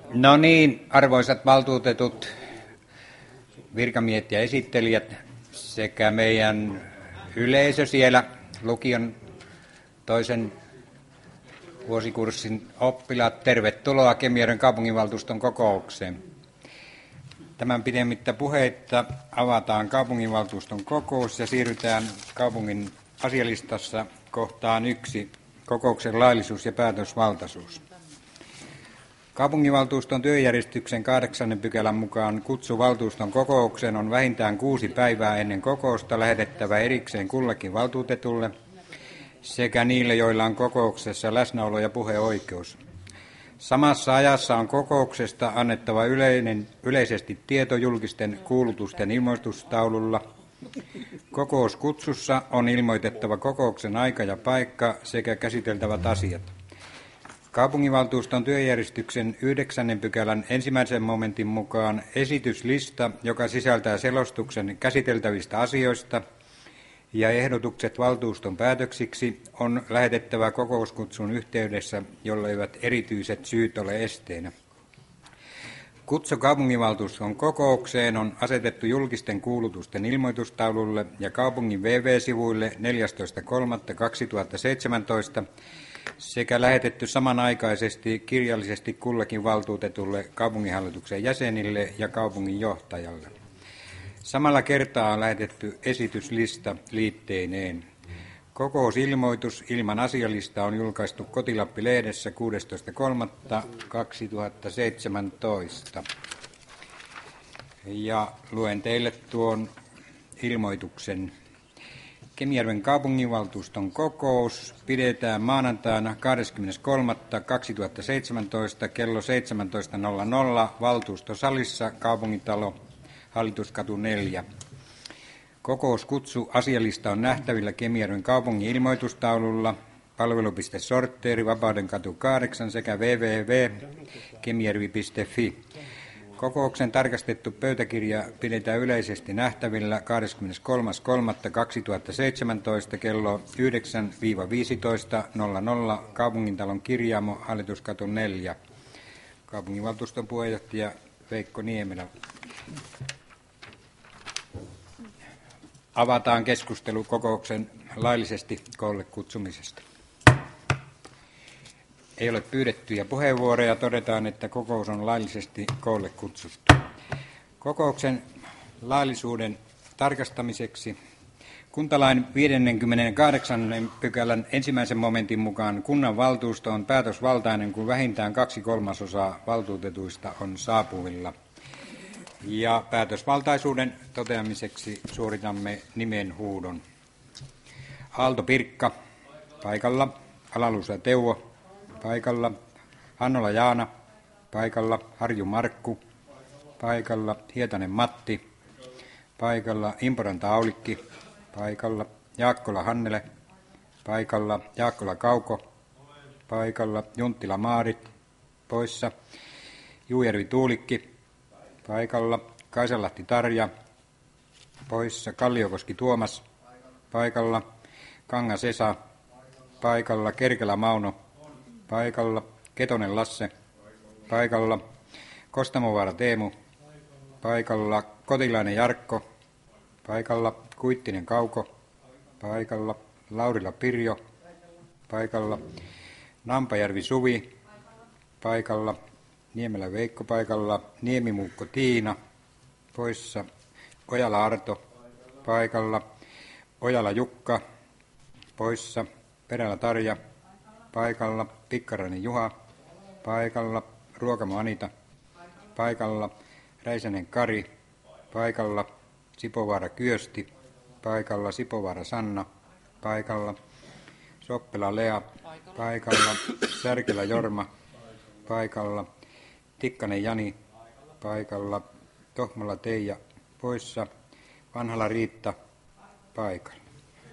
No niin, arvoisat valtuutetut, virkamiehet ja esittelijät sekä meidän yleisö siellä, lukion toisen vuosikurssin oppilaat, tervetuloa Kemijärven kaupunginvaltuuston kokoukseen. Tämän pidemmittä puheitta avataan kaupunginvaltuuston kokous ja siirrytään kaupungin asialistassa kohtaan 1, kokouksen laillisuus ja päätösvaltaisuus. Kaupunginvaltuuston työjärjestyksen 8. pykälän mukaan kutsu valtuuston kokoukseen on vähintään 6 päivää ennen kokousta lähetettävä erikseen kullekin valtuutetulle sekä niille, joilla on kokouksessa läsnäolo- ja puheoikeus. Samassa ajassa on kokouksesta annettava yleisesti tieto julkisten kuulutusten ilmoitustaululla. Kokouskutsussa on ilmoitettava kokouksen aika ja paikka sekä käsiteltävät asiat. Kaupunginvaltuuston työjärjestyksen 9. pykälän 1. momentin mukaan esityslista, joka sisältää selostuksen käsiteltävistä asioista ja ehdotukset valtuuston päätöksiksi, on lähetettävä kokouskutsun yhteydessä, jolleivät erityiset syyt ole esteenä. Kutsu kaupunginvaltuuston kokoukseen on asetettu julkisten kuulutusten ilmoitustaululle ja kaupungin www-sivuille 14.3.2017 sekä lähetetty samanaikaisesti kirjallisesti kullekin valtuutetulle, kaupunginhallituksen jäsenille ja kaupungin johtajalle. Samalla kertaa on lähetetty esityslista liitteineen. Kokousilmoitus ilman asialista on julkaistu Kotilappi-lehdessä 16.3.2017. Ja luen teille tuon ilmoituksen. Kemijärven kaupunginvaltuuston kokous pidetään maanantaina 23.2017 kello 17.00 valtuustosalissa, Kaupungintalo, Hallituskatu 4. Kokouskutsu asialista on nähtävillä Kemijärven kaupungin ilmoitustaululla, palvelupiste Sortteeri, Vapaudenkatu 8 sekä www.kemijärvi.fi. Kokouksen tarkastettu pöytäkirja pidetään yleisesti nähtävillä 23.3.2017 kello 9-15.00 Kaupungintalon kirjaamo, Hallituskatu 4. Kaupunginvaltuuston puheenjohtaja Veikko Niemelä. Avataan keskustelu kokouksen laillisesti koolle kutsumisesta. Ei ole pyydettyjä puheenvuoroja. Todetaan, että kokous on laillisesti koolle kutsuttu. Kokouksen laillisuuden tarkastamiseksi kuntalain 58. pykälän 1. momentin mukaan kunnanvaltuusto on päätösvaltainen, kun vähintään 2/3 valtuutetuista on saapuvilla. Ja päätösvaltaisuuden toteamiseksi suoritamme nimenhuudon. Aalto Pirkka, paikalla. Alalusa Teuvo, paikalla. Hannola Jaana, paikalla. Harju Markku, paikalla. Hietanen Matti, paikalla. Imporanta Aulikki, paikalla. Jaakkola Hannele, paikalla. Jaakkola Kauko, paikalla. Junttila Maarit, poissa. Juujärvi Tuulikki, paikalla. Kaisalahti Tarja, poissa. Kalliokoski Tuomas, paikalla. Kangas Esa, paikalla. Kerkelä Mauno, paikalla. Ketonen Lasse, paikalla. Kostamovaara Teemu, paikalla. Kotilainen Jarkko, paikalla. Kuittinen Kauko, paikalla. Laurila Pirjo, paikalla. Nampajärvi Suvi, paikalla. Niemelä Veikko, paikalla. Niemimuukko Tiina, poissa. Ojala Arto, paikalla. Ojala Jukka, poissa. Perälä Tarja, paikalla. Pikkarainen Juha, paikalla. Ruokamo Anita, paikalla. Räisänen Kari, paikalla. Sipovaara Kyösti, paikalla. Sipovaara Sanna, paikalla. Soppela Lea, paikalla. Särkelä Jorma, paikalla. Tikkanen Jani, paikalla. Tohmala Teija, poissa. Vanhala Riitta, paikalla.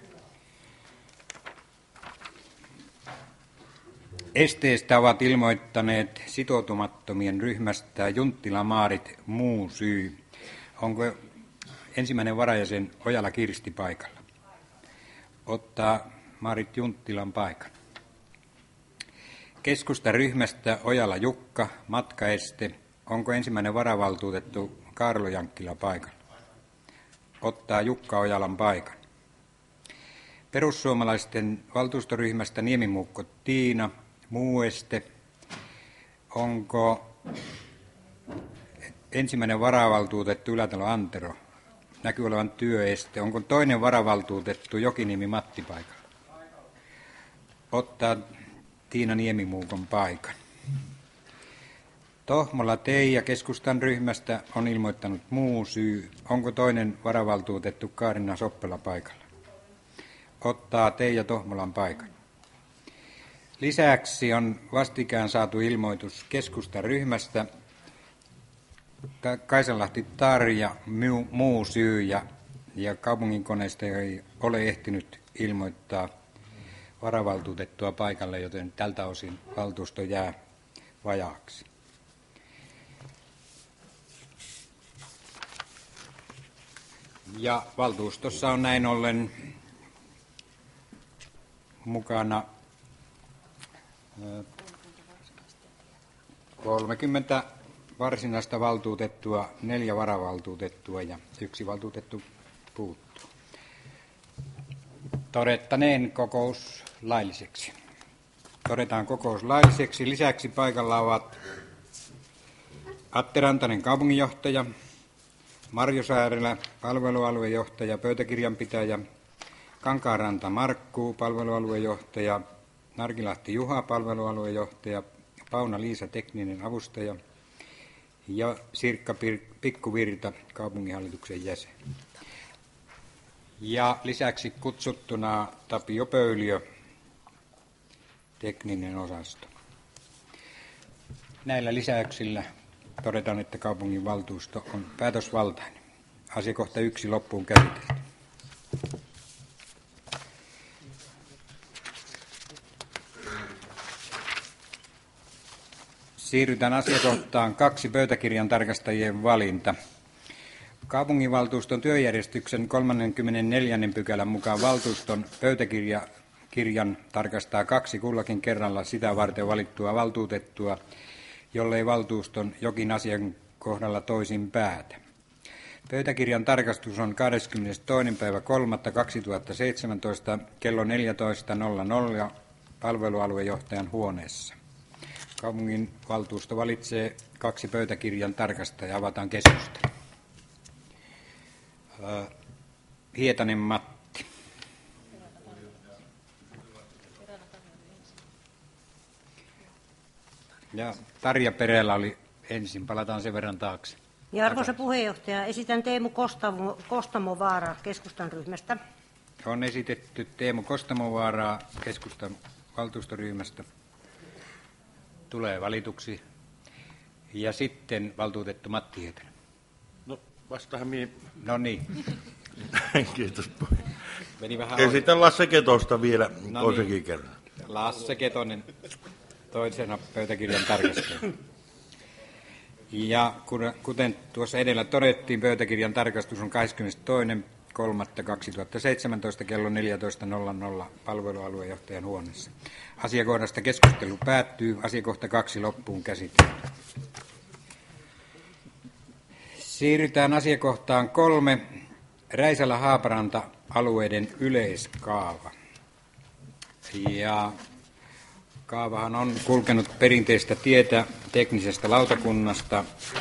Esteestä ovat ilmoittaneet sitoutumattomien ryhmästä Junttila Maarit, muu syy. Onko ensimmäinen varajäsen Ojala Kirsti paikalla? Ottaa Maarit Junttilan paikan. Keskustaryhmästä Ojala Jukka, matkaeste. Onko ensimmäinen varavaltuutettu Kaarlo Jankkila paikalla? Ottaa Jukka Ojalan paikan. Perussuomalaisten valtuustoryhmästä Niemimuukko Tiina, muu este. Onko ensimmäinen varavaltuutettu Ylätalo Antero? Näkyy olevan työeste. Onko toinen varavaltuutettu Jokiniemi Matti paikalla? Ottaa Tiina Niemimuukon paikan. Tohmola Teija keskustan ryhmästä on ilmoittanut muu syy. Onko toinen varavaltuutettu Kaarina Soppela paikalla? Ottaa Teija Tohmolan paikan. Lisäksi on vastikään saatu ilmoitus keskustan ryhmästä. Kaisanlahti Tarja muu syy ja kaupunginkoneista ei ole ehtinyt ilmoittaa varavaltuutettua paikalle, joten tältä osin valtuusto jää vajaaksi. Ja valtuustossa on näin ollen mukana 30 varsinaista valtuutettua, 4 varavaltuutettua ja 1 valtuutettu puuttuu. Todettaneen kokous lailliseksi. Todetaan kokous lailliseksi. Lisäksi paikalla ovat Atte Rantanen kaupunginjohtaja, Marjo Säärelä palvelualuejohtaja, pöytäkirjanpitäjä, Kankaanranta Markku palvelualuejohtaja, Narkilahti Juha palvelualuejohtaja, Pauna-Liisa tekninen avustaja ja Sirkka Pikkuvirta kaupunginhallituksen jäsen. Ja lisäksi kutsuttuna Tapio Pöyliö, tekninen osasto. Näillä lisäyksillä todetaan, että kaupunginvaltuusto on päätösvaltainen. Asiakohta 1 loppuun käsitelty. Siirrytään asiakohtaan 2 pöytäkirjan tarkastajien valinta. Kaupunginvaltuuston työjärjestyksen 34. pykälän mukaan valtuuston pöytäkirjan tarkastaa 2 kullakin kerralla sitä varten valittua valtuutettua, jollei valtuuston jokin asian kohdalla toisin päätä. Pöytäkirjan tarkastus on 22.3.2017 kello 14.00 palvelualuejohtajan huoneessa. Kaupungin valtuusto valitsee 2 pöytäkirjan tarkastajaa. Avataan keskustelu. Hietanen Matti. Ja Tarja Perälä oli ensin. Palataan sen verran taakse. Ja arvoisa puheenjohtaja, esitän Teemu Kostamovaara keskustan ryhmästä. On esitetty Teemu Kostamovaaraa keskustan valtuustoryhmästä. Tulee valituksi. Ja sitten valtuutettu Matti Hietanen. No, vastahan minä. No niin. Kiitos. Meni vähän Esitän Lasse Ketosta vielä toisenkin niin. kerran. Lasse Ketonen toisena pöytäkirjan tarkastaja. Ja kuten tuossa edellä todettiin, pöytäkirjan tarkastus on 22.3.2017 kello 14.00 palvelualuejohtajan huoneessa. Asiakohdasta keskustelu päättyy. Asiakohta 2 loppuun käsitelty. Siirrytään asiakohtaan 3. Räisälä-Haaparanta-alueiden yleiskaava. Ja kaavahan on kulkenut perinteistä tietä teknisestä lautakunnasta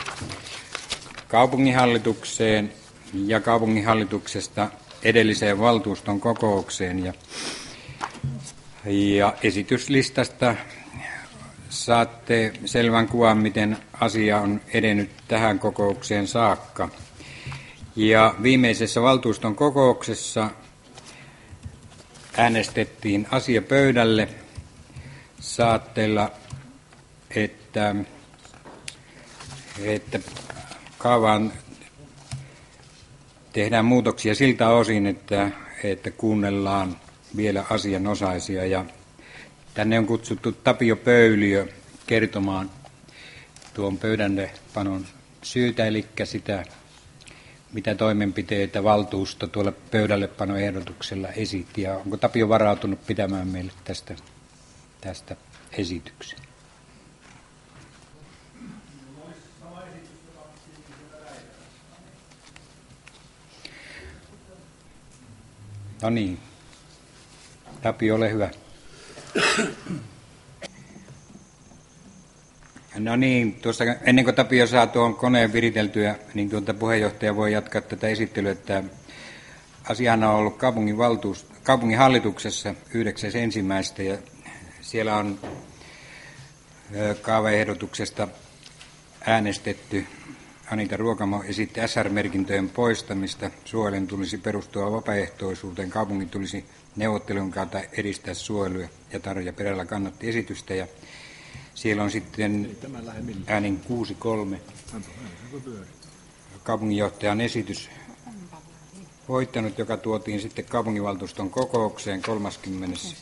kaupunginhallitukseen ja kaupunginhallituksesta edelliseen valtuuston kokoukseen. Ja esityslistasta saatte selvän kuvan, miten asia on edennyt tähän kokoukseen saakka. Ja viimeisessä valtuuston kokouksessa äänestettiin asia pöydälle saatteella, että kaavaan tehdään muutoksia siltä osin, että kuunnellaan vielä asianosaisia. Ja tänne on kutsuttu Tapio Pöyliö kertomaan tuon pöydällepanon syytä, eli sitä, mitä toimenpiteitä valtuusto tuolla pöydällepanoehdotuksella esitti. Ja onko Tapio varautunut pitämään meille tästä esityksen. No niin. Tapio, ole hyvä. No niin, tuossa ennen kuin Tapio saa tuon koneen viriteltyä, niin puheenjohtaja voi jatkaa tätä esittelyä, että asiana on ollut kaupunginhallituksessa 9.1. ja siellä on kaavaehdotuksesta äänestetty. Anita Ruokamo esitti SR-merkintöjen poistamista. Suojelun tulisi perustua vapaaehtoisuuteen. Kaupungin tulisi neuvottelun kautta edistää suojelua ja Tarja Perälä kannatti esitystä. Ja siellä on sitten äänin 6-3 kaupunginjohtajan esitys voittanut, joka tuotiin sitten kaupunginvaltuuston kokoukseen 31.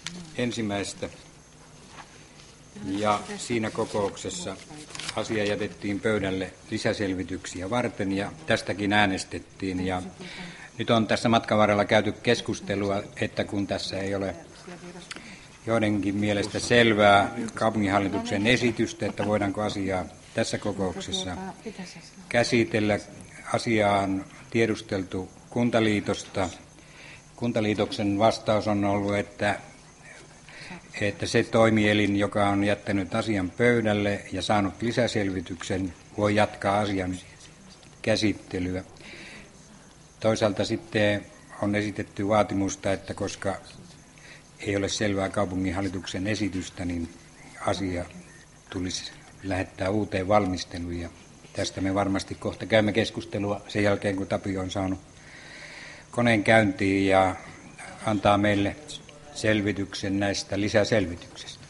Ja siinä kokouksessa asia jätettiin pöydälle lisäselvityksiä varten ja tästäkin äänestettiin. Ja nyt on tässä matkan varrella käyty keskustelua, että kun tässä ei ole joidenkin mielestä selvää kaupunginhallituksen esitystä, että voidaanko asiaa tässä kokouksessa käsitellä. Asiaa on tiedusteltu Kuntaliitosta. Kuntaliitoksen vastaus on ollut, että se toimielin, joka on jättänyt asian pöydälle ja saanut lisäselvityksen, voi jatkaa asian käsittelyä. Toisaalta sitten on esitetty vaatimusta, että koska ei ole selvää kaupunginhallituksen esitystä, niin asia tulisi lähettää uuteen valmisteluun. Ja tästä me varmasti kohta käymme keskustelua sen jälkeen, kun Tapio on saanut koneen käyntiin ja antaa meille selvityksen näistä lisäselvityksistä.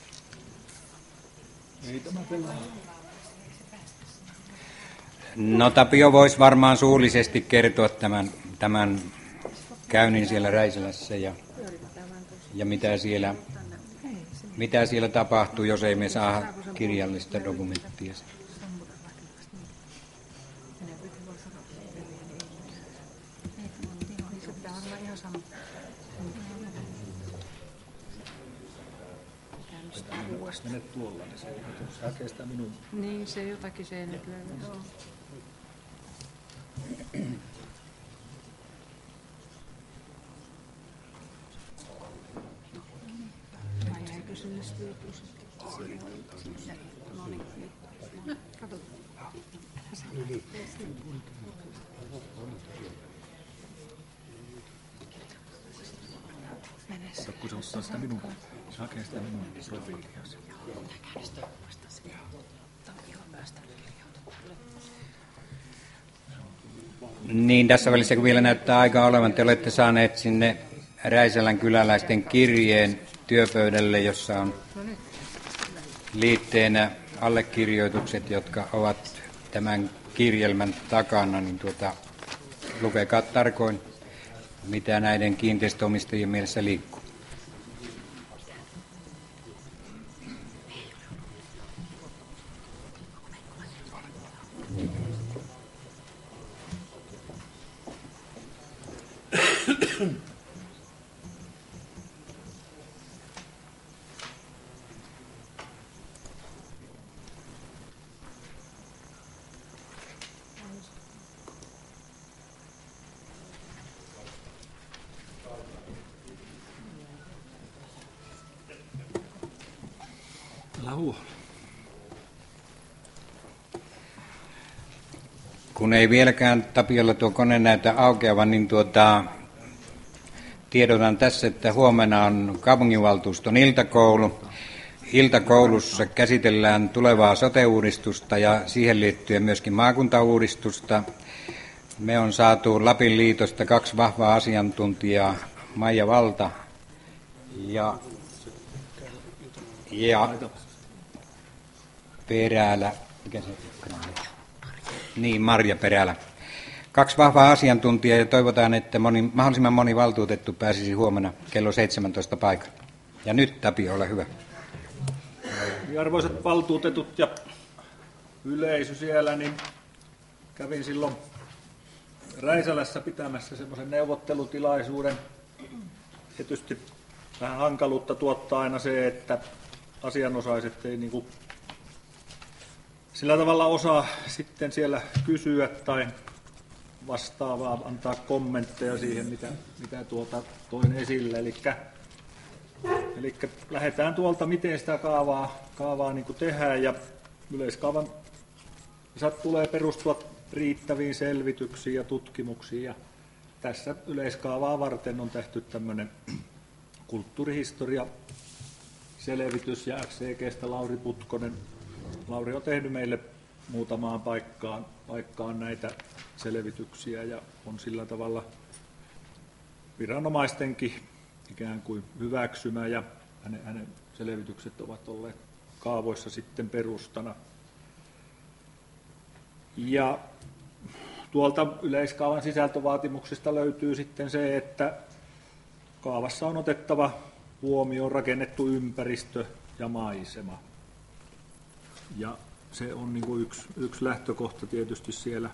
No Tapio voisi varmaan suullisesti kertoa tämän käynnin siellä Räisälässä ja mitä siellä tapahtuu, jos ei me saa kirjallista dokumenttia. Mene tuolla, niin se hakee sitä minun. Niin, se jotakin se nyt löydä. Vai eikö sinne syötyisi? No niin, nyt. Kato. Kato, kun se ottaa sitä minun, se hakee sitä minun profiilia. Niin, tässä välissä kun vielä näyttää aikaa olevan, te olette saaneet sinne Räisälän kyläläisten kirjeen työpöydälle, jossa on liitteenä allekirjoitukset, jotka ovat tämän kirjelmän takana, niin lukekaa tarkoin, mitä näiden kiinteistöomistajien mielessä liikkuu. Kun ei vieläkään Tapiolla tuo kone näytä aukeavan, niin tiedotan tässä, että huomenna on kaupunginvaltuuston iltakoulu. Iltakoulussa käsitellään tulevaa sote-uudistusta ja siihen liittyen myöskin maakuntauudistusta. Me on saatu Lapin liitosta 2 vahvaa asiantuntijaa, Maija Valta ja Perälä. Mikä se on? Niin, Marja Perälä. 2 vahvaa asiantuntijaa ja toivotaan, että mahdollisimman moni valtuutettu pääsisi huomenna kello 17 paikalle. Ja nyt Tapio, ole hyvä. Arvoisat valtuutetut ja yleisö siellä, niin kävin silloin Räisälässä pitämässä semmoisen neuvottelutilaisuuden. Tietysti vähän hankaluutta tuottaa aina se, että asianosaiset ei niin kuin sillä tavalla osaa sitten siellä kysyä tai vastaavaa, antaa kommentteja siihen, mitä toin esille. Eli lähdetään tuolta, miten sitä kaavaa niin kuin tehdään, ja yleiskaavan tulee perustua riittäviin selvityksiin ja tutkimuksiin, ja tässä yleiskaavaa varten on tehty tämmöinen kulttuurihistoria selvitys, ja XCG:stä Lauri Putkonen. Lauri on tehnyt meille muutamaan paikkaan näitä selvityksiä ja on sillä tavalla viranomaistenkin ikään kuin hyväksymä, ja hänen selvitykset ovat olleet kaavoissa sitten perustana. Ja tuolta yleiskaavan sisältövaatimuksista löytyy sitten se, että kaavassa on otettava huomioon rakennettu ympäristö ja maisema. Ja se on niin kuin yksi lähtökohta tietysti siellä.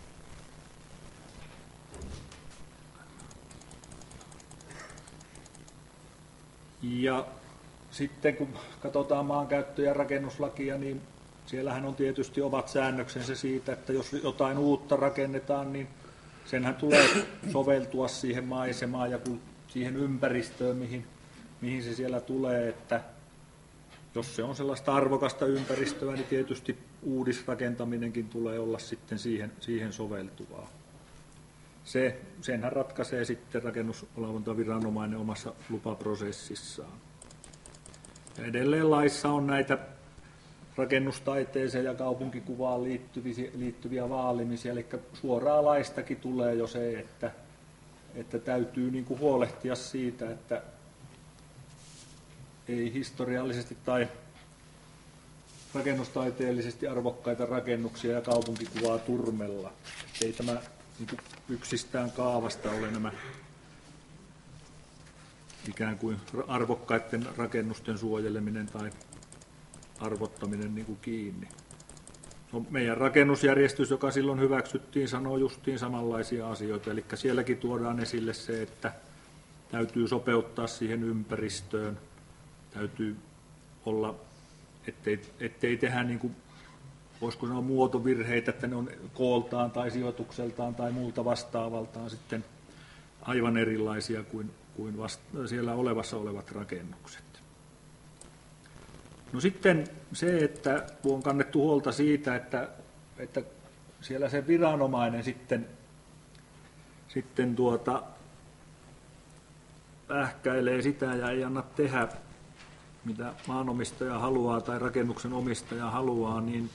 Ja sitten kun katsotaan maankäyttö- ja rakennuslakia, niin siellähän on tietysti ovat säännöksensä siitä, että jos jotain uutta rakennetaan, niin senhän tulee soveltua siihen maisemaan ja siihen ympäristöön, mihin se siellä tulee, että jos se on sellaista arvokasta ympäristöä, niin tietysti uudisrakentaminenkin tulee olla sitten siihen soveltuvaa. Senhän ratkaisee sitten rakennusvalvontaviranomainen omassa lupaprosessissaan. Ja edelleen laissa on näitä rakennustaiteeseen ja kaupunkikuvaan liittyviä vaalimisia, eli suoraan laistakin tulee jo se, että täytyy niin kuin huolehtia siitä, että ei historiallisesti tai rakennustaiteellisesti arvokkaita rakennuksia ja kaupunkikuvaa turmella. Ei tämä niin kuin yksistään kaavasta ole nämä ikään kuin arvokkaiden rakennusten suojeleminen tai arvottaminen niin kuin kiinni. No, meidän rakennusjärjestys, joka silloin hyväksyttiin, sanoo justiin samanlaisia asioita. Eli sielläkin tuodaan esille se, että täytyy sopeuttaa siihen ympäristöön. Täytyy olla, ettei tehdä niin kuin, voisiko sanoa muotovirheitä, että ne on kooltaan tai sijoitukseltaan tai muulta vastaavaltaan sitten aivan erilaisia kuin siellä olevassa olevat rakennukset. No sitten se, että kun on kannettu huolta siitä, että siellä se viranomainen sitten pähkäilee sitä ja ei anna tehdä, mitä maanomistaja haluaa tai rakennuksen omistaja haluaa, niin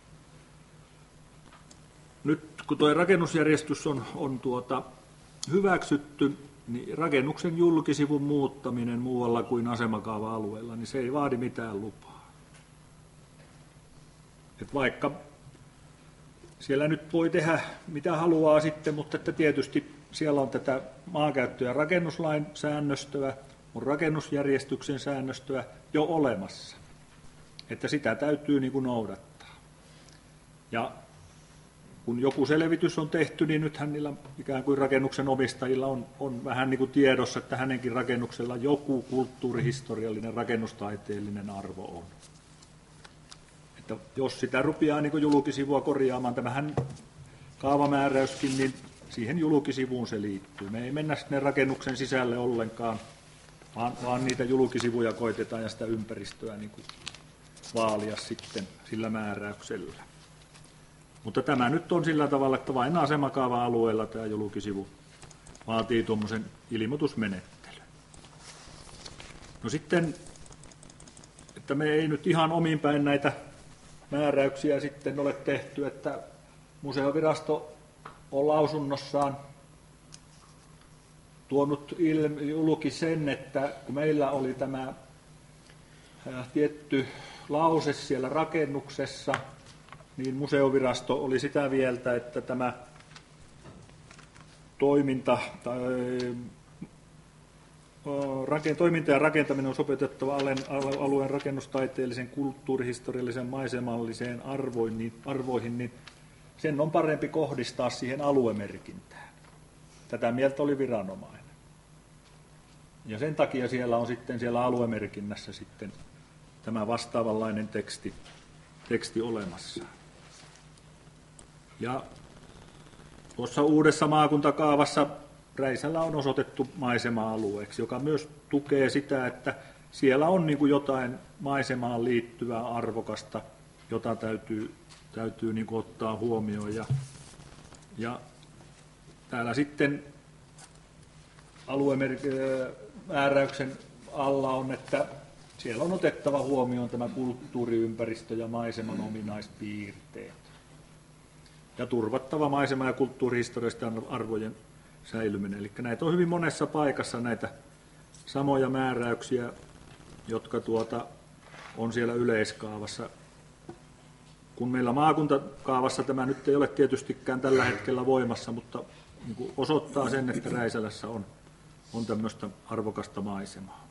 nyt kun tuo rakennusjärjestys on hyväksytty, niin rakennuksen julkisivun muuttaminen muualla kuin asemakaava-alueella, niin se ei vaadi mitään lupaa. Et vaikka siellä nyt voi tehdä mitä haluaa sitten, mutta että tietysti siellä on tätä maankäyttö- ja rakennuslain säännöstöä, on rakennusjärjestyksen säännöstöä jo olemassa. Että sitä täytyy niin kuin noudattaa. Ja kun joku selvitys on tehty, niin nythän niillä ikään kuin rakennuksen omistajilla on vähän niin kuin tiedossa, että hänenkin rakennuksella joku kulttuurihistoriallinen rakennustaiteellinen arvo on. Että jos sitä rupeaa niin kuin julkisivua korjaamaan, tämähän kaavamääräyskin, niin siihen julkisivuun se liittyy. Me ei mennä sinne rakennuksen sisälle ollenkaan, vaan niitä julkisivuja koitetaan ja sitä ympäristöä niin kuin vaalia sitten sillä määräyksellä. Mutta tämä nyt on sillä tavalla, että vain asemakaava-alueella tämä julkisivu vaatii tuommoisen ilmoitusmenettelyn. No sitten, että me ei nyt ihan omin päin näitä määräyksiä sitten ole tehty, että museovirasto on lausunnossaan tuonut julki sen, että kun meillä oli tämä tietty lause siellä rakennuksessa, niin museovirasto oli sitä mieltä, että tämä toiminta ja rakentaminen on sopeutettava alueen rakennustaiteellisen, kulttuurihistoriallisen, maisemalliseen arvoihin, niin sen on parempi kohdistaa siihen aluemerkintään. Tätä mieltä oli viranomainen. Ja sen takia siellä on sitten siellä aluemerkinnässä sitten tämä vastaavanlainen teksti olemassa. Ja tuossa uudessa maakuntakaavassa Räisälä on osoitettu maisema-alueeksi, joka myös tukee sitä, että siellä on niin kuin jotain maisemaan liittyvää arvokasta, jota täytyy niin kuin ottaa huomioon. Ja täällä sitten aluemääräyksen alla on, että siellä on otettava huomioon tämä kulttuuriympäristö ja maiseman ominaispiirteet. Ja turvattava maisema- ja kulttuurihistoriallisten arvojen säilyminen. Eli näitä on hyvin monessa paikassa näitä samoja määräyksiä, jotka on siellä yleiskaavassa. Kun meillä maakuntakaavassa tämä nyt ei ole tietystikään tällä hetkellä voimassa, mutta niin kuin osoittaa sen, että Räisälässä on tämmöistä arvokasta maisemaa.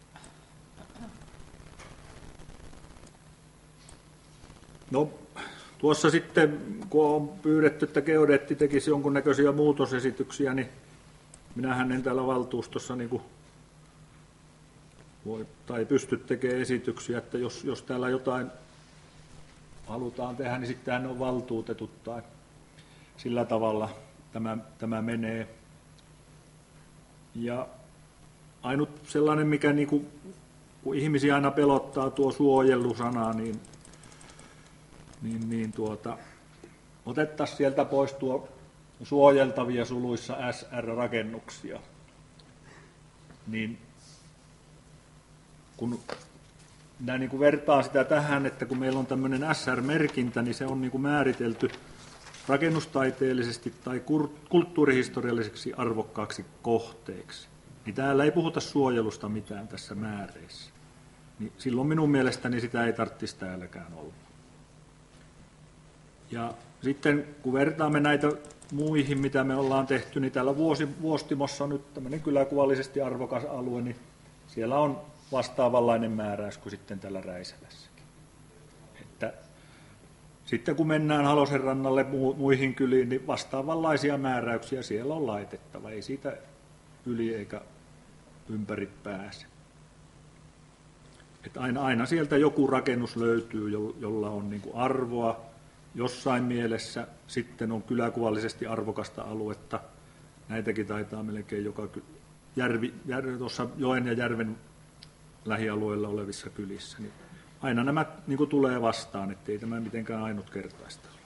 No, tuossa sitten, kun on pyydetty, että geodeetti tekisi jonkunnäköisiä muutosesityksiä, niin minähän en täällä valtuustossa niin kuin voi tai pysty tekemään esityksiä, että jos täällä jotain halutaan tehdä, niin sittenhän on valtuutetut tai sillä tavalla tämä menee. Ja ainut sellainen, mikä niin kuin, kun ihmisiä aina pelottaa tuo suojelusana, niin otettaisiin sieltä pois tuo suojeltavia suluissa SR-rakennuksia. Niin kun minä niin kuin vertaan sitä tähän, että kun meillä on tämmöinen SR-merkintä, niin se on niin kuin määritelty rakennustaiteellisesti tai kulttuurihistorialliseksi arvokkaaksi kohteeksi. Niin täällä ei puhuta suojelusta mitään tässä määreissä. Niin silloin minun mielestäni sitä ei tarvitsisi täälläkään olla. Ja sitten kun vertaamme näitä muihin, mitä me ollaan tehty, niin täällä Vuostimossa on nyt tämmöinen kyläkuvallisesti arvokas alue, niin siellä on vastaavanlainen määräys kuin sitten täällä Räisälässäkin. Että sitten kun mennään Halosen rannalle muihin kyliin, niin vastaavanlaisia määräyksiä siellä on laitettava. Ei siitä yli eikä ympäri pääse. Että aina sieltä joku rakennus löytyy, jolla on niin kuin arvoa jossain mielessä. Sitten on kyläkuvallisesti arvokasta aluetta. Näitäkin taitaa melkein joka tuossa joen ja järven lähialueilla olevissa kylissä. Niin aina nämä niin kuin tulee vastaan, ettei tämä mitenkään ainutkertaista ole.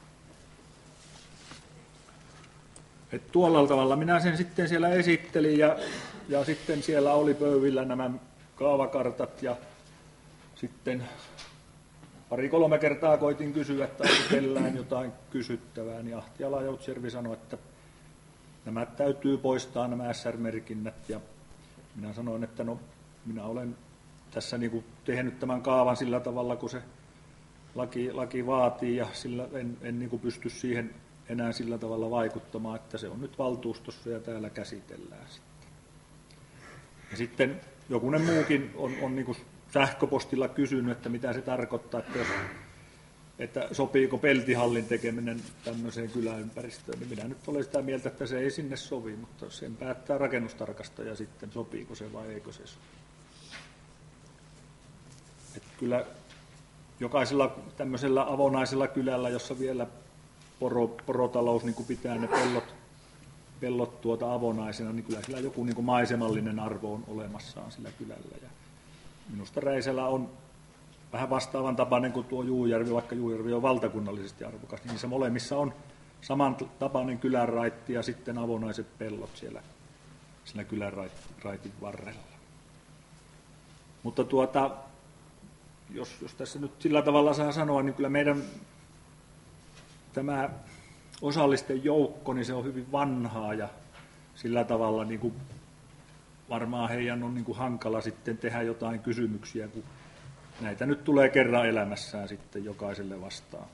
Et tuolla tavalla minä sen sitten siellä esittelin ja sitten siellä oli pöydillä nämä kaavakartat ja sitten 2-3 kertaa koitin kysyä, että onko kellään jotain kysyttävää, niin Ahtiala Joutsjärvi sanoi, että nämä täytyy poistaa nämä SR-merkinnät ja minä sanoin, että no minä olen tässä niin kuin tehnyt tämän kaavan sillä tavalla, kun se laki vaatii ja sillä en niin kuin pysty siihen enää sillä tavalla vaikuttamaan, että se on nyt valtuustossa ja täällä käsitellään sitten. Ja sitten jokunen muukin on niin kuin sähköpostilla kysynyt, että mitä se tarkoittaa, että sopiiko peltihallin tekeminen tämmöiseen kyläympäristöön, niin minä nyt olen sitä mieltä, että se ei sinne sovi, mutta sen päättää rakennustarkastaja sitten, sopiiko se vai eikö se sovi. Että kyllä jokaisella tämmöisellä avonaisella kylällä, jossa vielä porotalous niin kuin pitää ne pellot avonaisena, niin kyllä sillä joku niin kuin maisemallinen arvo on olemassaan sillä kylällä. Ja minusta Räisälä on vähän vastaavan tapainen kuin tuo Juujärvi, vaikka Juujärvi on valtakunnallisesti arvokas, niin niissä molemmissa on samantapainen kylänraitti ja sitten avonaiset pellot siellä kylänraitin varrella. Mutta jos tässä nyt sillä tavalla saa sanoa, niin kyllä meidän tämä osallisten joukko, niin se on hyvin vanhaa ja sillä tavalla niin kuin varmaan heidän on niin kuin hankala sitten tehdä jotain kysymyksiä, kun näitä nyt tulee kerran elämässään sitten jokaiselle vastaan.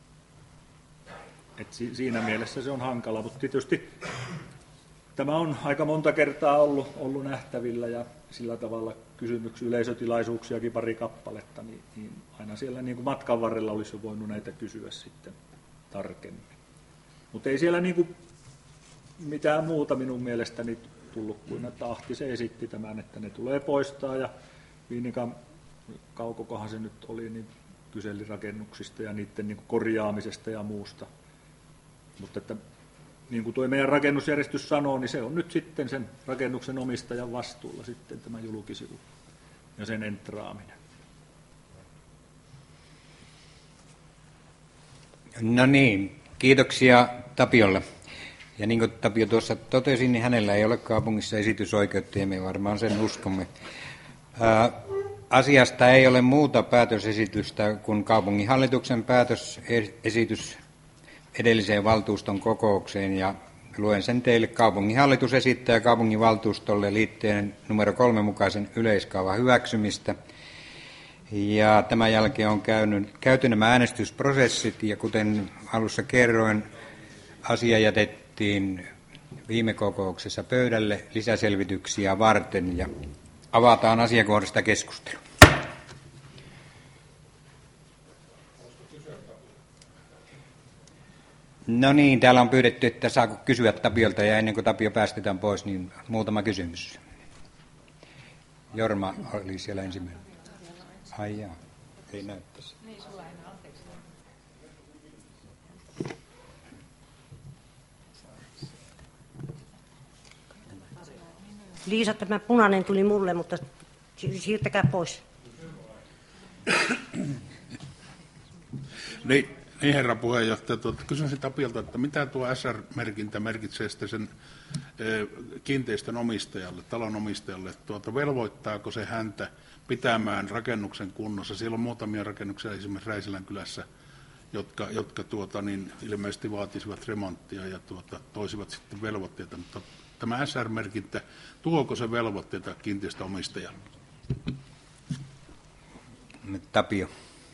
Et siinä mielessä se on hankala, mutta tietysti tämä on aika monta kertaa ollut nähtävillä ja sillä tavalla kysymyksiä, yleisötilaisuuksiakin 2 kappaletta, niin aina siellä niin kuin matkan varrella olisi jo voinut näitä kysyä sitten tarkemmin. Mutta ei siellä niin kuin mitään muuta minun mielestäni tullut kuin, että Ahti se esitti tämän, että ne tulee poistaa ja Viinikan Kaukokohan se nyt oli, niin kyseli rakennuksista ja niiden niin kuin korjaamisesta ja muusta. Mutta että, niin kuin tuo meidän rakennusjärjestys sanoo, niin se on nyt sitten sen rakennuksen omistajan vastuulla sitten tämä julkisivu ja sen entraaminen. No niin, kiitoksia Tapiolle. Ja niin kuin Tapio tuossa totesi, niin hänellä ei ole kaupungissa esitysoikeutta ja me varmaan sen uskomme. Asiasta ei ole muuta päätösesitystä kuin kaupunginhallituksen päätösesitys edelliseen valtuuston kokoukseen ja luen sen teille. Kaupunginhallitus esittää kaupunginvaltuustolle liitteen numero 3 mukaisen yleiskaavan hyväksymistä. Ja tämän jälkeen on käyty nämä äänestysprosessit ja kuten alussa kerroin, asia jätettiin viime kokouksessa pöydälle lisäselvityksiä varten ja avataan asiakohdasta keskustelu. No niin, täällä on pyydetty, että saako kysyä Tapiolta ja ennen kuin Tapio päästetään pois, niin muutama kysymys. Jorma oli siellä ensimmäinen. Ai jaa, ei näyttäisi. Liisa, tämä punainen tuli mulle, mutta siirtäkää pois. Niin herra puheenjohtaja, kysyisin Tapiolta, että mitä tuo SR-merkintä merkitsee sitten sen kiinteistön omistajalle, talon omistajalle, velvoittaako se häntä pitämään rakennuksen kunnossa? Siellä on muutamia rakennuksia esimerkiksi Räisilän kylässä, jotka ilmeisesti vaatisivat remonttia ja toisivat sitten velvoitteita, mutta tämä SR-merkintä, tuoko se velvoitteita kiinteistöomistajalle? Tapio.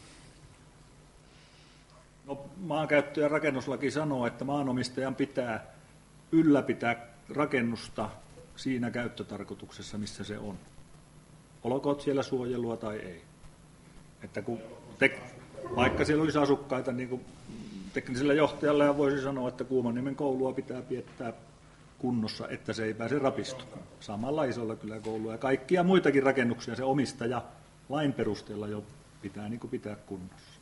No, maankäyttö- ja rakennuslaki sanoo, että maanomistajan pitää ylläpitää rakennusta siinä käyttötarkoituksessa, missä se on. Olkoon siellä suojelua tai ei. Että vaikka siellä olisi asukkaita, niin kuin teknisellä johtajalla ja voisi sanoa, että Kuumanniemen koulua pitää piettää kunnossa, että se ei pääse rapistumaan. Samalla isolla kyläkoulua ja kaikkia muitakin rakennuksia se omistaja lain perusteella jo pitää pitää kunnossa.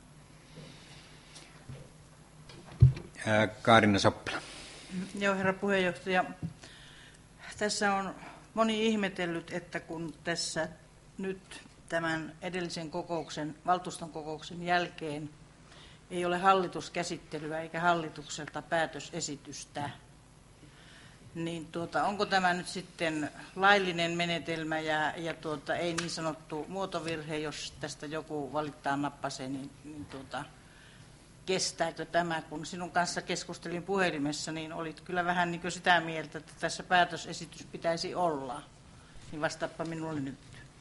Kaarina Soppila. Joo, herra puheenjohtaja. Tässä on moni ihmetellyt, että kun tässä nyt tämän edellisen valtuuston kokouksen jälkeen ei ole hallituskäsittelyä eikä hallitukselta päätösesitystä, niin onko tämä nyt sitten laillinen menetelmä ja ei niin sanottu muotovirhe, jos tästä joku valittaa nappaseen, niin kestääkö tämä? Kun sinun kanssa keskustelin puhelimessa, niin olit kyllä vähän niin kuin sitä mieltä, että tässä päätösesitys pitäisi olla. Niin vastaappa minulle nyt.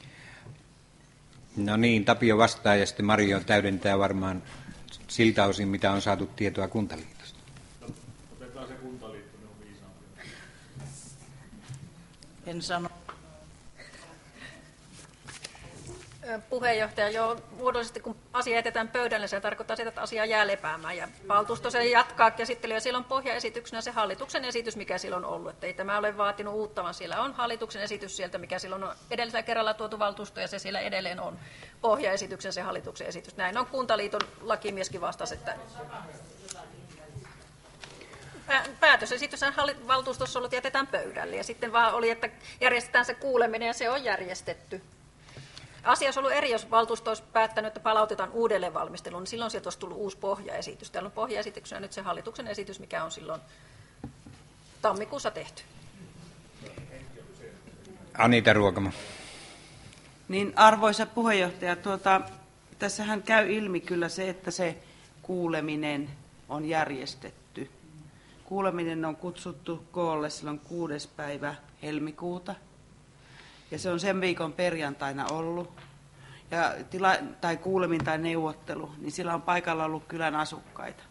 No niin, Tapio vastaa ja sitten Mario täydentää varmaan siltä osin, mitä on saatu tietoa Kuntaliitosta. Otetaan se Kuntaliitto, ne on viisaampia. En sano. Puheenjohtaja, joo, muodollisesti kun asia jätetään pöydälle, se tarkoittaa sitä, että asia jää lepäämään. Ja valtuusto se jatkaa käsittelyä. Siellä on pohjaesityksenä se hallituksen esitys, mikä silloin on ollut. Että ei tämä ole vaatinut uutta, vaan siellä on hallituksen esitys sieltä, mikä silloin on edellisellä kerralla tuotu valtuusto, ja se siellä edelleen on pohjaesityksen se hallituksen esitys. Näin on Kuntaliiton lakimieskin vastasi, että päätösesityshän valtuustossa ollut jätetään pöydälle. Ja sitten vaan oli, että järjestetään se kuuleminen, ja se on järjestetty. Asia olisi ollut eri, jos valtuusto olisi päättänyt, että palautetaan uudelleen valmisteluun, niin silloin sieltä olisi tullut uusi pohjaesitys. Täällä on pohjaesityksenä nyt se hallituksen esitys, mikä on silloin tammikuussa tehty. Anita Ruokama. Niin, arvoisa puheenjohtaja, tässähän käy ilmi kyllä se, että se kuuleminen on järjestetty. Kuuleminen on kutsuttu koolle silloin 6. päivä helmikuuta. Ja se on sen viikon perjantaina ollut, tai kuulemin tai neuvottelu, niin sillä on paikalla ollut kylän asukkaita.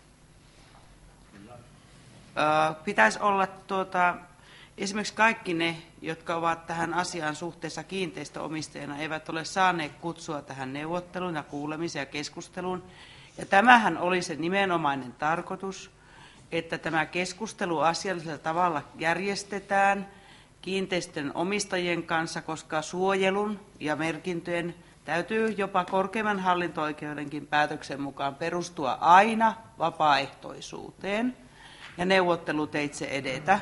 Pitäisi olla esimerkiksi kaikki ne, jotka ovat tähän asiaan suhteessa kiinteistöomistajana, eivät ole saaneet kutsua tähän neuvotteluun ja kuulemiseen ja keskusteluun. Ja tämähän oli se nimenomainen tarkoitus, että tämä keskustelu asiallisella tavalla järjestetään kiinteistön omistajien kanssa, koska suojelun ja merkintöjen täytyy jopa korkeimman hallinto-oikeudenkin päätöksen mukaan perustua aina vapaaehtoisuuteen ja neuvotteluteitse edetä.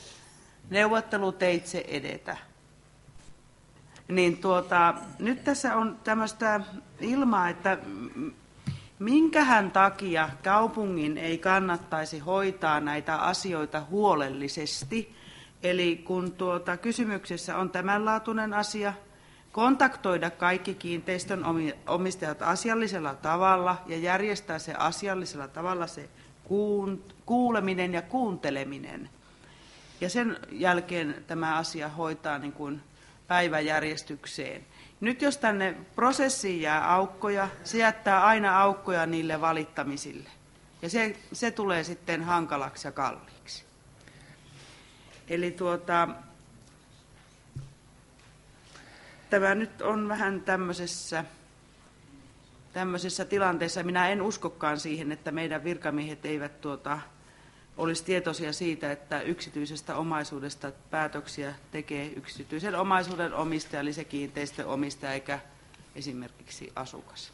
Niin nyt tässä on tämmöistä ilmaa, että minkähän takia kaupungin ei kannattaisi hoitaa näitä asioita huolellisesti. Eli kun kysymyksessä on tämänlaatuinen asia, kontaktoida kaikki kiinteistön omistajat asiallisella tavalla ja järjestää se asiallisella tavalla se kuuleminen ja kuunteleminen. Ja sen jälkeen tämä asia hoitaa niin kuin päiväjärjestykseen. Nyt jos tänne prosessiin jää aukkoja, se jättää aina aukkoja niille valittamisille. Ja se tulee sitten hankalaksi ja kalliiksi. Eli tämä nyt on vähän tämmöisessä tilanteessa. Minä en uskokaan siihen, että meidän virkamiehet eivät olisi tietoisia siitä, että yksityisestä omaisuudesta päätöksiä tekee yksityisen omaisuuden omistaja, eli se kiinteistöomistaja, eikä esimerkiksi asukas.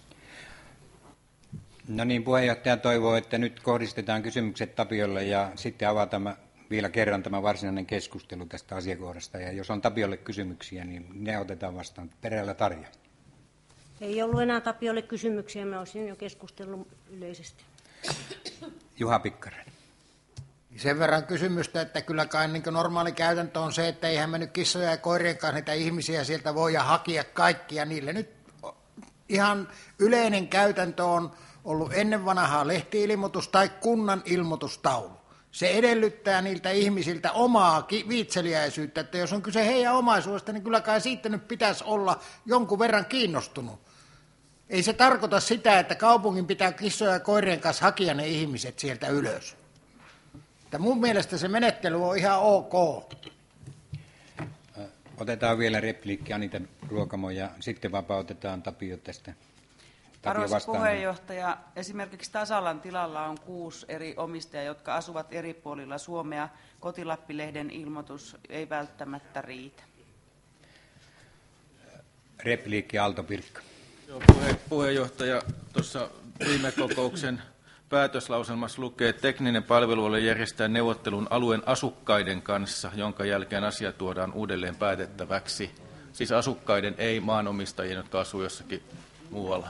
No niin, puheenjohtaja toivoo, että nyt kohdistetaan kysymykset Tapiolle ja sitten avataan vielä kerran tämä varsinainen keskustelu tästä asiakohdasta. Ja jos on Tapiolle kysymyksiä, niin ne otetaan vastaan. Perällä Tarja. Ei ollut enää Tapiolle kysymyksiä, mä olisin jo keskustellut yleisesti. Juha Pikkanen. Sen verran kysymystä, että kyllä kai niin normaali käytäntö on se, että eihän me nyt kissoja ja koirien kanssa niitä ihmisiä sieltä voi hakea kaikkia. Niille nyt ihan yleinen käytäntö on ollut ennen vanhaa lehti-ilmoitus tai kunnan ilmoitustaulu. Se edellyttää niiltä ihmisiltä omaa viitseliäisyyttä, että jos on kyse heidän omaisuudesta, niin kyllä kai siitä nyt pitäisi olla jonkun verran kiinnostunut. Ei se tarkoita sitä, että kaupungin pitää kissoja ja koirien kanssa hakea ne ihmiset sieltä ylös. Että mun mielestä se menettely on ihan ok. Otetaan vielä repliikki Anita Ruokamo ja sitten vapautetaan Tapio tästä. Arvoisa puheenjohtaja, esimerkiksi Tasalan tilalla on 6 eri omistajaa, jotka asuvat eri puolilla Suomea. Kotilappi-lehden ilmoitus ei välttämättä riitä. Repliikki Aalto Pirkka. Joo, puheenjohtaja, tuossa viime kokouksen päätöslauselmassa lukee, että tekninen palvelualue järjestää neuvottelun alueen asukkaiden kanssa, jonka jälkeen asia tuodaan uudelleen päätettäväksi. Siis asukkaiden, ei maanomistajien, jotka asuu jossakin muualla.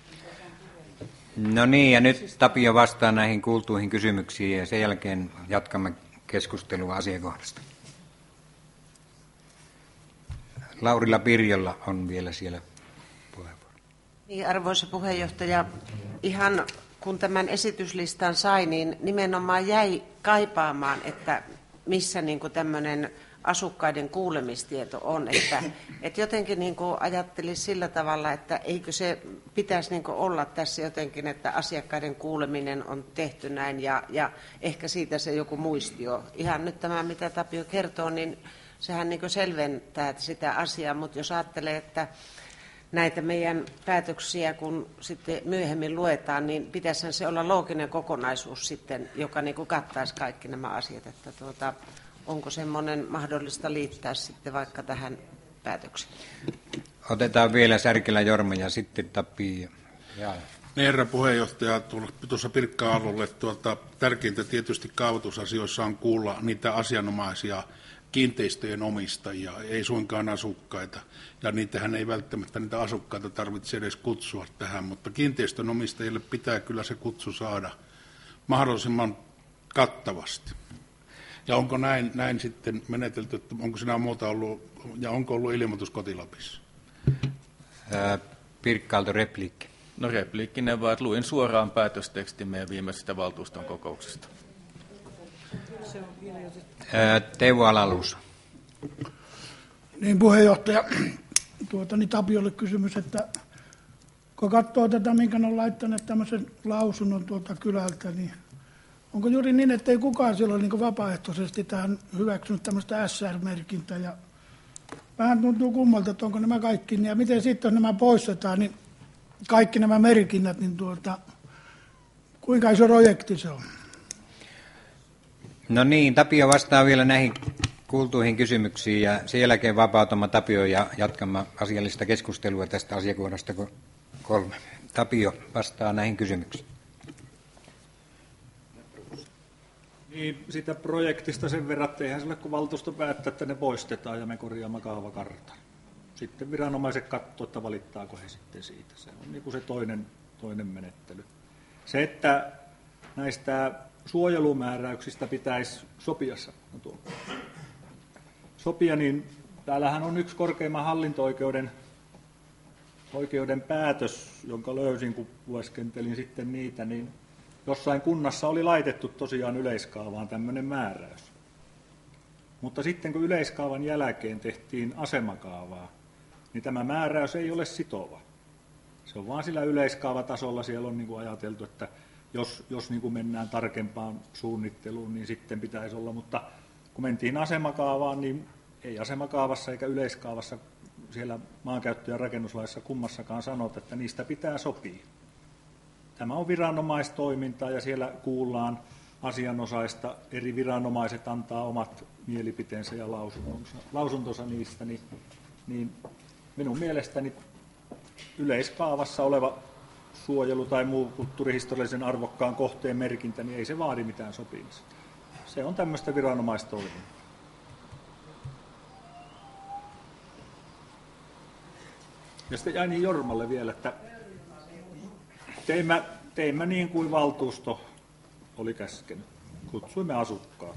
No niin, ja nyt Tapio vastaa näihin kuultuihin kysymyksiin ja sen jälkeen jatkamme keskustelua asiakohdasta. Laurila Pirjolla on vielä siellä puheenvuoro. Niin, arvoisa puheenjohtaja, ihan kun tämän esityslistan sai, niin nimenomaan jäi kaipaamaan, että missä niin kuin tämmöinen asukkaiden kuulemistieto on. Että jotenkin niin kuin ajattelin sillä tavalla, että eikö se pitäisi niin kuin olla tässä jotenkin, että asiakkaiden kuuleminen on tehty näin ja ehkä siitä se joku muistio. Ihan nyt tämä, mitä Tapio kertoo, niin sehän niin kuin selventää sitä asiaa, mutta jos ajattelee, että näitä meidän päätöksiä, kun sitten myöhemmin luetaan, niin pitäisihän se olla looginen kokonaisuus sitten, joka niin kuin kattaisi kaikki nämä asiat, että onko semmoinen mahdollista liittää sitten vaikka tähän päätökseen? Otetaan vielä Särkilä Jorma ja sitten Tapio. Herra puheenjohtaja, tuossa Pirkka-Aallolle tärkeintä tietysti kaavoitusasioissa on kuulla niitä asianomaisia kiinteistöjen omistajia, ei suinkaan asukkaita. Ja niitähän ei välttämättä niitä asukkaita tarvitse edes kutsua tähän, mutta kiinteistön omistajille pitää kyllä se kutsu saada mahdollisimman kattavasti. Ja onko näin sitten menetelty, että onko sinä muuta ollut, ja onko ollut ilmoitus Kotilapissa? Pirkka-Aalto, repliikki. No repliikkinen vaan, että luin suoraan päätöstekstin meidän viimeisestä valtuuston kokouksesta. Teuvo Alalus. Niin, puheenjohtaja, Tapiolle kysymys, että kun katsoo tätä, minkä ne on laittaneet tämmöisen lausunnon kylältä, niin onko juuri niin, että ei kukaan silloin niin vapaaehtoisesti tähän hyväksynyt tämmöistä SR-merkintää, ja vähän tuntuu kummalta, että onko nämä kaikki, ja miten sitten, jos nämä poistetaan, niin kaikki nämä merkinnät, niin kuinka iso projekti se on? No niin, Tapio vastaa vielä näihin kuultuihin kysymyksiin ja sen jälkeen vapautamme Tapio ja jatkamme asiallista keskustelua tästä asiakohdasta 3. Tapio vastaa näihin kysymyksiin. Niin, sitä projektista sen verran, että eihän sille kun valtuusto päättää, että ne poistetaan ja me korjaamme kaavakartan. Sitten viranomaiset katsoo, että valittaako he sitten siitä. Se on niin kuin se toinen menettely. Se, että näistä suojelumääräyksistä pitäisi sopia, niin täällähän on yksi korkeimman hallinto-oikeuden päätös, jonka löysin, kun lueskentelin sitten niitä, niin jossain kunnassa oli laitettu tosiaan yleiskaavaan tämmöinen määräys. Mutta sitten kun yleiskaavan jälkeen tehtiin asemakaavaa, niin tämä määräys ei ole sitova. Se on vaan sillä yleiskaavatasolla, siellä on niin kuin ajateltu, että jos niin kuin mennään tarkempaan suunnitteluun, niin sitten pitäisi olla, mutta kun mentiin asemakaavaan, niin ei asemakaavassa eikä yleiskaavassa siellä maankäyttö- ja rakennuslaissa kummassakaan sanota, että niistä pitää sopia. Tämä on viranomaistoimintaa ja siellä kuullaan asianosaista, eri viranomaiset antaa omat mielipiteensä ja lausuntonsa niistä, niin minun mielestäni yleiskaavassa oleva suojelu tai muu kulttuurihistoriallisen arvokkaan kohteen merkintä, niin ei se vaadi mitään sopimista. Se on tämmöistä viranomaistoimintaa. Ja sitten jäi niin Jormalle vielä, että teimme niin kuin valtuusto oli käskenyt. Kutsuimme asukkaat.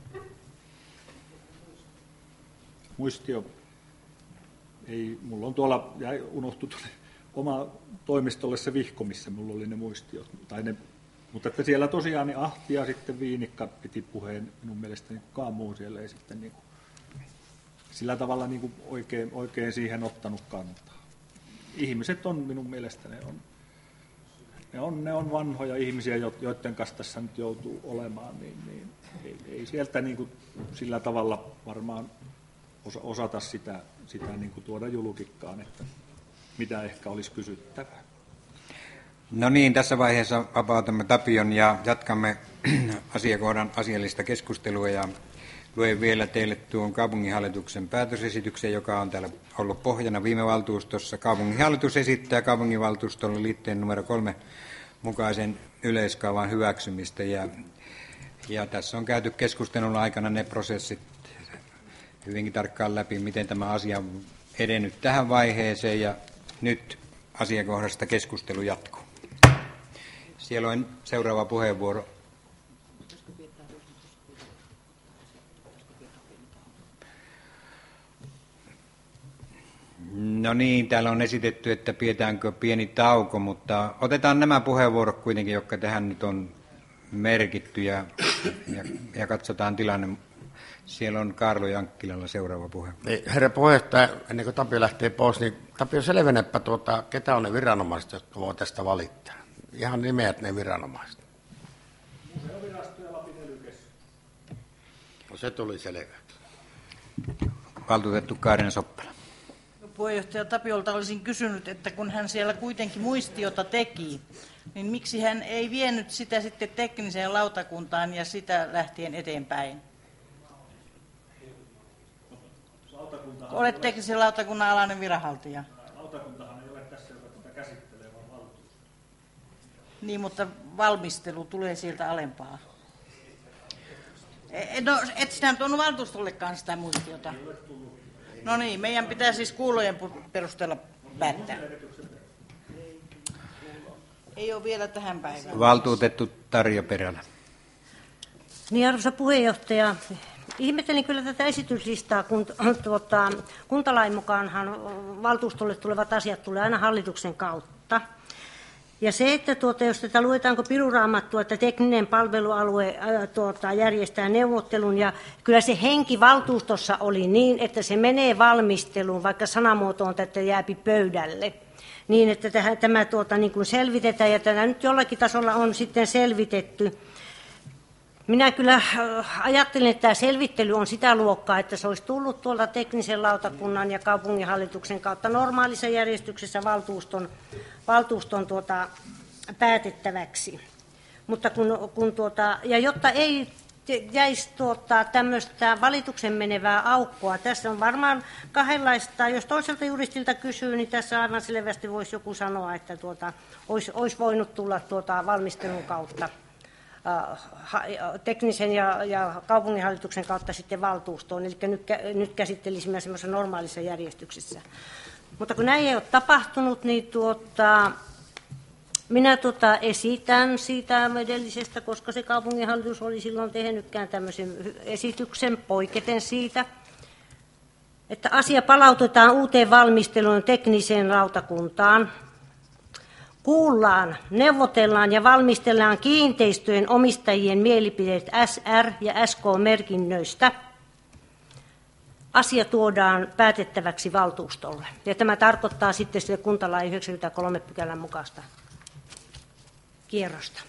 Muistio ei, mulla on tuolla, unohtui oma toimistolle se vihko, missä mulla oli ne muistiot. Mutta että siellä tosiaan niin Ahti ja sitten Viinikka piti puheen, minun mielestäni kukaan muu siellä ei sitten niin kuin, sillä tavalla niin kuin oikein siihen ottanut kantaa. Ihmiset on minun mielestäni, ne on vanhoja ihmisiä, joiden kanssa tässä nyt joutuu olemaan, niin ei sieltä niin kuin sillä tavalla varmaan osata sitä niin kuin tuoda julkikkaan, että mitä ehkä olisi kysyttävää. No niin, tässä vaiheessa vapautamme Tapion ja jatkamme asiakohdan asiallista keskustelua ja luen vielä teille tuon kaupunginhallituksen päätösesityksen, joka on täällä ollut pohjana viime valtuustossa. Kaupunginhallitus esittää kaupunginvaltuustolle liitteen numero 3 mukaisen yleiskaavan hyväksymistä ja tässä on käyty keskustelun aikana ne prosessit hyvinkin tarkkaan läpi, miten tämä asia on edennyt tähän vaiheeseen ja nyt asiakohdasta keskustelu jatkuu. Siellä on seuraava puheenvuoro. No niin, täällä on esitetty, että pidetäänkö pieni tauko, mutta otetaan nämä puheenvuorot kuitenkin, jotka tähän nyt on merkitty ja katsotaan tilanne. Siellä on Kaarlo Jankkilalla seuraava puheenvuoro. Herra puheenjohtaja, ennen kuin Tapio lähtee pois, niin Tapio selvenepä, ketä on ne viranomaiset, jotka voi tästä valittaa. Ihan nimeät ne viranomaiset. Museovirasto ja Lapin ely-keskus. No se tuli selväksi. Valtuutettu Kaarina Soppela. Puheenjohtaja Tapiolta olisin kysynyt, että kun hän siellä kuitenkin muistiota teki, niin miksi hän ei vienyt sitä sitten tekniseen lautakuntaan ja sitä lähtien eteenpäin? Olet teknisen lautakunnan alainen viranhaltija. Lautakuntahan ei ole tässä, joka tätä käsittelee, vaan valtuusto. Niin, mutta valmistelu tulee sieltä alempaa. No, et sinä tuonut valtuustollekaan sitä muistiota? No niin, meidän pitää siis kuulojen perusteella päättää. Ei ole vielä tähän päivään. Valtuutettu Tarja Perälä. Niin, arvoisa puheenjohtaja, ihmettelin kyllä tätä esityslistaa, kun kuntalain mukaanhan valtuustolle tulevat asiat tulee aina hallituksen kautta. Ja se, että jos tätä luetaanko piruraamattua, että tekninen palvelualue järjestää neuvottelun, ja kyllä se henki valtuustossa oli niin, että se menee valmisteluun, vaikka sanamuotoon tätä jääpi pöydälle, niin että tämä niin kuin selvitetään, ja tätä nyt jollakin tasolla on sitten selvitetty. Minä kyllä ajattelin, että tämä selvittely on sitä luokkaa, että se olisi tullut tuolta teknisen lautakunnan ja kaupunginhallituksen kautta normaalissa järjestyksessä valtuuston päätettäväksi. Mutta ja jotta ei jäisi tämmöistä valituksen menevää aukkoa. Tässä on varmaan kahdenlaista, jos toiselta juristilta kysyy, niin tässä aivan selvästi voisi joku sanoa, että olisi voinut tulla valmistelun kautta teknisen ja kaupunginhallituksen kautta sitten valtuustoon, eli nyt käsittelisimme semmoisessa normaalissa järjestyksessä. Mutta kun näin ei ole tapahtunut, niin minä esitän siitä edellisestä, koska se kaupunginhallitus oli silloin tehnytkään tämmöisen esityksen poiketen siitä, että asia palautetaan uuteen valmisteluun tekniseen lautakuntaan. Kuullaan, neuvotellaan ja valmistellaan kiinteistöjen omistajien mielipiteet SR- ja SK-merkinnöistä. Asia tuodaan päätettäväksi valtuustolle. Ja tämä tarkoittaa sitten sille kuntalain 93 pykälän mukaista kierrosta.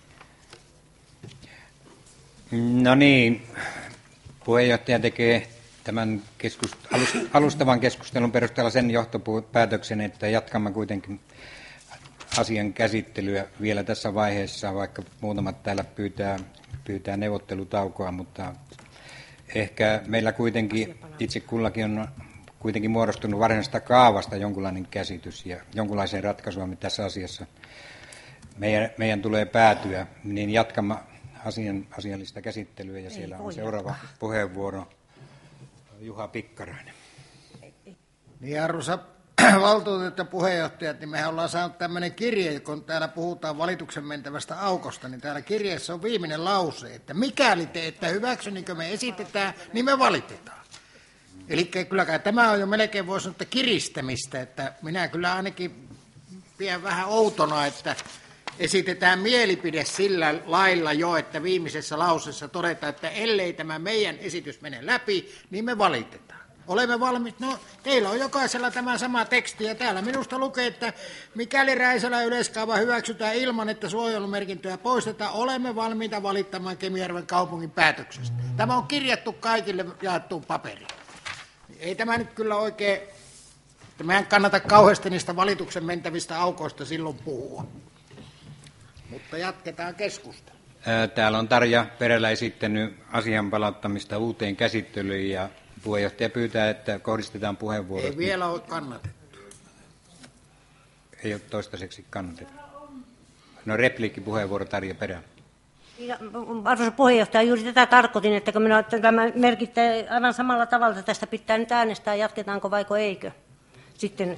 No niin, puheenjohtaja tekee tämän alustavan keskustelun perusteella sen johtopäätöksen, että jatkamme kuitenkin asian käsittelyä vielä tässä vaiheessa, vaikka muutamat täällä pyytää neuvottelutaukoa, mutta ehkä meillä kuitenkin itse kullakin on kuitenkin muodostunut varsinaisesta kaavasta jonkunlainen käsitys ja jonkunlaiseen ratkaisuun tässä asiassa meidän tulee päätyä, niin jatkamme asiallista käsittelyä ja siellä on seuraava puheenvuoro Juha Pikkarainen. Niin, arvoisa valtuutettu puheenjohtajat, niin mehän ollaan saanut tämmöinen kirje, kun täällä puhutaan valituksen mentävästä aukosta, niin täällä kirjeessä on viimeinen lause, että mikäli te ette hyväksy, niin kuin me esitetään, niin me valitetaan. Eli kylläkään tämä on jo melkein voisi sanoa, että kiristämistä, että minä kyllä ainakin pidän vähän outona, että esitetään mielipide sillä lailla jo, että viimeisessä lauseessa todetaan, että ellei tämä meidän esitys mene läpi, niin me valitetaan. Olemme valmiit, no teillä on jokaisella tämä sama teksti ja täällä minusta lukee, että mikäli Räisälän yleiskaava hyväksytään ilman, että suojelumerkintöjä poistetaan, olemme valmiita valittamaan Kemijärven kaupungin päätöksestä. Tämä on kirjattu kaikille jaettuun paperiin. Ei tämä nyt kyllä oikein, että mehän kannata kauheasti niistä valituksen mentävistä aukoista silloin puhua. Mutta jatketaan keskustelua. Täällä on Tarja Perälä esittänyt asian palauttamista uuteen käsittelyyn ja puheenjohtaja pyytää, että kohdistetaan puheenvuorot. Ei vielä ole kannatettu. Ei ole toistaiseksi kannatettu. No repliikkipuheenvuoro Tarja Perälä. Arvoisa puheenjohtaja, juuri tätä tarkoitin, että kun tämä merkittää aivan samalla tavalla, että tästä pitää nyt äänestää, jatketaanko vaiko eikö. Sitten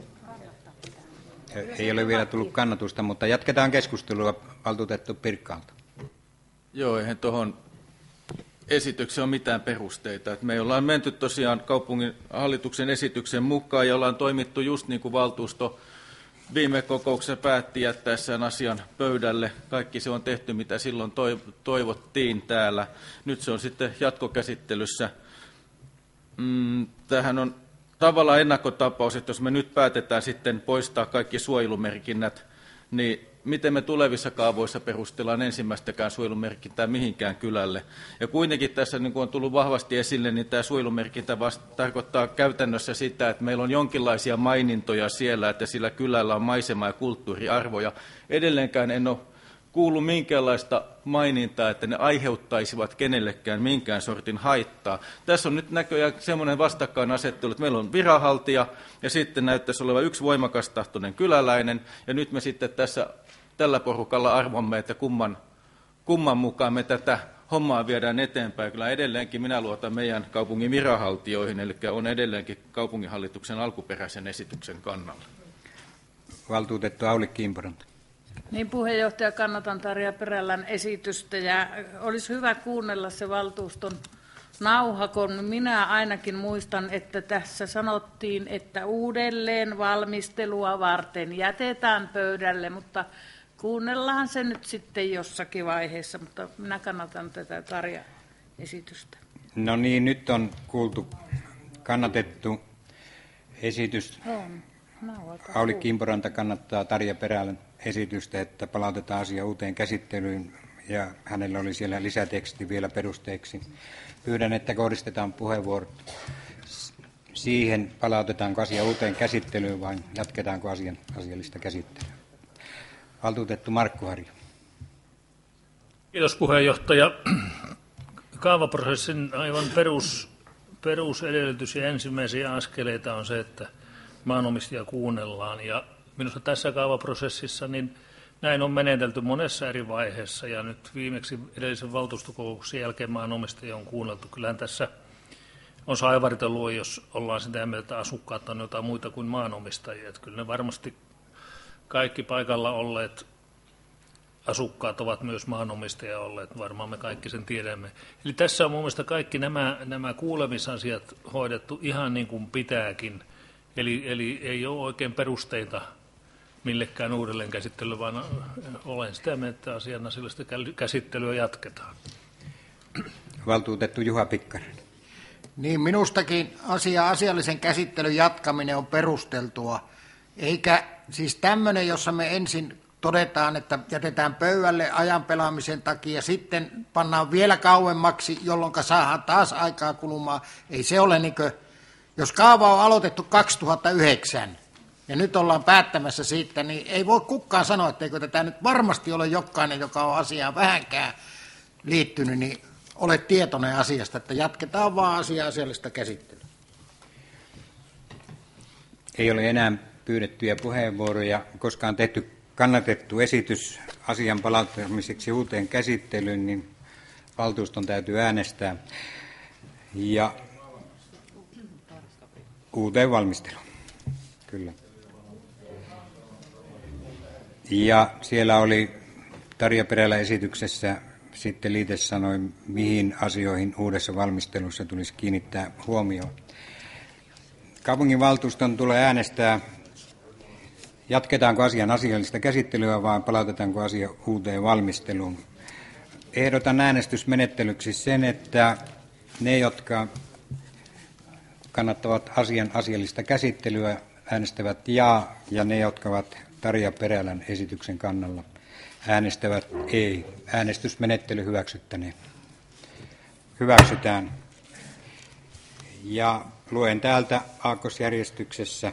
ei ole vielä tullut kannatusta, mutta jatketaan keskustelua. Valtuutettu Pirkkaalta. Joo, eihän tuohon esitykseen ole mitään perusteita. Et me ollaan menty tosiaan kaupungin hallituksen esityksen mukaan ja ollaan toimittu just niin kuin valtuusto viime kokouksessa päätti jättäessään asian pöydälle. Kaikki se on tehty, mitä silloin toivottiin täällä. Nyt se on sitten jatkokäsittelyssä. Tämähän on tavallaan ennakkotapaus, että jos me nyt päätetään sitten poistaa kaikki suojelumerkinnät, niin miten me tulevissa kaavoissa perustellaan ensimmäistäkään suojelumerkintää mihinkään kylälle. Ja kuitenkin tässä, niin kuin on tullut vahvasti esille, niin tämä suojelumerkintä tarkoittaa käytännössä sitä, että meillä on jonkinlaisia mainintoja siellä, että sillä kylällä on maisema- ja kulttuuriarvoja. Edelleenkään en ole kuullut minkäänlaista mainintaa, että ne aiheuttaisivat kenellekään minkään sortin haittaa. Tässä on nyt näköjään semmoinen vastakkainasettelu, että meillä on viranhaltija ja sitten näyttäisi olevan yksi voimakastahtoinen kyläläinen, ja nyt me sitten tällä porukalla arvomme, että kumman mukaan me tätä hommaa viedään eteenpäin. Kyllä edelleenkin minä luotan meidän kaupungin viranhaltijoihin, eli on edelleenkin kaupunginhallituksen alkuperäisen esityksen kannalla. Valtuutettu Aulikki Kimporanta. Niin, puheenjohtaja, kannatan Tarja Perälän esitystä ja olisi hyvä kuunnella se valtuuston nauha, kun minä ainakin muistan, että tässä sanottiin, että uudelleen valmistelua varten jätetään pöydälle, mutta kuunnellaan se nyt sitten jossakin vaiheessa, mutta minä kannatan tätä Tarja-esitystä. No niin, nyt on kuultu kannatettu esitys. Aulikki Kimporanta kannattaa Tarja Perälän esitystä, että palautetaan asia uuteen käsittelyyn ja hänellä oli siellä lisäteksti vielä perusteeksi. Pyydän, että kohdistetaan puheenvuorot siihen, palautetaanko asia uuteen käsittelyyn vai jatketaanko asiallista käsittelyä. Valtuutettu Markku Harju. Kiitos puheenjohtaja. Kaavaprosessin aivan perusedellytys ja ensimmäisiä askeleita on se, että maanomistajia kuunnellaan. Ja minusta tässä kaavaprosessissa niin näin on menetelty monessa eri vaiheessa ja nyt viimeksi edellisen valtuustokokouksen jälkeen maanomistajia on kuunneltu. Kyllähän tässä on saivartelua, jos ollaan sitä mieltä, että asukkaat on jotain muita kuin maanomistajia. Että kyllä ne varmasti kaikki paikalla olleet asukkaat ovat myös maanomistajia olleet, varmaan me kaikki sen tiedämme. Eli tässä on mun mielestä kaikki nämä kuulemisasiat hoidettu ihan niin kuin pitääkin. Eli ei ole oikein perusteita millekään uudelleenkäsittelylle, vaan olen sitä mieltä, että asian asiallista käsittelyä jatketaan. Valtuutettu Juha Pikkanen. Niin, minustakin asiallisen käsittelyn jatkaminen on perusteltua. Eikä siis tämmöinen, jossa me ensin todetaan, että jätetään pöydälle ajan pelaamisen takia, sitten pannaan vielä kauemmaksi, jolloin saadaan taas aikaa kulumaan. Ei se ole niin kuin, jos kaava on aloitettu 2009 ja nyt ollaan päättämässä siitä, niin ei voi kukaan sanoa, etteikö tätä nyt varmasti ole jokainen, joka on asiaan vähänkään liittynyt, niin ole tietoinen asiasta, että jatketaan vaan asiallista käsittelyä. Ei ole enää pyydettyjä puheenvuoroja, koska on tehty kannatettu esitys asian palauttamiseksi uuteen käsittelyyn, niin valtuuston täytyy äänestää ja uuteen valmisteluun. Kyllä. Ja siellä oli Tarja Perälä esityksessä sitten liite sanoi, mihin asioihin uudessa valmistelussa tulisi kiinnittää huomioon. Kaupunginvaltuuston tulee äänestää, jatketaanko asian asiallista käsittelyä vai palautetaanko asia uuteen valmisteluun. Ehdotan äänestysmenettelyksi sen, että ne, jotka kannattavat asian asiallista käsittelyä, äänestävät jaa, ja ne, jotka ovat Tarja Perälän esityksen kannalla, äänestävät ei. Äänestysmenettely hyväksytään. Ja luen täältä aakkosjärjestyksessä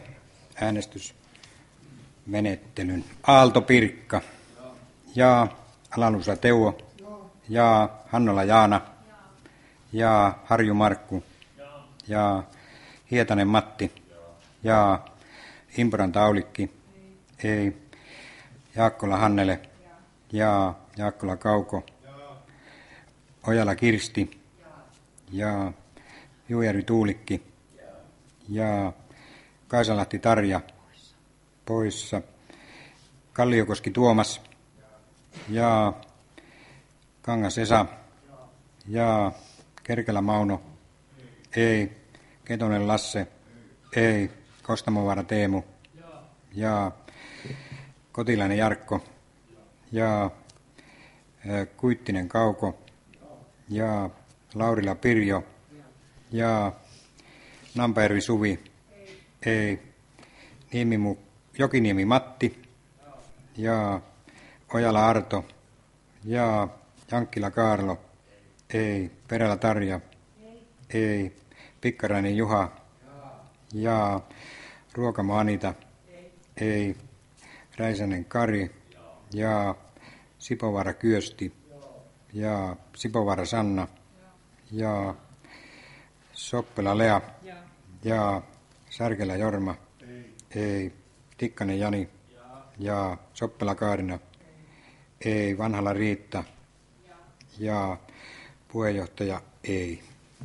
äänestysmenettelyn. Aalto Pirkka. Jaa. Alalusa Teuvo. Jaa. Hannola Jaana. Jaa. Harju Markku. Jaa. Hietanen Matti. Jaa. Imporanta Aulikki. Ei. Jaakkola Hannele. Jaa. Jaakkola Kauko. Ojala Kirsti. Jaa. Juujärvi Tuulikki. Jaa. Kaisalahti Tarja. Poissa. Kalliokoski Tuomas. Jaa. Kangas Esa. Jaa. Kerkelä Mauno. Ei. Ketonen Lasse. Ei. Kostamovaara Teemu. Jaa. Kotilainen Jarkko. Jaa. Kuittinen Kauko. Jaa. Laurila Pirjo. Jaa. Nampajärvi Suvi. Ei. Jokiniemi Matti. Jaa. Ojala Arto. Jaa. Jankkila Kaarlo. Ei. Perälä Tarja. Ei. Pikkarainen Juha. Jaa. Ruokamo Anita. Ei. Räisänen Kari. Jaa. Sipovaara Kyösti. Jaa. Sipovaara Sanna. Jaa. Soppela Lea. Jaa. Särkelä Jorma. Ei. Tikkanen Jani. Jaa. Soppela Kaarina. Ei. Vanhala Riitta. Jaa. Puheenjohtaja ei.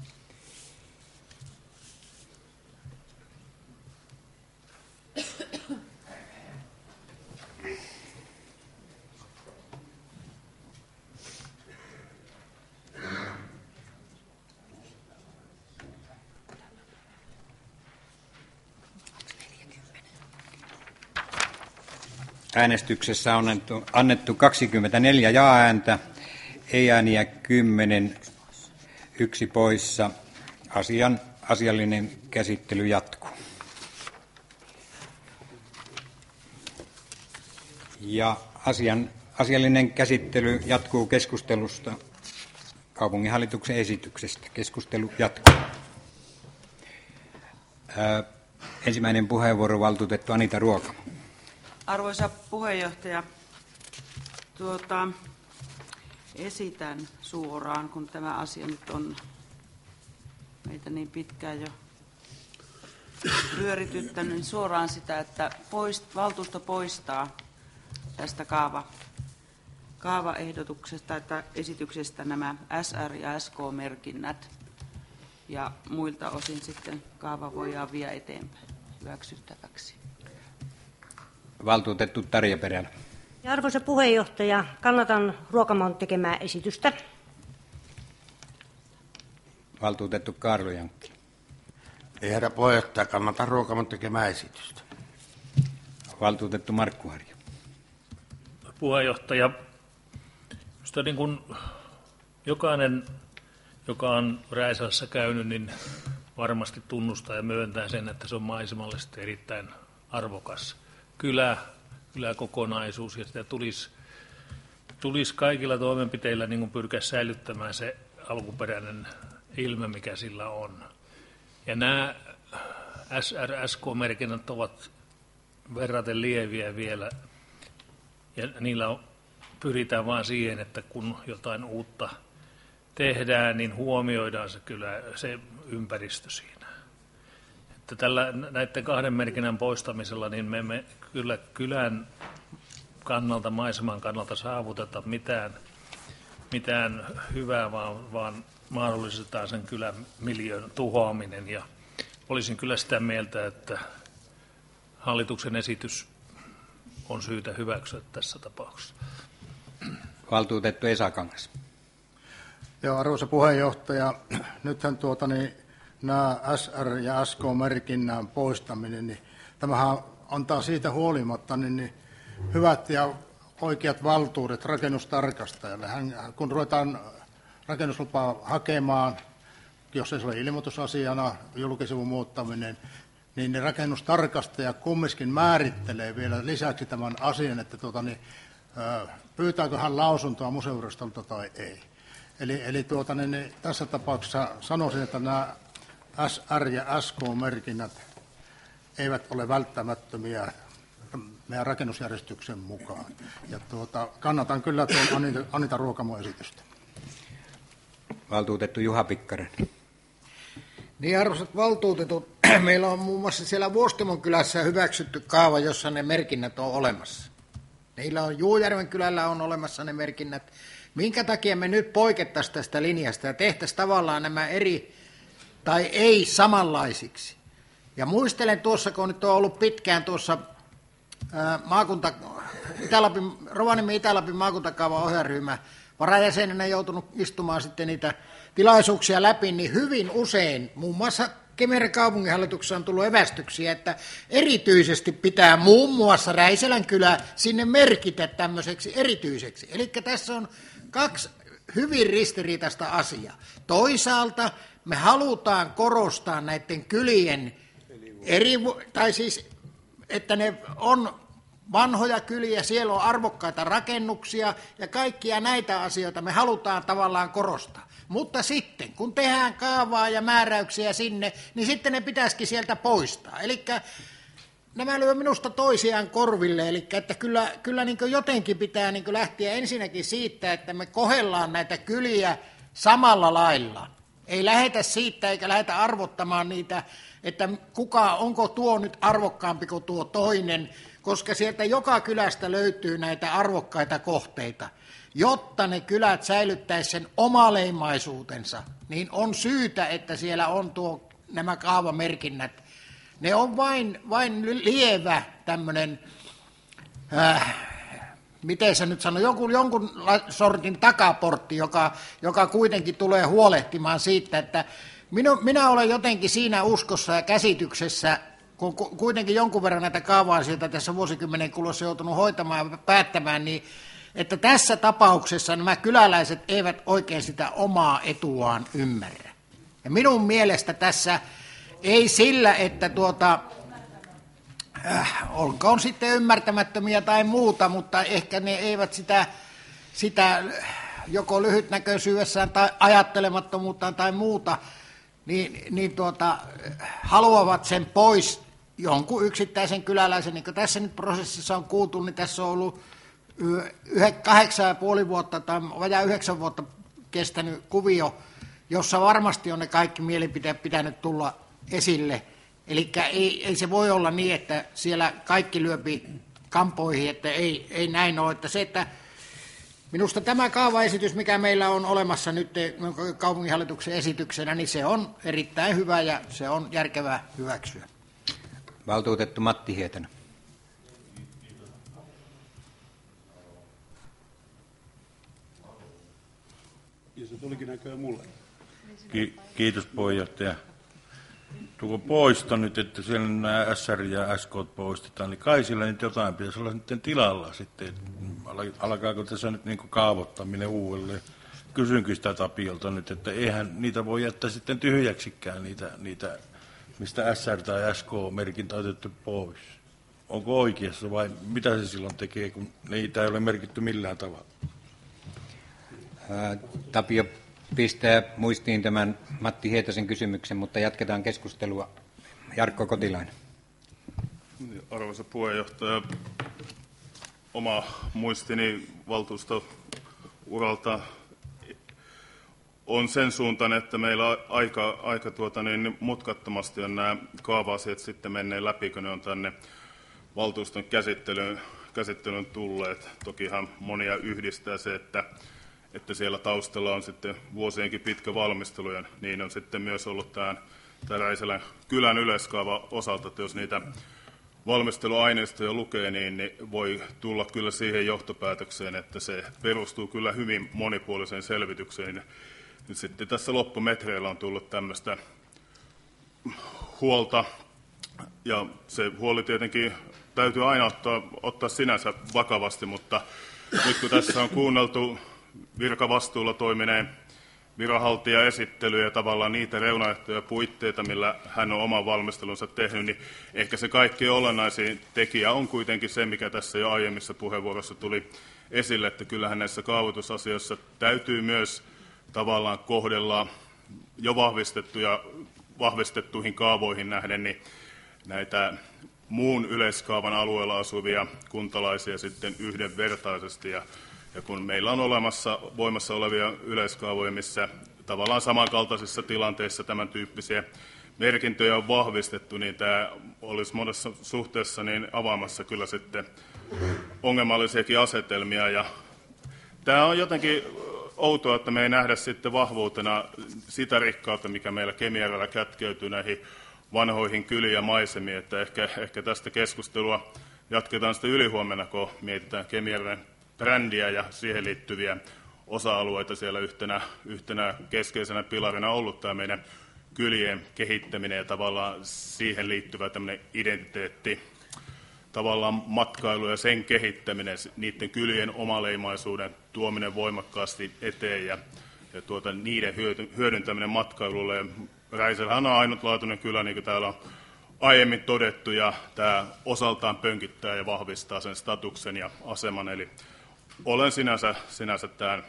Äänestyksessä on annettu 24 jaa-ääntä, ei-ääniä 10, 1 poissa. Asiallinen käsittely jatkuu. Ja asiallinen käsittely jatkuu keskustelusta kaupunginhallituksen esityksestä. Keskustelu jatkuu. Ensimmäinen puheenvuoro valtuutettu Anita Ruoka. Arvoisa puheenjohtaja, esitän suoraan, kun tämä asia nyt on meitä niin pitkään jo pyörityttänyt, niin suoraan sitä, että valtuusto poistaa tästä kaavaehdotuksesta tai esityksestä nämä SR- ja SK-merkinnät, ja muilta osin sitten kaava voidaan viedä eteenpäin hyväksyttäväksi. Valtuutettu Tarja Perälä. Ja arvoisa puheenjohtaja, kannatan Ruokamon tekemää esitystä. Valtuutettu Kaarlo Jankki. Herra puheenjohtaja, kannatan Ruokamon tekemää esitystä. Valtuutettu Markku Harju. Puheenjohtaja, minusta niin kuin jokainen, joka on Räisälässä käynyt, niin varmasti tunnustaa ja myöntää sen, että se on maisemallisesti erittäin arvokas kyläkokonaisuus, ja sitä tulisi kaikilla toimenpiteillä niin kuin pyrkiä säilyttämään se alkuperäinen ilme, mikä sillä on. Ja nämä SR-SK-merkinnät ovat verraten lieviä vielä, ja niillä pyritään vain siihen, että kun jotain uutta tehdään, niin huomioidaan se ympäristö siinä. Että näiden kahden merkinnän poistamisella niin me emme kyllä kylän kannalta, maiseman kannalta saavuteta mitään hyvää, vaan mahdollistetaan sen kylän miljöön tuhoaminen. Ja olisin kyllä sitä mieltä, että hallituksen esitys on syytä hyväksyä tässä tapauksessa. Valtuutettu Esa Kangas. Joo, arvoisa puheenjohtaja, nythän nämä SR- ja SK-merkinnän poistaminen, niin tämähän antaa siitä huolimatta niin hyvät ja oikeat valtuudet rakennustarkastajalle. Kun ruvetaan rakennuslupaa hakemaan, jos ei se ole ilmoitusasiana, julkisivun muuttaminen, niin rakennustarkastaja kumminkin määrittelee vielä lisäksi tämän asian, että pyytääkö hän lausuntoa museovirastolta tai ei. Eli tässä tapauksessa sanoisin, että nämä SR- ja SK-merkinnät eivät ole välttämättömiä meidän rakennusjärjestyksen mukaan. Ja kannatan kyllä tuon Anita Ruokamon esitystä. Valtuutettu Juha Pikkanen. Niin, arvoisat valtuutetut, meillä on muun muassa siellä Vuostimon kylässä hyväksytty kaava, jossa ne merkinnät on olemassa. Meillä on Juujärven kylällä on olemassa ne merkinnät. Minkä takia me nyt poikettaisiin tästä linjasta ja tehtäisiin tavallaan nämä eri tai ei samanlaisiksi? Ja muistelen tuossa, kun nyt on ollut pitkään tuossa Rovaniemen Itä-Lapin maakuntakaavan ohjaryhmä varajäsenenä joutunut istumaan sitten niitä tilaisuuksia läpi, niin hyvin usein muun muassa Kemijärven kaupunginhallituksessa on tullut evästyksiä, että erityisesti pitää muun muassa Räisälän kylä sinne merkitä tämmöiseksi erityiseksi. Eli tässä on kaksi hyvin ristiriitaista asiaa. Toisaalta me halutaan korostaa näiden kylien että ne on vanhoja kyliä, siellä on arvokkaita rakennuksia ja kaikkia näitä asioita me halutaan tavallaan korostaa. Mutta sitten, kun tehdään kaavaa ja määräyksiä sinne, niin sitten ne pitäisikin sieltä poistaa. Eli nämä lyö minusta toisiaan korville, eli että kyllä niin jotenkin pitää niin lähteä ensinnäkin siitä, että me kohdellaan näitä kyliä samalla lailla. Ei lähdetä siitä eikä lähdetä arvottamaan niitä, että onko tuo nyt arvokkaampi kuin tuo toinen, koska sieltä joka kylästä löytyy näitä arvokkaita kohteita. Jotta ne kylät säilyttäisivät sen omaleimaisuutensa, niin on syytä, että siellä on nämä kaavamerkinnät. Ne on vain lievä tämmöinen, miten se nyt sanoo, jonkun sortin takaportti, joka kuitenkin tulee huolehtimaan siitä, että minä olen jotenkin siinä uskossa ja käsityksessä, kun kuitenkin jonkun verran näitä kaava-asioita tässä vuosikymmenen kuluessa joutunut hoitamaan ja päättämään, niin että tässä tapauksessa nämä kyläläiset eivät oikein sitä omaa etuaan ymmärrä. Ja minun mielestä tässä ei sillä, että olkoon sitten ymmärtämättömiä tai muuta, mutta ehkä ne eivät sitä joko lyhytnäköisyydessään tai ajattelemattomuuttaan tai muuta, niin haluavat sen pois jonkun yksittäisen kyläläisen. Niin kuin tässä nyt prosessissa on kuultu, niin tässä on ollut 8,5 vuotta tai vajaa 9 vuotta kestänyt kuvio, jossa varmasti on ne kaikki mielipiteet pitänyt tulla esille. Eli ei se voi olla niin, että siellä kaikki lyöpi kampoihin, että ei näin ole. Että se, että minusta tämä kaavaesitys, mikä meillä on olemassa nyt kaupunginhallituksen esityksenä, niin se on erittäin hyvä ja se on järkevää hyväksyä. Valtuutettu Matti Hietanen. Ja se tulikin näköjään mulle. Kiitos puheenjohtaja. Tuo poisto nyt, että siellä nämä SR ja SK poistetaan, niin kai sillä nyt jotain pitäisi olla sitten tilalla sitten. Alkaako tässä nyt niin kuin kaavoittaminen uudelleen? Kysynkin sitä Tapiolta nyt, että eihän niitä voi jättää sitten tyhjäksikään niitä mistä SR tai SK-merkintä on otettu pois. Onko oikeassa vai mitä se silloin tekee, kun niitä ei ole merkitty millään tavalla? Tapio pistää muistiin tämän Matti Hietasen kysymyksen, mutta jatketaan keskustelua. Jarkko Kotilainen. Arvoisa puheenjohtaja, oma muistini valtuustouralta on sen suuntaan, että meillä aika mutkattomasti on nämä kaava-asiat sitten menneen läpi, kun ne on tänne valtuuston käsittelyyn tulleet. Tokihan monia yhdistää se, että siellä taustalla on sitten vuosienkin pitkä valmistelu, ja niin on sitten myös ollut tämän Räisälän kylän yleiskaavan osalta, että jos niitä valmisteluaineistoja lukee, niin voi tulla kyllä siihen johtopäätökseen, että se perustuu kyllä hyvin monipuoliseen selvitykseen. Nyt sitten tässä loppumetreillä on tullut tämmöistä huolta, ja se huoli tietenkin täytyy aina ottaa sinänsä vakavasti, mutta nyt kun tässä on kuunneltu virkavastuulla toimineen viranhaltijan esittelyä ja tavallaan niitä reunaehtoja ja puitteita, millä hän on oman valmistelunsa tehnyt, niin ehkä se kaikkein olennaisin tekijä on kuitenkin se, mikä tässä jo aiemmissa puheenvuorossa tuli esille, että kyllähän näissä kaavoitusasioissa täytyy myös tavallaan kohdella jo vahvistettuihin kaavoihin nähden niin näitä muun yleiskaavan alueella asuvia kuntalaisia sitten yhdenvertaisesti. Ja kun meillä on voimassa olevia yleiskaavoja, missä tavallaan samankaltaisissa tilanteissa tämän tyyppisiä merkintöjä on vahvistettu, niin tämä olisi monessa suhteessa niin avaamassa kyllä sitten ongelmallisiakin asetelmia. Ja tämä on jotenkin outoa, että me ei nähdä sitten vahvuutena sitä rikkautta, mikä meillä Kemijärvellä kätkeytyy näihin vanhoihin kyliin ja maisemiin, että ehkä tästä keskustelua jatketaan sitten ylihuomenna, kun mietitään Kemijärven brändiä ja siihen liittyviä osa-alueita. Siellä yhtenä keskeisenä pilarina ollut tämä meidän kylien kehittäminen ja tavallaan siihen liittyvä tämmöinen identiteetti, tavallaan matkailu ja sen kehittäminen, niiden kylien omaleimaisuuden tuominen voimakkaasti eteen ja niiden hyödyntäminen matkailulle. Räisälähän on ainutlaatuinen kylä, niin kuin täällä on aiemmin todettu, ja tämä osaltaan pönkittää ja vahvistaa sen statuksen ja aseman. Eli olen sinänsä tämän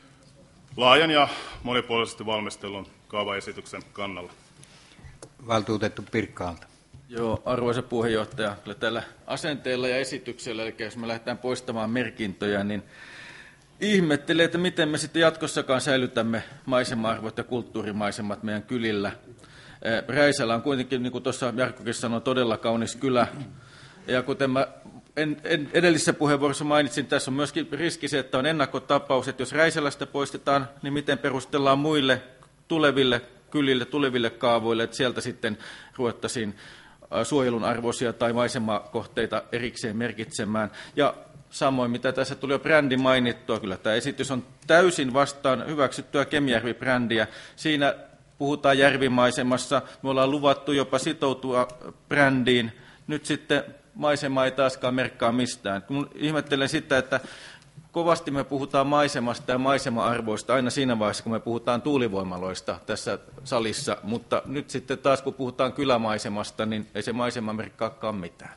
laajan ja monipuolisesti valmistelun kaavaesityksen kannalla. Valtuutettu Pirkkaalta. Joo, arvoisa puheenjohtaja, kyllä tällä asenteella ja esityksellä, eli jos me lähdetään poistamaan merkintöjä, niin ihmettelen, että miten me sitten jatkossakaan säilytämme maisema-arvot ja kulttuurimaisemat meidän kylillä. Räisälä on kuitenkin, niin kuin tuossa Jarkkokin sanoi, todella kaunis kylä. Ja kuten mä edellisessä puheenvuorossa mainitsin, tässä on myöskin riski se, että on ennakkotapaus, että jos Räisälästä poistetaan, niin miten perustellaan muille tuleville kylille, tuleville kaavoille, että sieltä sitten ruvettaisiin suojelun arvoisia tai maisemakohteita erikseen merkitsemään. Ja samoin, mitä tässä tuli jo brändi mainittua, kyllä tämä esitys on täysin vastaan hyväksyttyä Kemijärvi-brändiä. Siinä puhutaan järvimaisemassa, me ollaan luvattu jopa sitoutua brändiin. Nyt sitten maisema ei taaskaan merkkaa mistään. Kun ihmettelen sitä, että kovasti me puhutaan maisemasta ja maisema-arvoista aina siinä vaiheessa, kun me puhutaan tuulivoimaloista tässä salissa, mutta nyt sitten taas kun puhutaan kylämaisemasta, niin ei se maisema merkkaakaan mitään.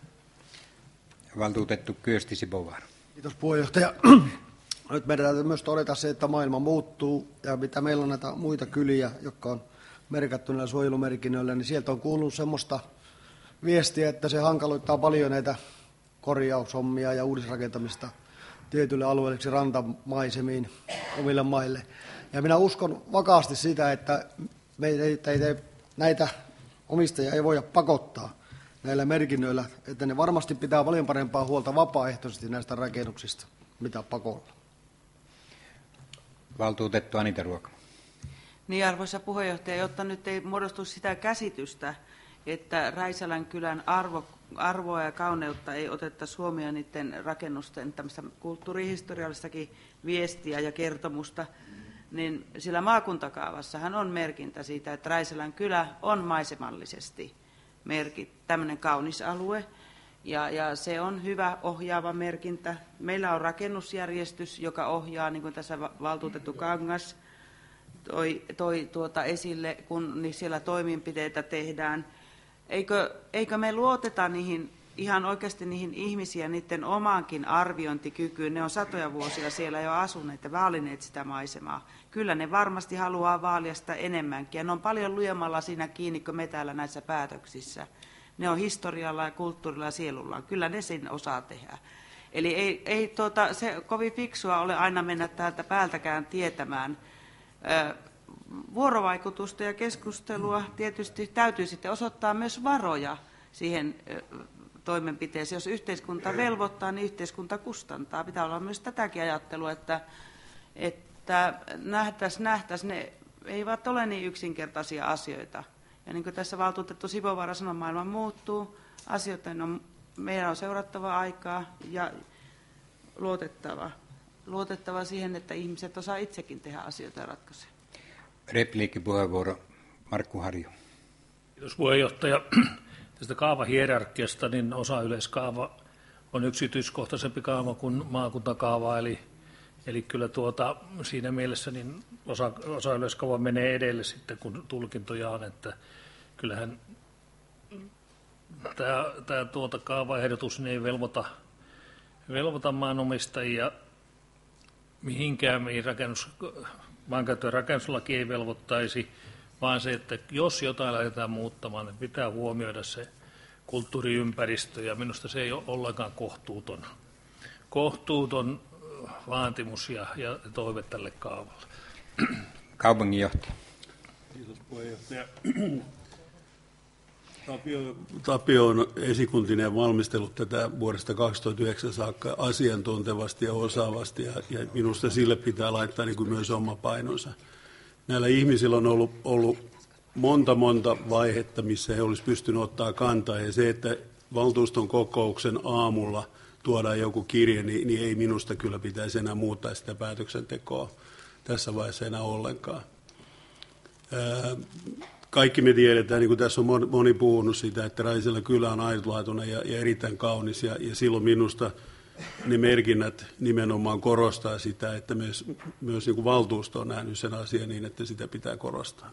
Valtuutettu Kyösti Sipovaara. Kiitos puheenjohtaja. Nyt meidän täytyy myös todeta se, että maailma muuttuu ja mitä meillä on näitä muita kyliä, jotka on merkattu näillä suojelumerkinnöillä, niin sieltä on kuullut semmoista viestiä, että se hankaloittaa paljon näitä korjaushommia ja uudisrakentamista. tietyille alueelliksi rantamaisemiin omille maille. Ja minä uskon vakaasti sitä, että näitä omistajia ei voida pakottaa näillä merkinnöillä, että ne varmasti pitää paljon parempaa huolta vapaaehtoisesti näistä rakennuksista, mitä pakolla. Valtuutettu Anita Ruokamo. Niin, arvoisa puheenjohtaja, jotta nyt ei muodostu sitä käsitystä, että Räisälän kylän arvoa ja kauneutta ei otettaisi huomioon niiden rakennusten tämmöistä kulttuurihistoriallistakin viestiä ja kertomusta, niin sillä maakuntakaavassahan on merkintä siitä, että Räisälän kylä on maisemallisesti tämmöinen kaunis alue, ja se on hyvä ohjaava merkintä. Meillä on rakennusjärjestys, joka ohjaa, niin kuin tässä valtuutettu Kangas toi esille, kun siellä toimenpiteitä tehdään. Eikö me luoteta ihan oikeasti niihin ihmisiä, niiden omaankin arviointikykyyn? Ne on satoja vuosia siellä jo asuneet ja vaalineet sitä maisemaa. Kyllä ne varmasti haluaa vaalia sitä enemmänkin, ja ne on paljon lujemmalla siinä kiinni kuin me täällä näissä päätöksissä. Ne on historialla ja kulttuurilla ja sielullaan. Kyllä ne sen osaa tehdä. Eli ei se kovin fiksua ole aina mennä täältä päältäkään tietämään. Vuorovaikutusta ja keskustelua tietysti täytyy sitten osoittaa myös varoja siihen toimenpiteeseen. Jos yhteiskunta velvoittaa, niin yhteiskunta kustantaa. Pitää olla myös tätäkin ajattelua, että nähtäisiin, ne eivät ole niin yksinkertaisia asioita. Ja niin kuin tässä valtuutettu Sipovaara sanoi, maailma muuttuu, meidän on seurattava aikaa ja luotettava siihen, että ihmiset osaa itsekin tehdä asioita ja ratkaisuja. Repliikkipuheenvuoro Markku Harju. Kiitos puheenjohtaja. Tästä kaavahierarkiasta, niin osa yleiskaava on yksityiskohtaisempi kaava kuin maakuntakaava, eli kyllä siinä mielessä niin osa yleiskaava menee edelle sitten, kun tulkintoja on, että kyllähän tämä kaavaehdotus niin ei velvoita maanomistajia mihinkään, mihin maankäyttö- ja rakennuslaki ei velvoittaisi, vaan se, että jos jotain lähdetään muuttamaan, niin pitää huomioida se kulttuuriympäristö, ja minusta se ei ole ollenkaan kohtuuton vaatimus ja toive tälle kaavalle. Kaupunginjohtaja. Kiitos puheenjohtaja. Tapio on esikuntinen valmistellut tätä vuodesta 2009 saakka asiantuntevasti ja osaavasti, ja minusta sille pitää laittaa niin kuin myös oma painonsa. Näillä ihmisillä on ollut monta vaihetta, missä he olisivat pystyneet ottaa kantaa, ja se, että valtuuston kokouksen aamulla tuodaan joku kirje, niin ei minusta kyllä pitäisi enää muuttaa sitä päätöksentekoa tässä vaiheessa enää ollenkaan. Kaikki me tiedetään, niin kuin tässä on moni puhunut sitä, että Räisälän kylä on ainutlaatuinen ja erittäin kaunis, ja silloin minusta ne merkinnät nimenomaan korostaa sitä, että myös niin kuin valtuusto on nähnyt sen asian niin, että sitä pitää korostaa.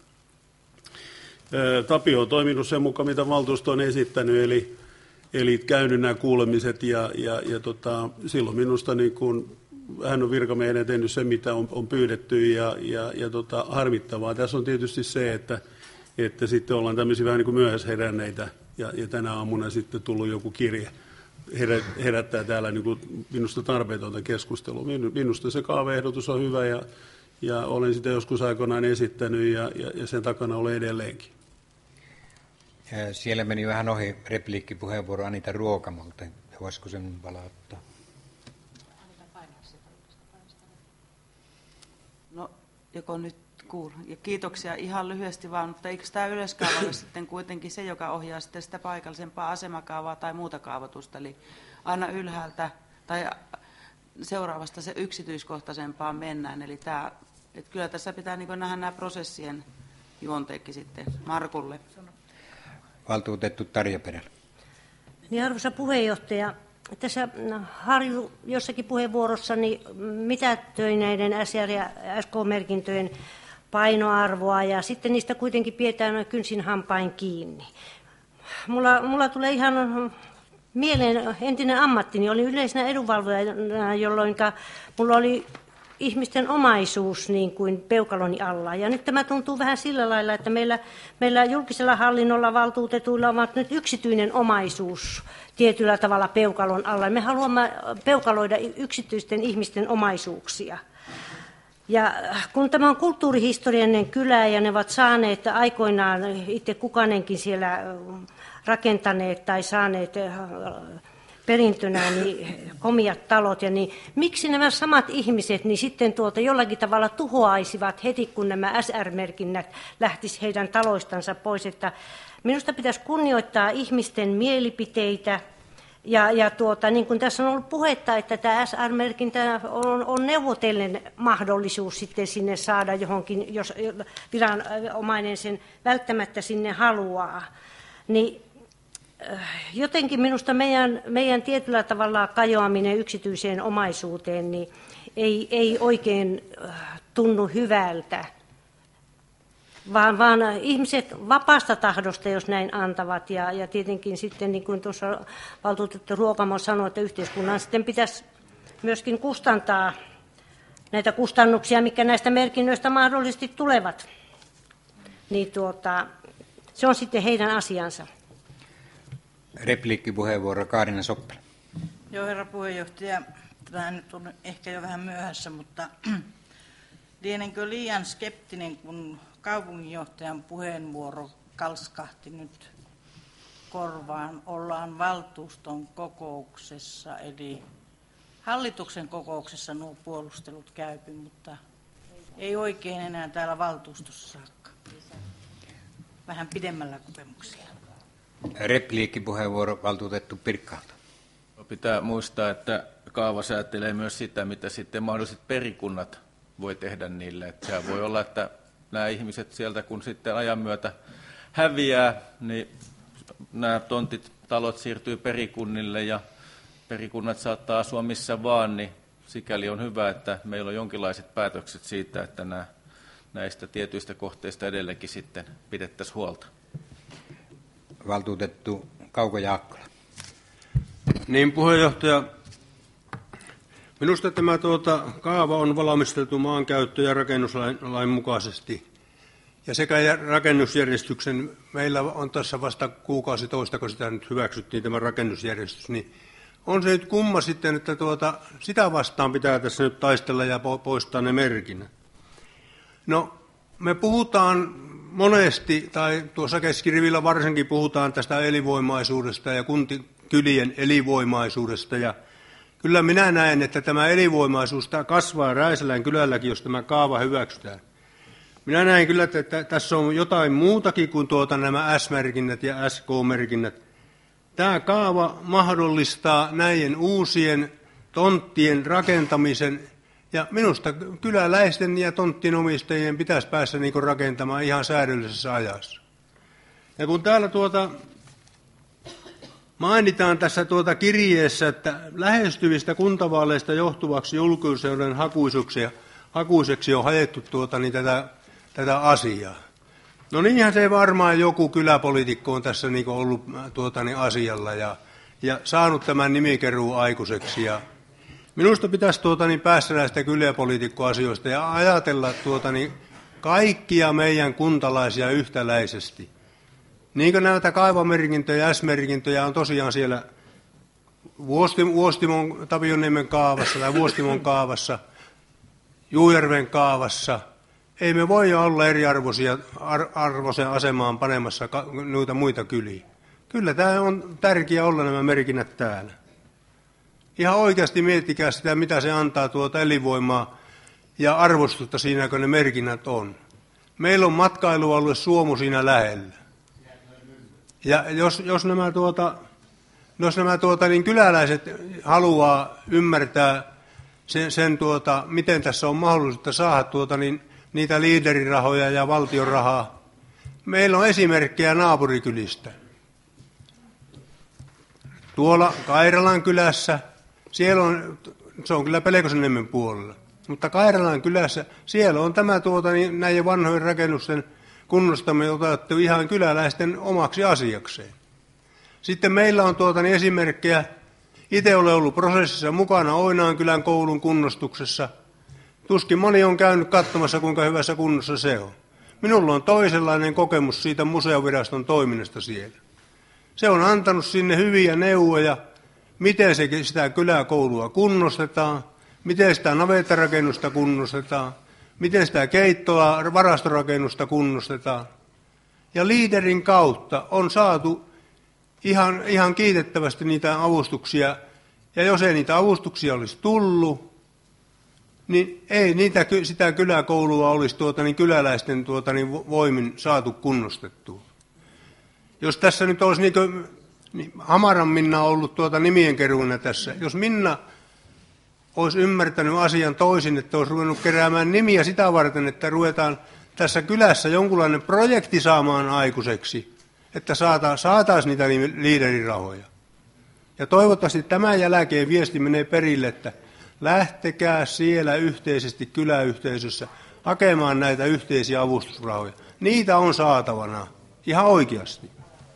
Tapio on toiminut sen mukaan, mitä valtuusto on esittänyt, eli käynyt nämä kuulemiset, ja silloin minusta niin kuin hän on virkamiehen tehnyt se, mitä on pyydetty, ja harmittavaa. Tässä on tietysti se, että sitten ollaan tämmöisiä vähän niin kuin myöhäisheränneitä, ja tänä aamuna sitten tullut joku kirje herättää täällä niin kuin minusta tarpeetonta keskustelua. Minusta se kaavaehdotus on hyvä, ja olen sitä joskus aikoinaan esittänyt, ja sen takana olen edelleenkin. Siellä meni vähän ohi repliikkipuheenvuoro Anita Ruokamolta. Voisiko sen palauttaa? No, joko nyt kuuluu. Ja kiitoksia ihan lyhyesti vaan, mutta eikö tämä yleiskaava ole sitten kuitenkin se, joka ohjaa sitten sitä paikallisempaa asemakaavaa tai muuta kaavoitusta, eli aina ylhäältä tai seuraavasta se yksityiskohtaisempaan mennään, eli että kyllä tässä pitää niin nähdä nämä prosessien juonteekin sitten Markulle. Valtuutettu Tarja Perälä. Niin, arvoisa puheenjohtaja, tässä Harju jossakin puheenvuorossani mitätöi näiden SR- ja SK-merkintöjen painoarvoa, ja sitten niistä kuitenkin pidetään noin kynsin hampain kiinni. Mulla tulee ihan mieleen entinen ammattini, olin yleisenä edunvalvojana, jolloin mulla oli ihmisten omaisuus niin kuin peukaloni alla. Ja nyt tämä tuntuu vähän sillä lailla, että meillä julkisella hallinnolla valtuutetuilla on nyt yksityinen omaisuus tietyllä tavalla peukalon alla. Me haluamme peukaloida yksityisten ihmisten omaisuuksia. Ja kun tämä on kulttuurihistoriallinen kylä ja ne ovat saaneet aikoinaan itse kukanenkin siellä rakentaneet tai saaneet perintönä niin komiat talot, ja niin miksi nämä samat ihmiset niin sitten jollakin tavalla tuhoaisivat heti, kun nämä SR-merkinnät lähtisivät heidän taloistansa pois. Että minusta pitäisi kunnioittaa ihmisten mielipiteitä, ja niin kuin tässä on ollut puhetta, että tämä SR-merkintä on neuvotellen mahdollisuus sitten sinne saada johonkin, jos viranomainen sen välttämättä sinne haluaa, niin jotenkin minusta meidän tietyllä tavalla kajoaminen yksityiseen omaisuuteen niin ei oikein tunnu hyvältä, vaan ihmiset vapaasta tahdosta, jos näin antavat, ja tietenkin sitten, niin kuin tuossa valtuutettu Ruokamo sanoi, että yhteiskunnan sitten pitäisi myöskin kustantaa näitä kustannuksia, mikä näistä merkinnöistä mahdollisesti tulevat, niin se on sitten heidän asiansa. Repliikkipuheenvuoro Kaarina Soppela. Joo, herra puheenjohtaja, tämä nyt on ehkä jo vähän myöhässä, mutta lienenkö liian skeptinen, kun kaupunginjohtajan puheenvuoro kalskahti nyt korvaan. Ollaan valtuuston kokouksessa, eli hallituksen kokouksessa nuo puolustelut käypy, mutta ei oikein enää täällä valtuustossa saakka. Vähän pidemmällä kokemuksella. Repliikkipuheenvuoro valtuutettu Pirkkahalta. Pitää muistaa, että kaava säätelee myös sitä, mitä sitten mahdolliset perikunnat voi tehdä niille. Että sehän voi olla, että nämä ihmiset sieltä, kun sitten ajan myötä häviää, niin nämä tontit, talot siirtyy perikunnille ja perikunnat saattaa asua missä vaan, niin sikäli on hyvä, että meillä on jonkinlaiset päätökset siitä, että näistä tietyistä kohteista edelleenkin sitten pidettäisiin huolta. Valtuutettu Kauko Jaakkola. Niin, puheenjohtaja. Minusta tämä kaava on valmisteltu maankäyttö- ja rakennuslain mukaisesti. Ja sekä rakennusjärjestyksen, meillä on tässä vasta kuukausi toista, kun sitä nyt hyväksyttiin tämä rakennusjärjestys, niin on se nyt kumma sitten, että sitä vastaan pitää tässä nyt taistella ja poistaa ne merkinnät. No, me puhutaan monesti, tai tuossa keskirivillä varsinkin puhutaan tästä elinvoimaisuudesta ja kylien elinvoimaisuudesta, ja kyllä minä näen, että tämä elinvoimaisuus kasvaa Räisälän kylälläkin, jos tämä kaava hyväksytään. Minä näen kyllä, että tässä on jotain muutakin kuin nämä S-merkinnät ja SK-merkinnät. Tämä kaava mahdollistaa näiden uusien tonttien rakentamisen, ja minusta kyläläisten ja tonttien omistajien pitäisi päästä rakentamaan ihan säädöllisessä ajassa. Ja kun täällä mainitaan tässä kirjeessä, että lähestyvistä kuntavaaleista johtuvaksi julkisuuden hakuiseksi on haettu tätä asiaa. No niinhän se varmaan joku kyläpoliitikko on tässä ollut asialla ja saanut tämän nimikeruun aikuiseksi. Ja minusta pitäisi päästä näistä kyläpoliitikkoasioista ja ajatella kaikkia meidän kuntalaisia yhtäläisesti. Niin kuin näitä kaivamerkintöjä ja S-merkintöjä on tosiaan siellä Vuostimon Tapioniemen kaavassa tai Vuostimon kaavassa, Juujärven kaavassa. Ei me voi olla eriarvoiseen asemaan panemassa noita muita kyliä. Kyllä tämä on tärkeää olla nämä merkinnät täällä. Ihan oikeasti miettikää sitä, mitä se antaa elinvoimaa ja arvostusta siinä, kun ne merkinnät on. Meillä on matkailualue Suomu siinä lähellä. Ja jos nämä niin kyläläiset haluaa ymmärtää sen miten tässä on mahdollisuutta saada niitä liiderirahoja ja valtion rahaa. Meillä on esimerkkejä naapurikylistä. Tuolla Kairalan kylässä, se on kyllä Pelkosenniemen puolella, mutta Kairalan kylässä siellä on tämä näiden vanhojen rakennusten kunnostaminen otettu ihan kyläläisten omaksi asiakseen. Sitten meillä on esimerkkejä. Itse olen ollut prosessissa mukana Oinaankylän koulun kunnostuksessa. Tuskin moni on käynyt katsomassa, kuinka hyvässä kunnossa se on. Minulla on toisenlainen kokemus siitä museoviraston toiminnasta siellä. Se on antanut sinne hyviä neuvoja, miten sitä kyläkoulua kunnostetaan, miten sitä navettarakennusta kunnostetaan, miten sitä keittoa, varastorakennusta kunnostetaan. Ja liiderin kautta on saatu ihan kiitettävästi niitä avustuksia. Ja jos ei niitä avustuksia olisi tullut, niin ei sitä kyläkoulua olisi kyläläisten voimin saatu kunnostettua. Jos tässä nyt olisi niin Hamaran Minna ollut nimien keruuna tässä, jos Minna olisi ymmärtänyt asian toisin, että olisi ruvennut keräämään nimiä sitä varten, että ruvetaan tässä kylässä jonkunlainen projekti saamaan aikuiseksi, että saataisiin niitä liiderirahoja. Ja toivottavasti tämän jälkeen viesti menee perille, että lähtekää siellä yhteisesti kyläyhteisössä hakemaan näitä yhteisiä avustusrahoja. Niitä on saatavana ihan oikeasti.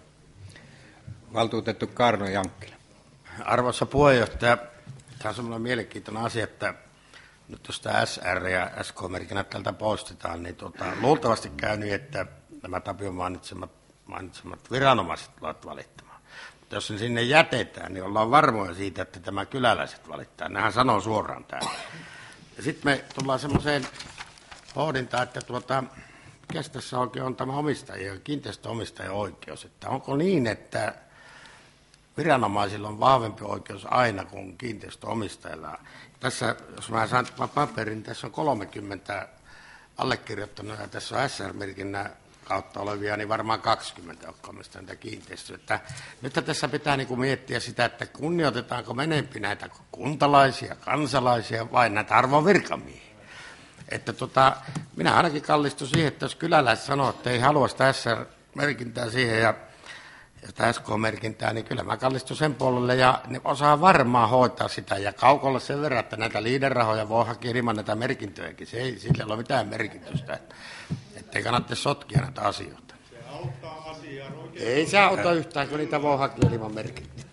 Valtuutettu Kaarno Jankkila. Arvoisa puheenjohtaja, tämä on sellainen mielenkiintoinen asia, että nyt jos tämä SR ja SK-merkinnät tältä poistetaan, niin luultavasti käy niin, että nämä Tapion mainitsemat viranomaiset tulevat valittamaan. Mutta jos ne sinne jätetään, niin ollaan varmoja siitä, että tämä kyläläiset valittaa. Nehän sanoo suoraan täällä. Ja sitten me tullaan semmoiseen pohdintaan, että mikä tässä oikein on tämä kiinteistöomistajan oikeus. Että onko niin, että viranomaisilla on vahvempi oikeus aina kuin kiinteistöomistajilla. Tässä, jos mä saan paperin, niin tässä on 30 allekirjoittanut ja tässä on SR-merkinnän kautta olevia, niin varmaan 20, jotka omistavat näitä kiinteistöjä. Nyt tässä pitää miettiä sitä, että kunnioitetaanko menempi näitä kuntalaisia, kansalaisia vai näitä arvon virkamiehiä. Että minä ainakin kallistun siihen, että jos kyläläiset sanoo, että ei halua sitä SR-merkintää siihen ja sitä SK-merkintää, niin kyllä mä kallistun sen puolelle ja ne osaa varmaan hoitaa sitä. Ja Kaukolle sen verran, että näitä liiderahoja voi hakea ilman näitä merkintöjäkin. Sillä ei ole mitään merkitystä, ettei kannata sotkia näitä asioita. Se auttaa asiaa oikein. Ei se auta yhtään, kun niitä voi hakea ilman merkintää.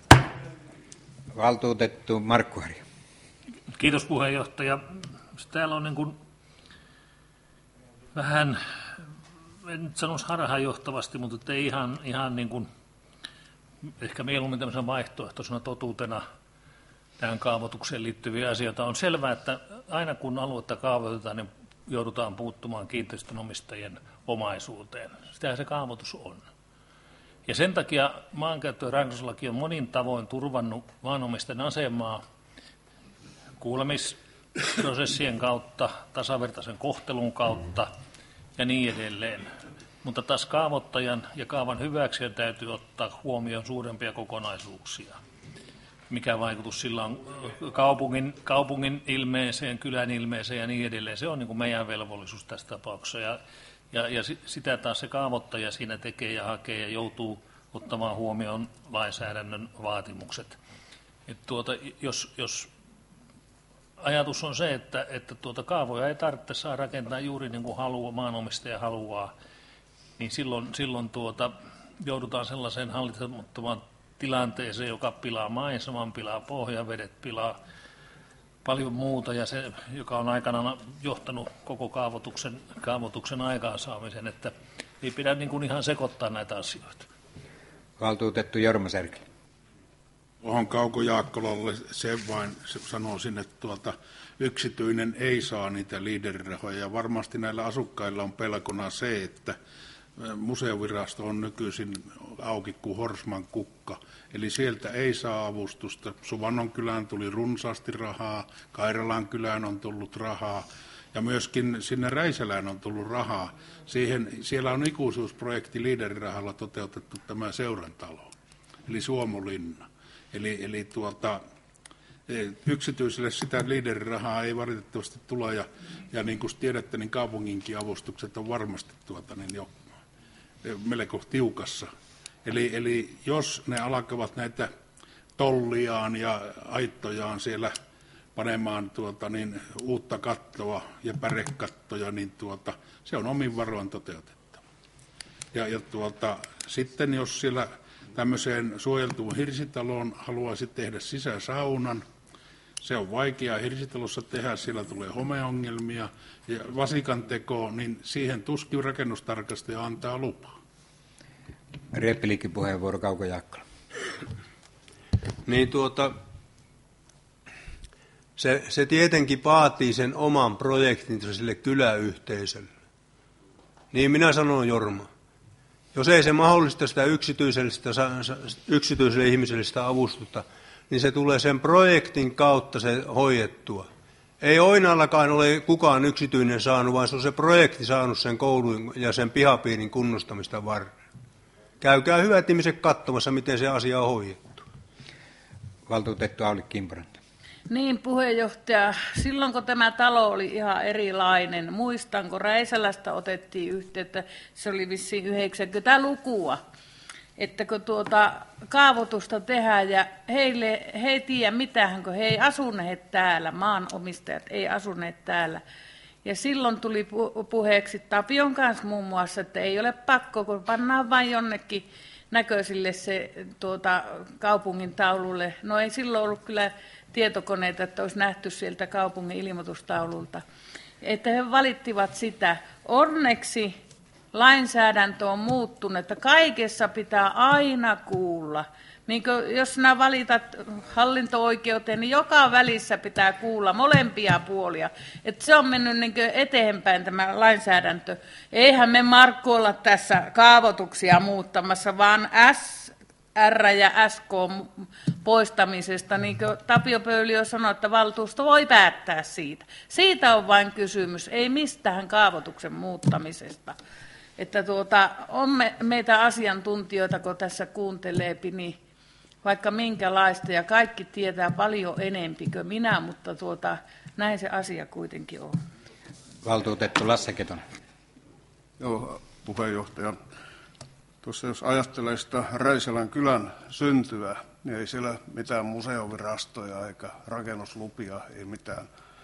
Valtuutettu Markku Harju. Kiitos puheenjohtaja. Täällä on vähän, en nyt sanoisi harhaanjohtavasti, mutta ei ihan niin kuin, ehkä mieluummin tämmöisenä vaihtoehtoisena totuutena tähän kaavoitukseen liittyviä asioita. On selvää, että aina kun aluetta kaavoitetaan, niin joudutaan puuttumaan kiinteistönomistajien omaisuuteen. Sitähän se kaavoitus on. Ja sen takia maankäyttö- ja rakennuslaki on monin tavoin turvannut maanomistajien asemaa kuulemisprosessien kautta, tasavertaisen kohtelun kautta ja niin edelleen. Mutta taas kaavoittajan ja kaavan hyväksyjän täytyy ottaa huomioon suurempia kokonaisuuksia. Mikä vaikutus sillä on kaupungin ilmeeseen, kylän ilmeeseen ja niin edelleen. Se on niin kuin meidän velvollisuus tässä tapauksessa. Ja sitä taas se kaavoittaja siinä tekee ja hakee ja joutuu ottamaan huomioon lainsäädännön vaatimukset. Jos ajatus on se, että kaavoja ei tarvitse saa rakentaa juuri niin kuin maanomistaja haluaa, niin silloin joudutaan sellaiseen hallitsemattomaan tilanteeseen, joka pilaa maiseman, pilaa pohjavedet, pilaa paljon muuta, ja se, joka on aikanaan johtanut koko kaavoituksen aikaansaamisen, että ei pidä niin kuin ihan sekoittaa näitä asioita. Valtuutettu Jorma Särkilä. Tuohon Kauko Jaakkolalle sen vain sanoisin, että yksityinen ei saa niitä liiderirahoja, ja varmasti näillä asukkailla on pelkona se, että museovirasto on nykyisin auki kuin Horsman kukka, eli sieltä ei saa avustusta. Suvannon kylään tuli runsaasti rahaa, Kairalan kylään on tullut rahaa ja myöskin sinne Räisälään on tullut rahaa. Siellä on ikuisuusprojekti liiderirahalla toteutettu tämä seurantalo, eli Suomulinna. Eli yksityiselle sitä liiderirahaa ei valitettavasti tule, ja niin kuin tiedätte, niin kaupunginkin avustukset on varmasti jo melko tiukassa. Eli jos ne alkavat näitä tolliaan ja aittojaan siellä panemaan uutta kattoa ja pärekattoja, niin se on omin varoin toteutettava. Sitten jos siellä tämmöiseen suojeltuun hirsitaloon haluaisi tehdä sisäsaunan, Se on vaikeaa hirsitalossa tehdä, siellä tulee homeongelmia ja vasikan teko, niin siihen tuskin rakennustarkastaja antaa lupaa. Repliikkipuheenvuoro Kauko Jaakkola. Niin se tietenkin vaatii sen oman projektin sille kyläyhteisölle. Niin minä sanon, Jorma. Jos ei se mahdollista sitä yksityiselle ihmiselle sitä avustusta, niin se tulee sen projektin kautta se hoidettua. Ei Oinaallakaan ole kukaan yksityinen saanut, vaan se on se projekti saanut sen koulun ja sen pihapiirin kunnostamista varten. Käykää hyvät ihmiset katsomassa, miten se asia on hoidettu. Valtuutettu Auli Kimbrant. Niin, puheenjohtaja. Silloin kun tämä talo oli ihan erilainen, muistan, kun Räisälästä otettiin yhteyttä, se oli vissiin 90-lukua, että kun kaavoitusta tehdään ja he ei tiedä mitään, kun he ei asuneet täällä, maanomistajat ei asuneet täällä. Ja silloin tuli puheeksi Tapion kanssa muun muassa, että ei ole pakko, kun pannaan vain jonnekin näköisille se kaupungin taululle. No ei silloin ollut kyllä tietokoneita, että olisi nähty sieltä kaupungin ilmoitustaululta. Että he valittivat sitä. Onneksi lainsäädäntö on muuttunut, että kaikessa pitää aina kuulla. Niin jos sinä valitat hallinto-oikeuteen, niin joka välissä pitää kuulla molempia puolia. Että se on mennyt niin eteenpäin tämä lainsäädäntö. Eihän me Markku olla tässä kaavoituksia muuttamassa, vaan SR ja SK poistamisesta. Niin kuin Tapio Pöyliö sanoi, että valtuusto voi päättää siitä. Siitä on vain kysymys, ei mistään kaavoituksen muuttamisesta. Että on meitä asiantuntijoita, kun tässä kuuntelee, niin vaikka minkälaista, ja kaikki tietää paljon enempi kuin minä, mutta näin se asia kuitenkin on. Valtuutettu Lasse Ketonen. Joo, puheenjohtaja. Tuossa jos ajattelee sitä Räisälän kylän syntyä, niin ei siellä mitään museovirastoja eikä rakennuslupia, ei mitään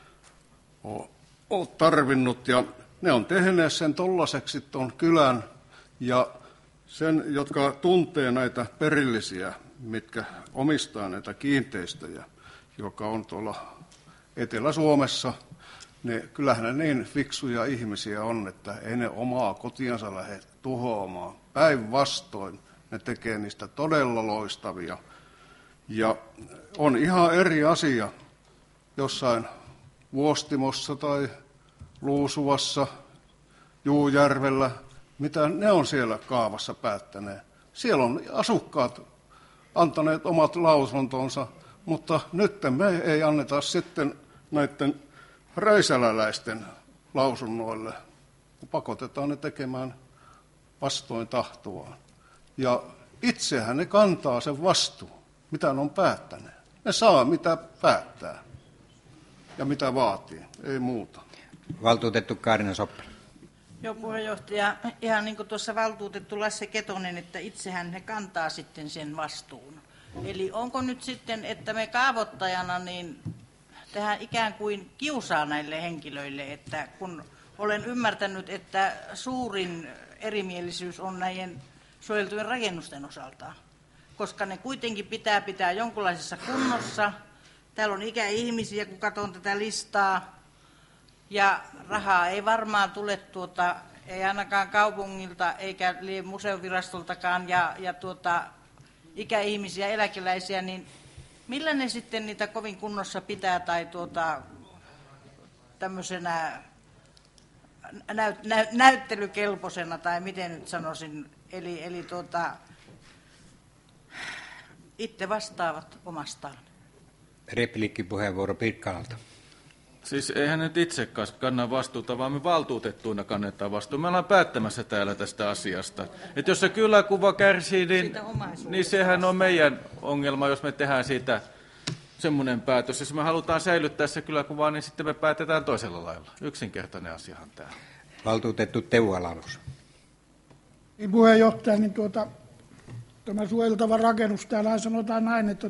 ole tarvinnut. Ja ne on tehneet sen tollaiseksi tuon kylän ja sen, jotka tuntee näitä perillisiä, mitkä omistaa näitä kiinteistöjä, joka on tuolla Etelä-Suomessa, niin kyllähän ne niin fiksuja ihmisiä on, että ei ne omaa kotiansa lähde tuhoamaan. Päinvastoin ne tekee niistä todella loistavia. Ja on ihan eri asia jossain Vuostimossa tai Luusuvassa, Juujärvellä, mitä ne on siellä kaavassa päättäneet. Siellä on asukkaat antaneet omat lausuntonsa, mutta nyt me ei anneta sitten näiden räisäläläisten lausunnoille, kun pakotetaan ne tekemään vastoin tahtoaan. Ja itsehän ne kantaa sen vastuun, mitä ne on päättäneet. Ne saa mitä päättää ja mitä vaatii, ei muuta. Valtuutettu Kaarina Soppela. Joo, puheenjohtaja. Ihan niin kuin tuossa valtuutettu Lasse Ketonen, että itsehän he kantaa sitten sen vastuun. Eli onko nyt sitten, että me kaavoittajana niin tehdään ikään kuin kiusaa näille henkilöille, että kun olen ymmärtänyt, että suurin erimielisyys on näiden suojeltujen rakennusten osalta, koska ne kuitenkin pitää jonkunlaisessa kunnossa. Täällä on ikäihmisiä, kun katson tätä listaa, ja rahaa ei varmaan tule ei ainakaan kaupungilta eikä museovirastoltakaan, ja ikäihmisiä, eläkeläisiä, niin millä ne sitten niitä kovin kunnossa pitää tai tämmöisenä näyttelykelpoisena, tai miten nyt sanoisin, eli itse vastaavat omastaan. Repliikkipuheenvuoro Pirkkalalta. Siis eihän nyt itse kanna vastuuta, vaan me valtuutettuina kannetaan vastuuta. Me ollaan päättämässä täällä tästä asiasta. Että jos se kyläkuva kärsii, niin sehän on meidän ongelma, jos me tehdään siitä semmoinen päätös. Jos me halutaan säilyttää se kyläkuva, niin sitten me päätetään toisella lailla. Yksinkertainen asiahan tämä. Valtuutettu Teuvo Alavus. Niin, puheenjohtaja, niin tämä suojeltava rakennus, täällä sanotaan näin, että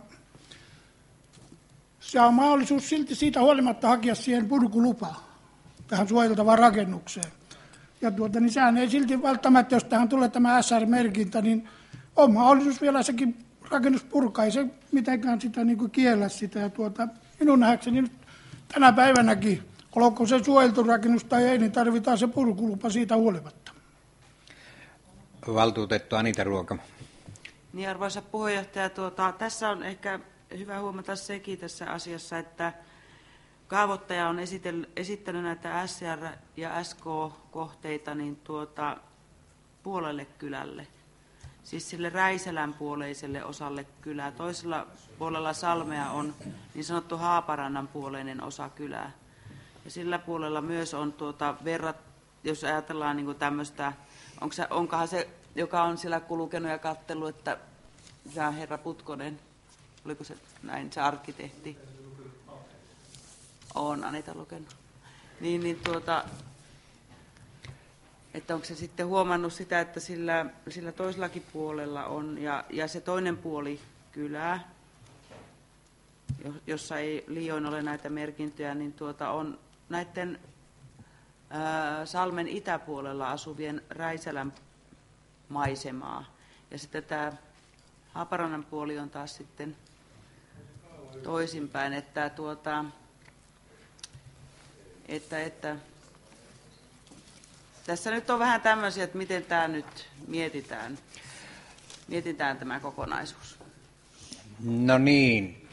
se on mahdollisuus silti siitä huolimatta hakea siihen purkulupaa tähän suojeltavaan rakennukseen. Ja niin sehän ei silti välttämättä, jos tähän tulee tämä SR-merkintä, niin on mahdollisuus vielä sekin rakennus purkaa, ei se mitenkään sitä niin kuin kiellä sitä. Ja minun nähdäkseni nyt tänä päivänäkin, olkoon se suojeltu rakennus tai ei, niin tarvitaan se purkulupa siitä huolimatta. Valtuutettu Anita Ruokamo. Niin, arvoisa puheenjohtaja, tässä on ehkä hyvä huomata sekin tässä asiassa, että kaavoittaja on esittänyt näitä SR- ja SK-kohteita niin puolelle kylälle, siis sille Räisälän puoleiselle osalle kylää. Toisella puolella Salmea on niin sanottu Haaparannan puoleinen osa kylää. Ja sillä puolella myös on jos ajatellaan niin tämmöistä, onkohan se, joka on siellä kulkenut ja katsellut, että tämä herra Putkonen, oliko se näin, se arkkitehti? On Anita lukenut. Että onko se sitten huomannut sitä, että sillä toisellakin puolella on, ja se toinen puoli kylää, jossa ei liioin ole näitä merkintöjä, niin on näiden Salmen itäpuolella asuvien Räisälän maisemaa. Ja sitten tämä Haaparannan puoli on taas sitten toisinpäin, että tässä nyt on vähän tämmöisiä, että miten tämä nyt mietitään tämä kokonaisuus. No niin.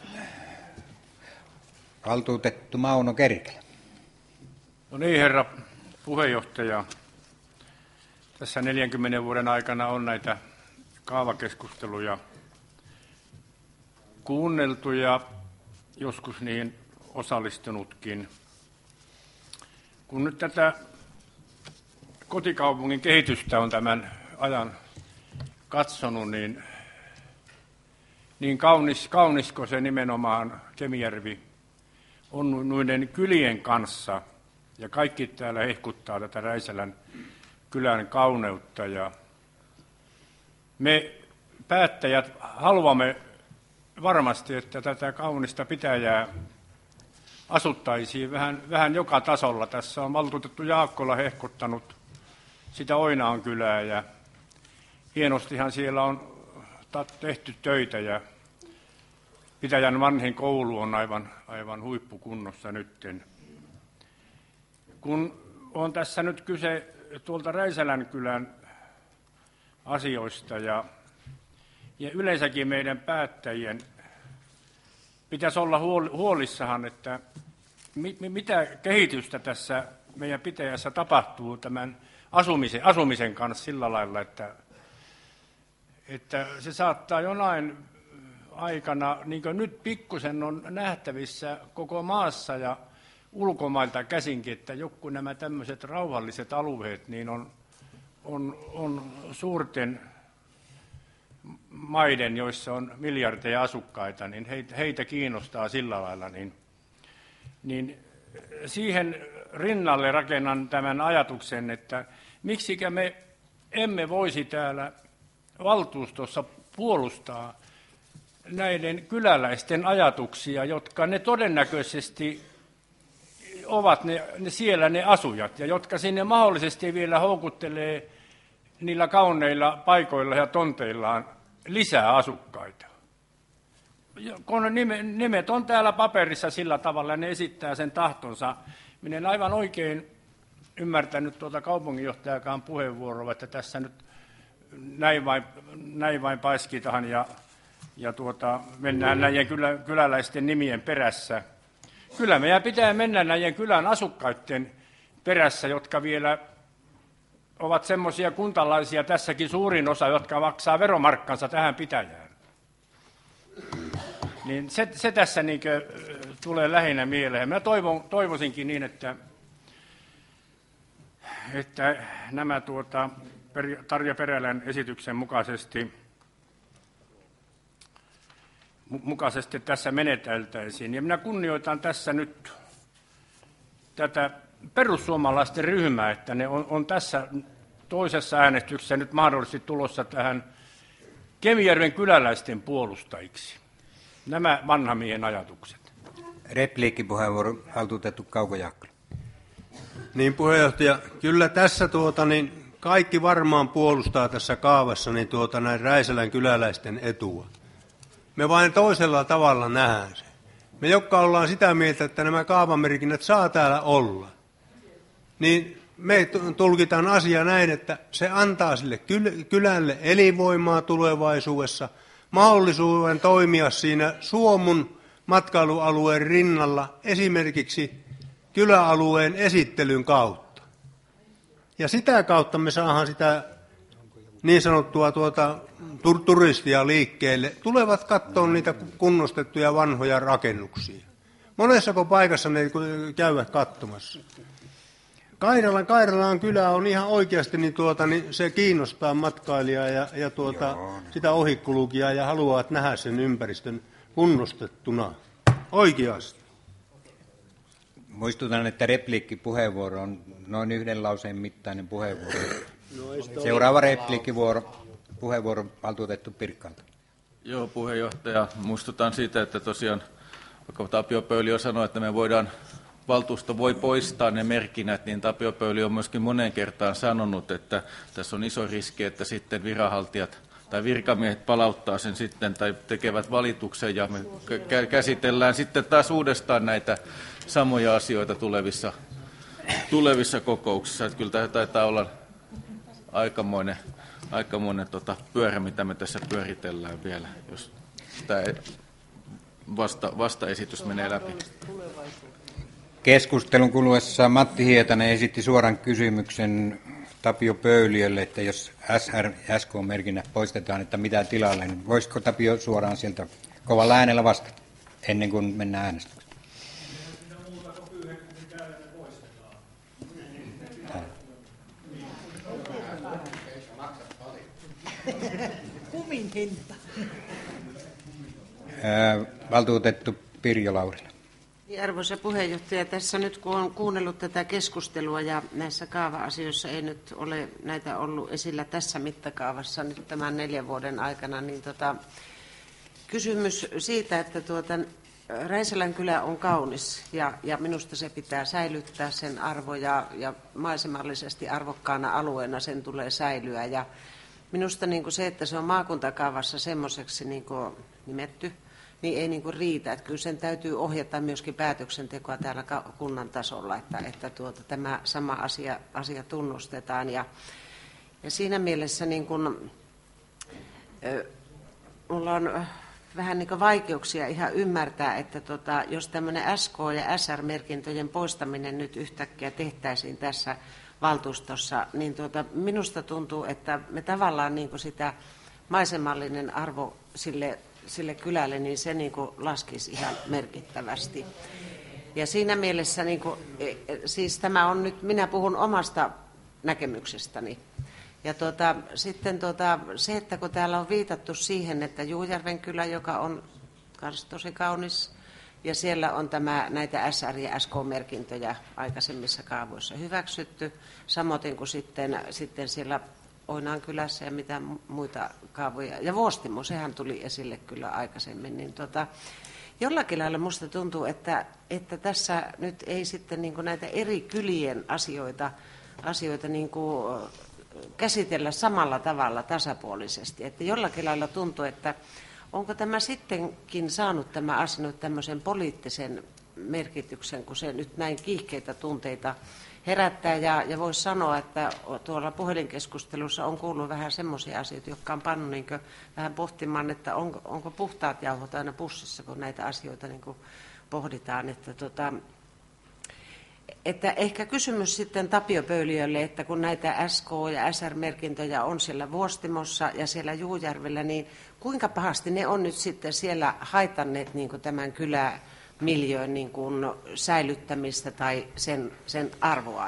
Valtuutettu Mauno Kerkelä. No niin, herra puheenjohtaja. Tässä 40 vuoden aikana on näitä kaavakeskusteluja kuunneltu ja joskus niihin osallistunutkin. Kun nyt tätä kotikaupungin kehitystä on tämän ajan katsonut, niin kaunisko se nimenomaan Kemijärvi on noiden kylien kanssa, ja kaikki täällä hehkuttaa tätä Räisälän kylän kauneutta, ja me päättäjät haluamme varmasti, että tätä kaunista pitäjää asuttaisiin vähän joka tasolla. Tässä on valtuutettu Jaakkola hehkuttanut sitä Oinaan kylää, ja hienostihan siellä on tehty töitä, ja pitäjän vanhin koulu on aivan huippukunnossa nytten. Kun on tässä nyt kyse tuolta Räisälän kylän asioista, ja yleensäkin meidän päättäjien pitäisi olla huolissahan, että mitä kehitystä tässä meidän pitäjässä tapahtuu tämän asumisen kanssa sillä lailla, että se saattaa jonain aikana, niin kuin nyt pikkusen on nähtävissä koko maassa ja ulkomailta käsinkin, että joku nämä tämmöiset rauhalliset alueet niin on suurten maiden, joissa on miljardeja asukkaita, niin heitä kiinnostaa sillä lailla, niin siihen rinnalle rakennan tämän ajatuksen, että miksikä me emme voisi täällä valtuustossa puolustaa näiden kyläläisten ajatuksia, jotka ne todennäköisesti ovat siellä ne asujat, ja jotka sinne mahdollisesti vielä houkuttelee niillä kauneilla paikoilla ja tonteillaan lisää asukkaita. Kun nimet on täällä paperissa sillä tavalla, ne esittää sen tahtonsa. Minä en aivan oikein ymmärtänyt tuota kaupunginjohtajakaan puheenvuoroa, että tässä nyt näin vain paiskitaan ja mennään näiden kyläläisten nimien perässä. Kyllä meidän pitää mennä näiden kylän asukkaiden perässä, jotka vielä ovat semmoisia kuntalaisia, tässäkin suurin osa, jotka maksaa veromarkkansa tähän pitäjään. Niin se tässä niin tulee lähinnä mieleen. Mä toivoisinkin niin, että nämä Tarja Perälän esityksen mukaisesti tässä meneteltäisiin. Ja minä kunnioitan tässä nyt tätä perussuomalaisten ryhmää, että ne on tässä toisessa äänestyksessä nyt mahdollisesti tulossa tähän Kemijärven kyläläisten puolustajiksi. Nämä vanhamiehen ajatukset. Repliikkipuheenvuoro, valtuutettu Kauko Jaakkola. Niin, puheenjohtaja, kyllä tässä kaikki varmaan puolustaa tässä kaavassa näin Räisälän kyläläisten etua. Me vain toisella tavalla nähdään se. Me, jotka ollaan sitä mieltä, että nämä kaavamerkinnät saa täällä olla, niin me tulkitaan asia näin, että se antaa sille kylälle elinvoimaa tulevaisuudessa, mahdollisuuden toimia siinä Suomun matkailualueen rinnalla esimerkiksi kyläalueen esittelyn kautta. Ja sitä kautta me saadaan sitä niin sanottua turistia liikkeelle, tulevat katsomaan niitä kunnostettuja vanhoja rakennuksia. Monessako paikassa ne käyvät katsomassa. Kairalan kylä on ihan oikeasti, niin se kiinnostaa matkailijaa ja sitä ohikulukijaa ja haluavat nähdä sen ympäristön kunnostettuna. Oikeasti. Muistutan, että repliikkipuheenvuoro on noin 1 lauseen mittainen puheenvuoro. Seuraava repliikkipuheenvuoro valtuutettu Pirkkalta. Joo, puheenjohtaja. Muistutan siitä, että tosiaan, vaikka Tapio Pöyli sanoi, että me valtuusto voi poistaa ne merkinnät, niin Tapio Pöyli on myöskin moneen kertaan sanonut, että tässä on iso riski, että sitten viranhaltijat tai virkamiehet palauttaa sen sitten tai tekevät valituksen ja me käsitellään sitten taas uudestaan näitä samoja asioita tulevissa kokouksissa. Että kyllä tämä taitaa olla aikamoinen pyörä, mitä me tässä pyöritellään vielä, jos tämä vastaesitys menee läpi. Keskustelun kuluessa Matti Hietanen esitti suoran kysymyksen Tapio Pöyliölle, että jos SR ja SK-merkinnät poistetaan, että mitä tilalle, niin voisiko Tapio suoraan sieltä kovalla äänellä vastata ennen kuin mennään äänestykseen? Kumin hinta. Valtuutettu Pirjo Laurila. Arvoisa puheenjohtaja, tässä nyt kun on kuunnellut tätä keskustelua ja näissä kaava-asioissa ei nyt ole näitä ollut esillä tässä mittakaavassa nyt tämän 4 vuoden aikana, niin kysymys siitä, että Räisälän kylä on kaunis ja minusta se pitää säilyttää sen arvo ja maisemallisesti arvokkaana alueena sen tulee säilyä ja minusta se, että se on maakuntakaavassa semmoiseksi nimetty, niin ei riitä. Että kyllä sen täytyy ohjata myöskin päätöksentekoa täällä kunnan tasolla, että tämä sama asia tunnustetaan. Ja siinä mielessä mulla on vähän vaikeuksia ihan ymmärtää, että jos tämmöinen SK- ja SR-merkintöjen poistaminen nyt yhtäkkiä tehtäisiin tässä valtuustossa, niin minusta tuntuu, että me tavallaan sitä maisemallinen arvo sille kylälle, niin se laskisi ihan merkittävästi. Ja siinä mielessä, siis tämä on nyt, minä puhun omasta näkemyksestäni. Ja sitten se, että kun täällä on viitattu siihen, että Juujärven kylä, joka on myös tosi kaunis, ja siellä on näitä SR- ja SK-merkintöjä aikaisemmissa kaavoissa hyväksytty, samoin kuin sitten siellä Oinaan kylässä ja mitä muita kaavoja. Ja Vuostimo, sehän tuli esille kyllä aikaisemmin. Niin jollakin lailla musta tuntuu, että tässä nyt ei sitten näitä eri kylien asioita käsitellä samalla tavalla tasapuolisesti. Että jollakin lailla tuntuu, että onko tämä sittenkin saanut tämä asia nyt tämmöisen poliittisen merkityksen, kun se nyt näin kiihkeitä tunteita herättää ja voisi sanoa, että tuolla puhelinkeskustelussa on kuullut vähän semmoisia asioita, jotka on pannut vähän pohtimaan, että onko puhtaat jauhot aina pussissa, kun näitä asioita pohditaan. Että ehkä kysymys sitten Tapio Pöyliölle, että kun näitä SK- ja SR-merkintöjä on siellä Vuostimossa ja siellä Juujärvellä, niin kuinka pahasti ne on nyt sitten siellä haitanneet tämän kylämiljöön säilyttämistä tai sen arvoa.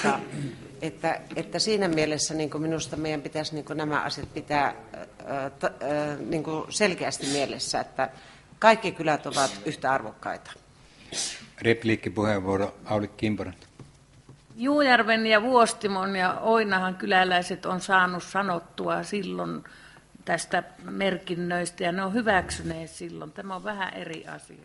Että siinä mielessä minusta meidän pitäisi nämä asiat pitää selkeästi mielessä, että kaikki kylät ovat yhtä arvokkaita. Repliikkipuheenvuoro Auli Kimponen. Juujärven ja Vuostimon ja Oinahan kyläläiset on saanut sanottua silloin tästä merkinnöistä ja ne on hyväksyneet silloin. Tämä on vähän eri asia.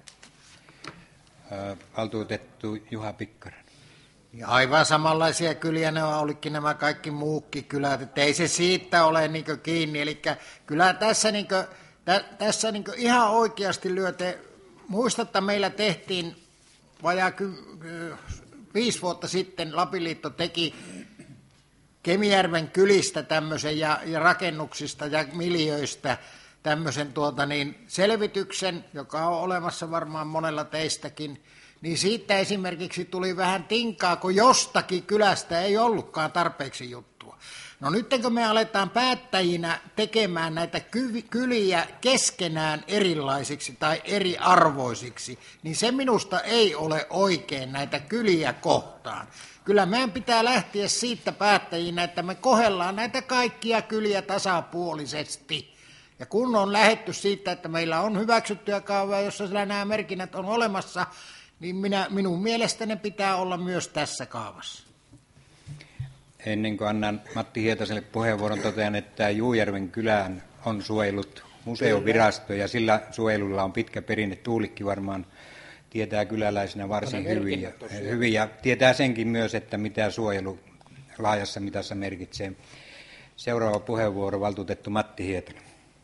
Valtuutettu Juha Pikkanen. Ja aivan samanlaisia kyliä ne on ollutkin nämä kaikki muutkin kylät, että ei se siitä ole kiinni. Eli kyllä tässä tässä niin ihan oikeasti lyöte, muistatta meillä tehtiin vajaa 5 vuotta sitten, Lapinliitto teki Kemijärven kylistä tämmöisen ja rakennuksista ja miljöistä tämmöisen selvityksen, joka on olemassa varmaan monella teistäkin, niin siitä esimerkiksi tuli vähän tinkaa, kun jostakin kylästä ei ollutkaan tarpeeksi juttua. No nyt kun me aletaan päättäjinä tekemään näitä kyliä keskenään erilaisiksi tai eriarvoisiksi, niin se minusta ei ole oikein näitä kyliä kohtaan. Kyllä meidän pitää lähteä siitä päättäjinä, että me kohdellaan näitä kaikkia kyliä tasapuolisesti. Ja kun on lähdetty siitä, että meillä on hyväksyttyjä kaavoja, jossa sillä nämä merkinnät on olemassa, niin minun mielestäni pitää olla myös tässä kaavassa. Ennen kuin annan Matti Hietaselle puheenvuoron, totean, että Juujärven kylään on suojellut museovirasto ja sillä suojelulla on pitkä perinne. Tuulikki varmaan tietää kyläläisenä varsin hyvin ja tietää senkin myös, että mitä suojelu laajassa mitassa merkitsee. Seuraava puheenvuoro, valtuutettu Matti Hietanen.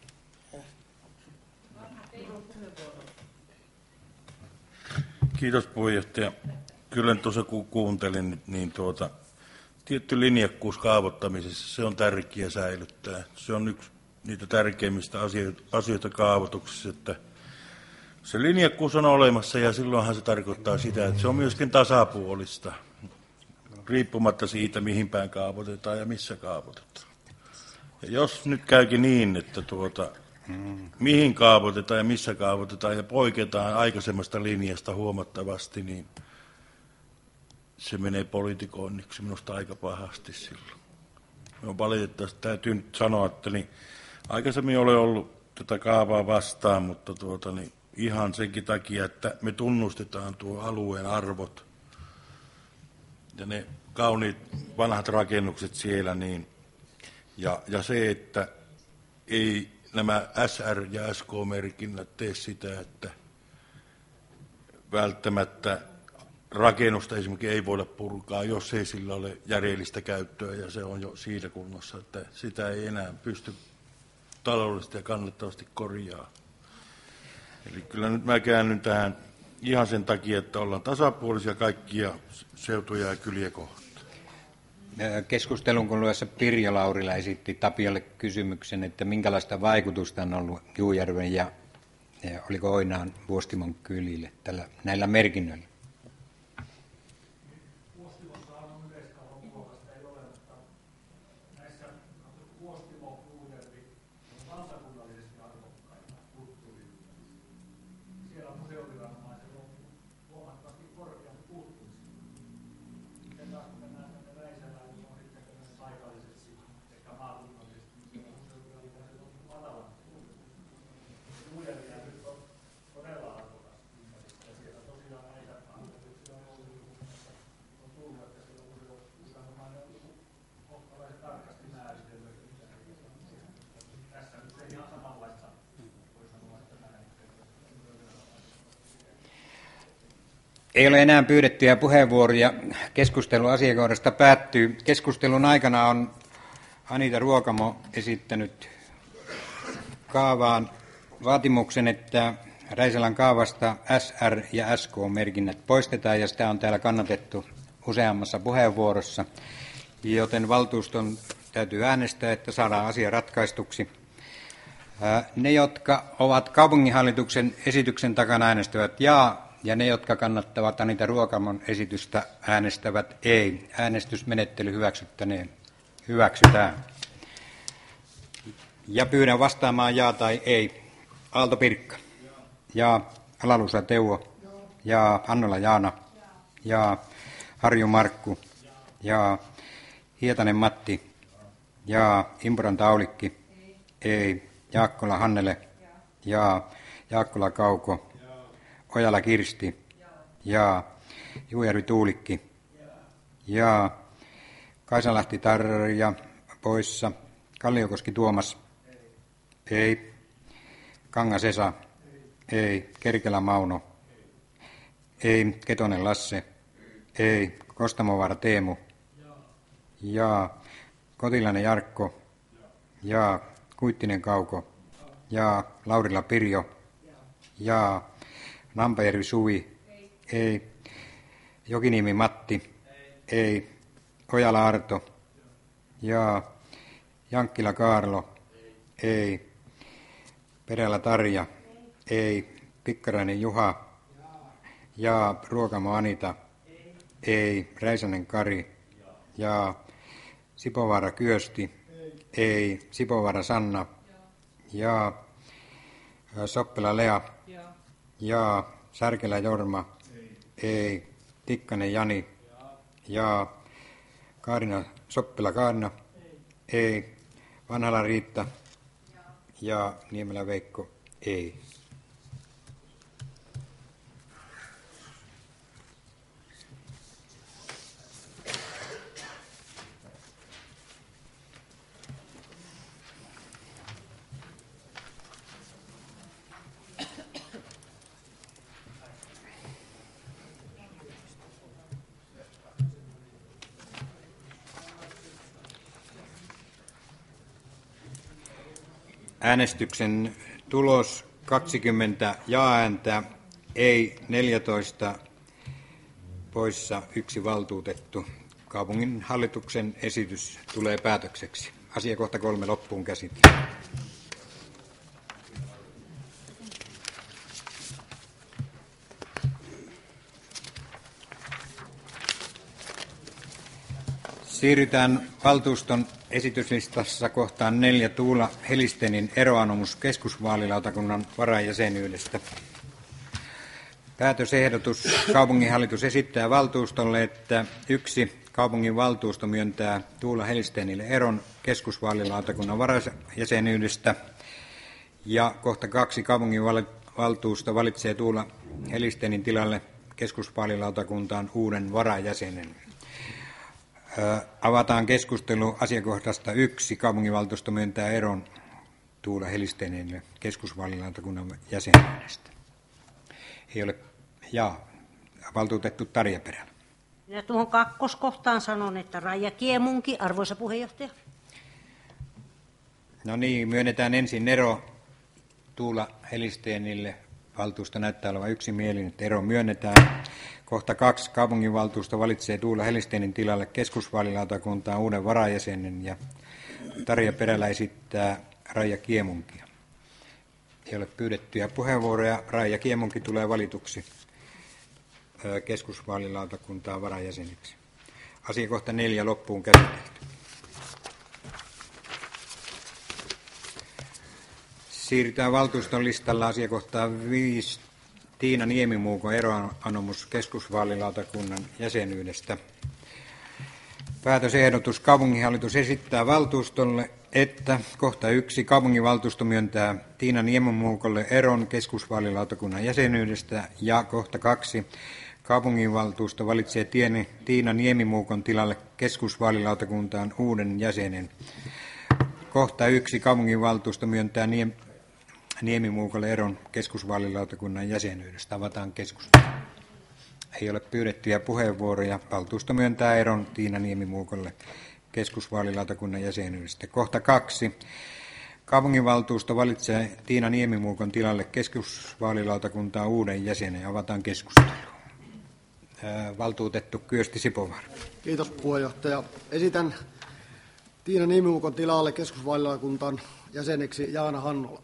Kiitos puheenjohtaja. Kyllä tuossa kun kuuntelin, niin tietty linjakkuus kaavoittamisessa, se on tärkeää säilyttää. Se on yksi niitä tärkeimmistä asioita kaavoituksessa, että se linjakkuus on olemassa ja silloinhan se tarkoittaa sitä, että se on myöskin tasapuolista, riippumatta siitä, mihin päin kaavoitetaan ja missä kaavoitetaan. Ja jos nyt käykin niin, että mihin kaavoitetaan ja missä kaavoitetaan ja poiketaan aikaisemmasta linjasta huomattavasti, niin se menee politikoinniksi minusta aika pahasti silloin. No, valitettavasti täytyy nyt sanoa, että aikaisemmin olen ollut tätä kaavaa vastaan, mutta ihan senkin takia, että me tunnustetaan tuo alueen arvot ja ne kauniit vanhat rakennukset siellä, ja se, että ei nämä SR- ja SK-merkinnät tee sitä, että välttämättä rakennusta esimerkiksi ei voida purkaa, jos ei sillä ole järjellistä käyttöä, ja se on jo siinä kunnossa, että sitä ei enää pysty taloudellisesti ja kannattavasti korjaa. Eli kyllä nyt mä käännyn tähän ihan sen takia, että ollaan tasapuolisia kaikkia seutuja ja kyliä kohtaan. Keskustelun kuluessa Pirjo Laurila esitti Tapiolle kysymyksen, että minkälaista vaikutusta on ollut Juujärven ja oliko Oinaan Vuostimon kylille näillä merkinnöillä? Ei ole enää pyydettyjä puheenvuoroja. Keskustelu asiakohdasta päättyy. Keskustelun aikana on Anita Ruokamo esittänyt kaavaan vaatimuksen, että Räisälän kaavasta SR- ja SK-merkinnät poistetaan, ja sitä on täällä kannatettu useammassa puheenvuorossa, joten valtuuston täytyy äänestää, että saadaan asia ratkaistuksi. Ne, jotka ovat kaupunginhallituksen esityksen takana, äänestävät jaa, ja ne, jotka kannattavat Anita Ruokamon esitystä, äänestävät ei. Äänestysmenettely hyväksytään. Ja pyydän vastaamaan jaa tai ei. Aalto Pirkka. Jaa. Alalusa Teuvo. Jaa. Annola Jaana. Jaa. Harju Markku. Jaa. Hietanen Matti. Jaa. Impuran Aulikki. Ei. Jaakkola Hannele. Jaa. Jaakkola Kauko. Ojala Kirsti. Jaa. Juujärvi Tuulikki. Jaa. Kaisanlahti Tarja poissa. Kalliokoski Tuomas. Ei. Kangas Esa. Ei. Kerkelä Mauno. Ei. Ketonen Lasse. Ei. Kostamovaara Teemu. Jaa. Kotilainen Jarkko. Jaa. Kuittinen Kauko. Jaa. Laurila Pirjo. Jaa. Nampajärvi Suvi. Ei. Jokiniemi Matti. Ei. Ojala Arto. Jaa. Jankkila Kaarlo. Ei. Perälä Tarja. Ei. Pikkarainen Juha. Jaa. Ruokamo Anita. Ei. Räisänen Kari. Jaa. Sipovaara Kyösti. Ei. Sipovaara Sanna. Jaa. Soppela Lea. Jaa. Särkelä Jorma. Ei. Tikkanen Jani. Jaa. Soppela Kaarina. Ei. Vanhala Riitta. Ja Niemelä Veikko. Ei. Äänestyksen tulos 20 jaa-ääntä, ei 14, poissa 1 valtuutettu. Kaupungin hallituksen esitys tulee päätökseksi. Asiakohta 3 loppuun käsitelty. Siirrytään valtuuston esityslistassa kohtaan 4 Tuula Helistenin eroanomus keskusvaalilautakunnan varajäsenyydestä. Päätösehdotus. Kaupunginhallitus esittää valtuustolle, että 1. Kaupunginvaltuusto myöntää Tuula Helistenille eron keskusvaalilautakunnan varajäsenyydestä. Ja kohta 2. Kaupunginvaltuusto valitsee Tuula Helistenin tilalle keskusvaalilautakuntaan uuden varajäsenen. Avataan keskustelu asiakohdasta 1. Kaupunginvaltuusto myöntää eron Tuula Helistenille keskusvaalilautakunnan jäsenyydestä. Ei ole valtuutettu Tarja Perälä. Ja tuohon kakkoskohtaan sanon, että Raija Kiemunki, arvoisa puheenjohtaja. No niin, myönnetään ensin ero Tuula Helistenille. Valtuusto näyttää olevan yksimielinen, että ero myönnetään. Kohta 2. Kaupunginvaltuusto valitsee Tuula Helistenin tilalle keskusvaalilautakuntaan uuden varajäsenen ja Tarja Perälä esittää Raija Kiemunkia. Ei ole pyydettyjä puheenvuoroja. Raija Kiemunki tulee valituksi keskusvaalilautakuntaan varajäseneksi. Asiakohta 4 loppuun käsitelty. Siirrytään valtuuston listalla asiakohtaan 5. Tiina Niemimuukon eroanomus keskusvaalilautakunnan jäsenyydestä. Päätösehdotus. Kaupunginhallitus esittää valtuustolle, että kohta 1. Kaupunginvaltuusto myöntää Tiina Niemimuukolle eron keskusvaalilautakunnan jäsenyydestä ja kohta 2. Kaupunginvaltuusto valitsee Tiina Niemimuukon tilalle keskusvaalilautakuntaan uuden jäsenen. Kohta 1. Kaupunginvaltuusto myöntää Niemimuukolle eron keskusvaalilautakunnan jäsenyydestä. Avataan keskustelu. Ei ole pyydettyjä puheenvuoroja. Valtuusto myöntää eron Tiina Niemimuukolle keskusvaalilautakunnan jäsenyydestä. Kohta 2. Kaupunginvaltuusto valitsee Tiina Niemimuukon tilalle keskusvaalilautakuntaan uuden jäsenen. Avataan keskustelu. Valtuutettu Kyösti Sipovaara. Kiitos puheenjohtaja. Esitän Tiina Niemimuukon tilalle keskusvaalilautakuntaan jäseneksi Jaana Hannola.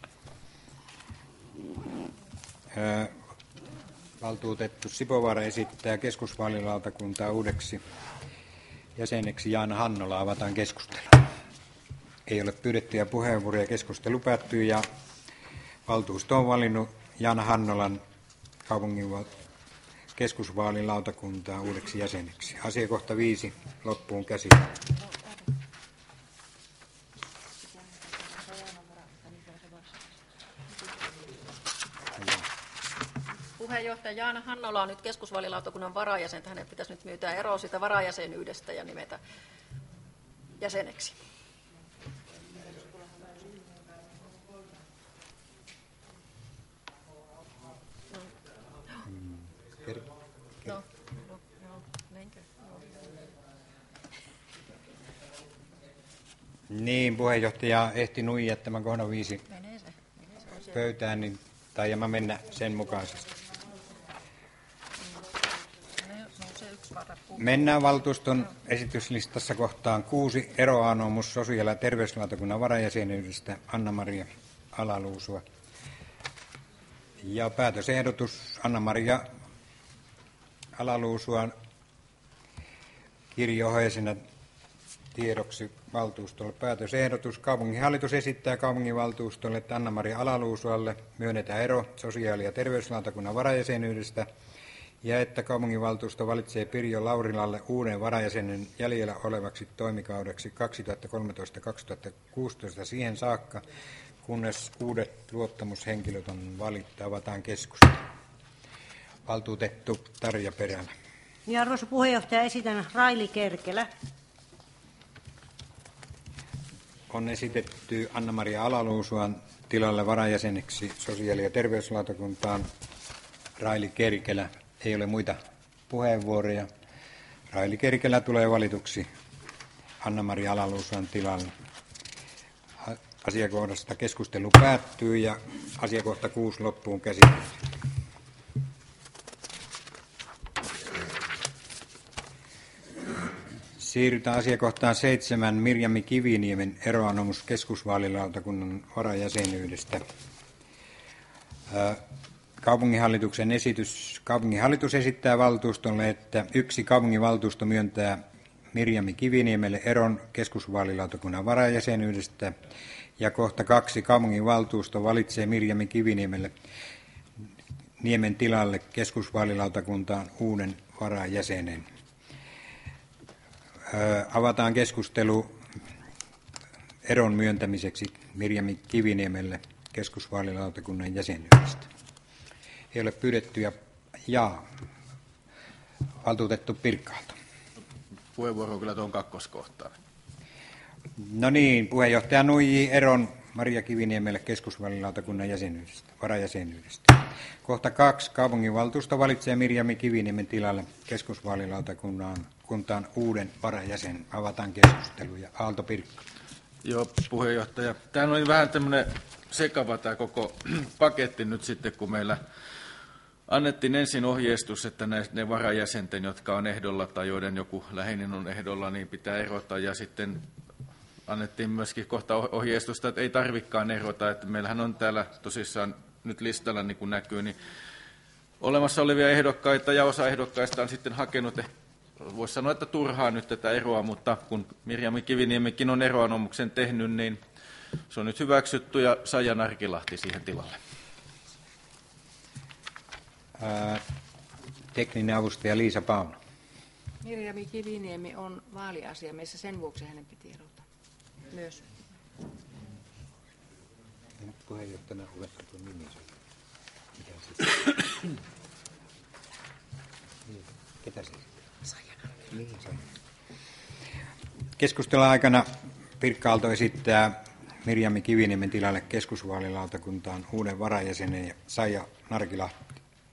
Valtuutettu Sipovaara esittää keskusvaalilautakuntaa uudeksi jäseneksi Jaana Hannola. Avataan keskustelu. Ei ole pyydettyjä puheenvuoroja. Keskustelu päättyy ja valtuusto on valinnut Jaana Hannolan kaupungin keskusvaalilautakuntaa uudeksi jäseneksi. Asiakohta 5 loppuun käsitelty. Puheenjohtaja Jaana Hannola on nyt keskusvaalilautakunnan varajäsen. Hänen pitäisi nyt myytää eroa siitä varajäsenyydestä ja nimetä jäseneksi. Niin, puheenjohtaja ehti nuijia tämän kohdan 5 pöytään, niin taidamme mennä sen mukaisesti. Mennään valtuuston esityslistassa kohtaan 6, eroanomus sosiaali- ja terveyslautakunnan varajäsenyydestä Anna-Maria Ala-Luusua. Ja päätösehdotus Anna-Maria Ala-Luusuan kirjo-oheisena tiedoksi valtuustolle. Päätösehdotus. Kaupunginhallitus esittää kaupunginvaltuustolle, että Anna-Maria Ala-Luusualle myönnetään ero sosiaali- ja terveyslautakunnan varajäsenyydestä ja että kaupunginvaltuusto valitsee Pirjo Laurilalle uuden varajäsenen jäljellä olevaksi toimikaudeksi 2013-2016 siihen saakka, kunnes uudet luottamushenkilöt on valittu. Avataan keskustelu. Valtuutettu Tarja Perälä. Ja arvoisa puheenjohtaja, esitän Raili Kerkelä. On esitetty Anna-Maria Ala-Luusuan tilalle varajäseneksi sosiaali- ja terveyslautakuntaan Raili Kerkelä. Ei ole muita puheenvuoroja. Raili Kerkelä tulee valituksi Anna-Maria Ala-Luusuan tilalle. Asiakohdasta keskustelu päättyy ja asiakohta 6 loppuun käsitelty. Siirrytään asiakohtaan 7, Mirjami Kiviniemen eroanomus keskusvaalilautakunnan varajäsenyydestä. Kaupunginhallituksen esitys. Kaupunginhallitus esittää valtuustolle, että 1. Kaupunginvaltuusto myöntää Mirjami Kiviniemelle eron keskusvaalilautakunnan varajäsenyydestä. Ja kohta 2. Kaupunginvaltuusto valitsee Mirjami Kiviniemelle Niemen tilalle keskusvaalilautakuntaan uuden varajäsenen. Avataan keskustelu eron myöntämiseksi Mirjami Kiviniemelle keskusvaalilautakunnan jäsenyydestä. Ei ole pyydettyjä valtuutettu Pirkkahalta. Puheenvuoro on kyllä tuon kakkoskohtaan. No niin, puheenjohtaja nuijii eron Maria Kiviniemelle keskusvaalilautakunnan varajäsenyydestä. Kohta 2. Kaupunginvaltuusto valitsee Mirjami Kiviniemen tilalle keskusvaalilautakuntaan uuden varajäsenen. Avataan keskustelu ja Aalto Pirkka. Joo, puheenjohtaja. Tämä oli vähän tämmöinen sekava tämä koko paketti nyt sitten, kun meillä annettiin ensin ohjeistus, että ne varajäsenten, jotka on ehdolla tai joiden joku läheinen on ehdolla, niin pitää erota. Ja sitten annettiin myöskin kohta ohjeistusta, että ei tarvikaan erota. Että meillähän on täällä tosissaan nyt listalla, niin kuin näkyy, niin olemassa olevia ehdokkaita ja osa ehdokkaista on sitten hakenut, voisi sanoa, että turhaa nyt tätä eroa, mutta kun Mirjami Kiviniemikin on eroanomuksen tehnyt, niin se on nyt hyväksytty ja Saija Narkilahti siihen tilalle. Tekninen avustaja Liisa Pauno. Mirjami Kiviniemi on vaaliasiamies ja sen vuoksi hänen piti erota myös. Puheenjohtajana luettu tuon nimensä. Ketä se? Saija Narkilahti. Keskustelun aikana Pirkka-Aalto esittää Mirjami Kiviniemen tilalle keskusvaalilautakuntaan uuden varajäsenen ja Saija Narkilahti.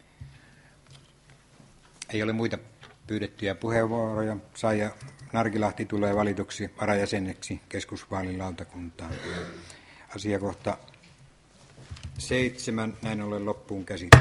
Ei ole muita pyydettyjä puheenvuoroja. Saija Narkilahti tulee valituksi varajäseneksi keskusvaalilautakuntaan. Asiakohta 7, näin ollen loppuun käsitelty.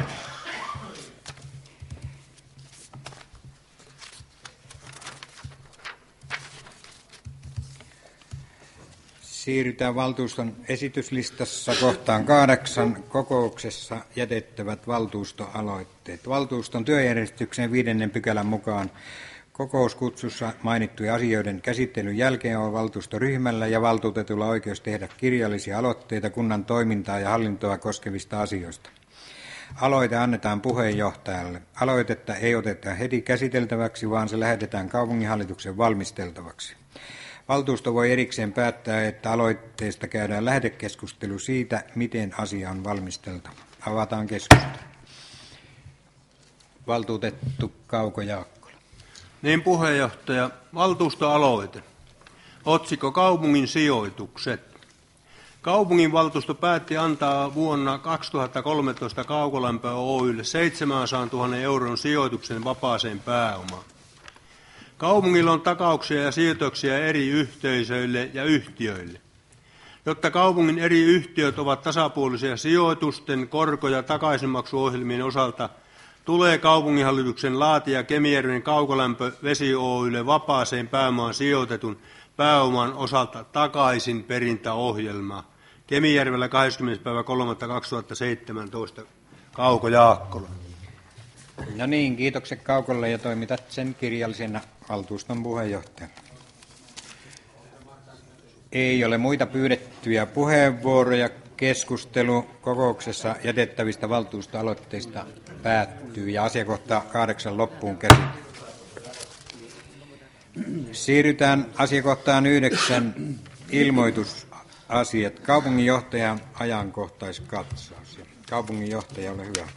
Siirrytään valtuuston esityslistassa kohtaan 8, kokouksessa jätettävät valtuustoaloitteet. Valtuuston työjärjestyksen 5. pykälän mukaan kokouskutsussa mainittujen asioiden käsittelyn jälkeen on valtuustoryhmällä ja valtuutetulla oikeus tehdä kirjallisia aloitteita kunnan toimintaa ja hallintoa koskevista asioista. Aloite annetaan puheenjohtajalle. Aloitetta ei oteta heti käsiteltäväksi, vaan se lähetetään kaupunginhallituksen valmisteltavaksi. Valtuusto voi erikseen päättää, että aloitteesta käydään lähetekeskustelu siitä, miten asia on valmisteltava. Avataan keskustelu. Valtuutettu Kauko Jaakkola. Niin puheenjohtaja, valtuustoaloite. Otsikko kaupungin sijoitukset. Kaupunginvaltuusto päätti antaa vuonna 2013 Kaukolämpö Oy:lle 700 000 euron sijoituksen vapaaseen pääomaan. Kaupungilla on takauksia ja sijoituksia eri yhteisöille ja yhtiöille. jotta kaupungin eri yhtiöt ovat tasapuolisia sijoitusten, korko- ja takaisinmaksuohjelmien osalta, tulee kaupunginhallituksen laatia Kemijärven Kaukolämpö Vesi Oy:lle vapaaseen pääomaan sijoitetun pääoman osalta takaisin perintäohjelma. Kemijärvellä 20.3.2017. Kauko Jaakkola. No niin, kiitokset Kaukolle ja toimitat sen kirjallisena valtuuston puheenjohtajalle. Ei ole muita pyydettyjä puheenvuoroja. Keskustelu kokouksessa jätettävistä valtuustoaloitteista päättyy ja asiakohta 8 loppuun käsitelty. Siirrytään asiakohtaan 9, ilmoitusasiat. Kaupunginjohtajan ajankohtaiskatsaus. Kaupunginjohtaja, ole hyvä.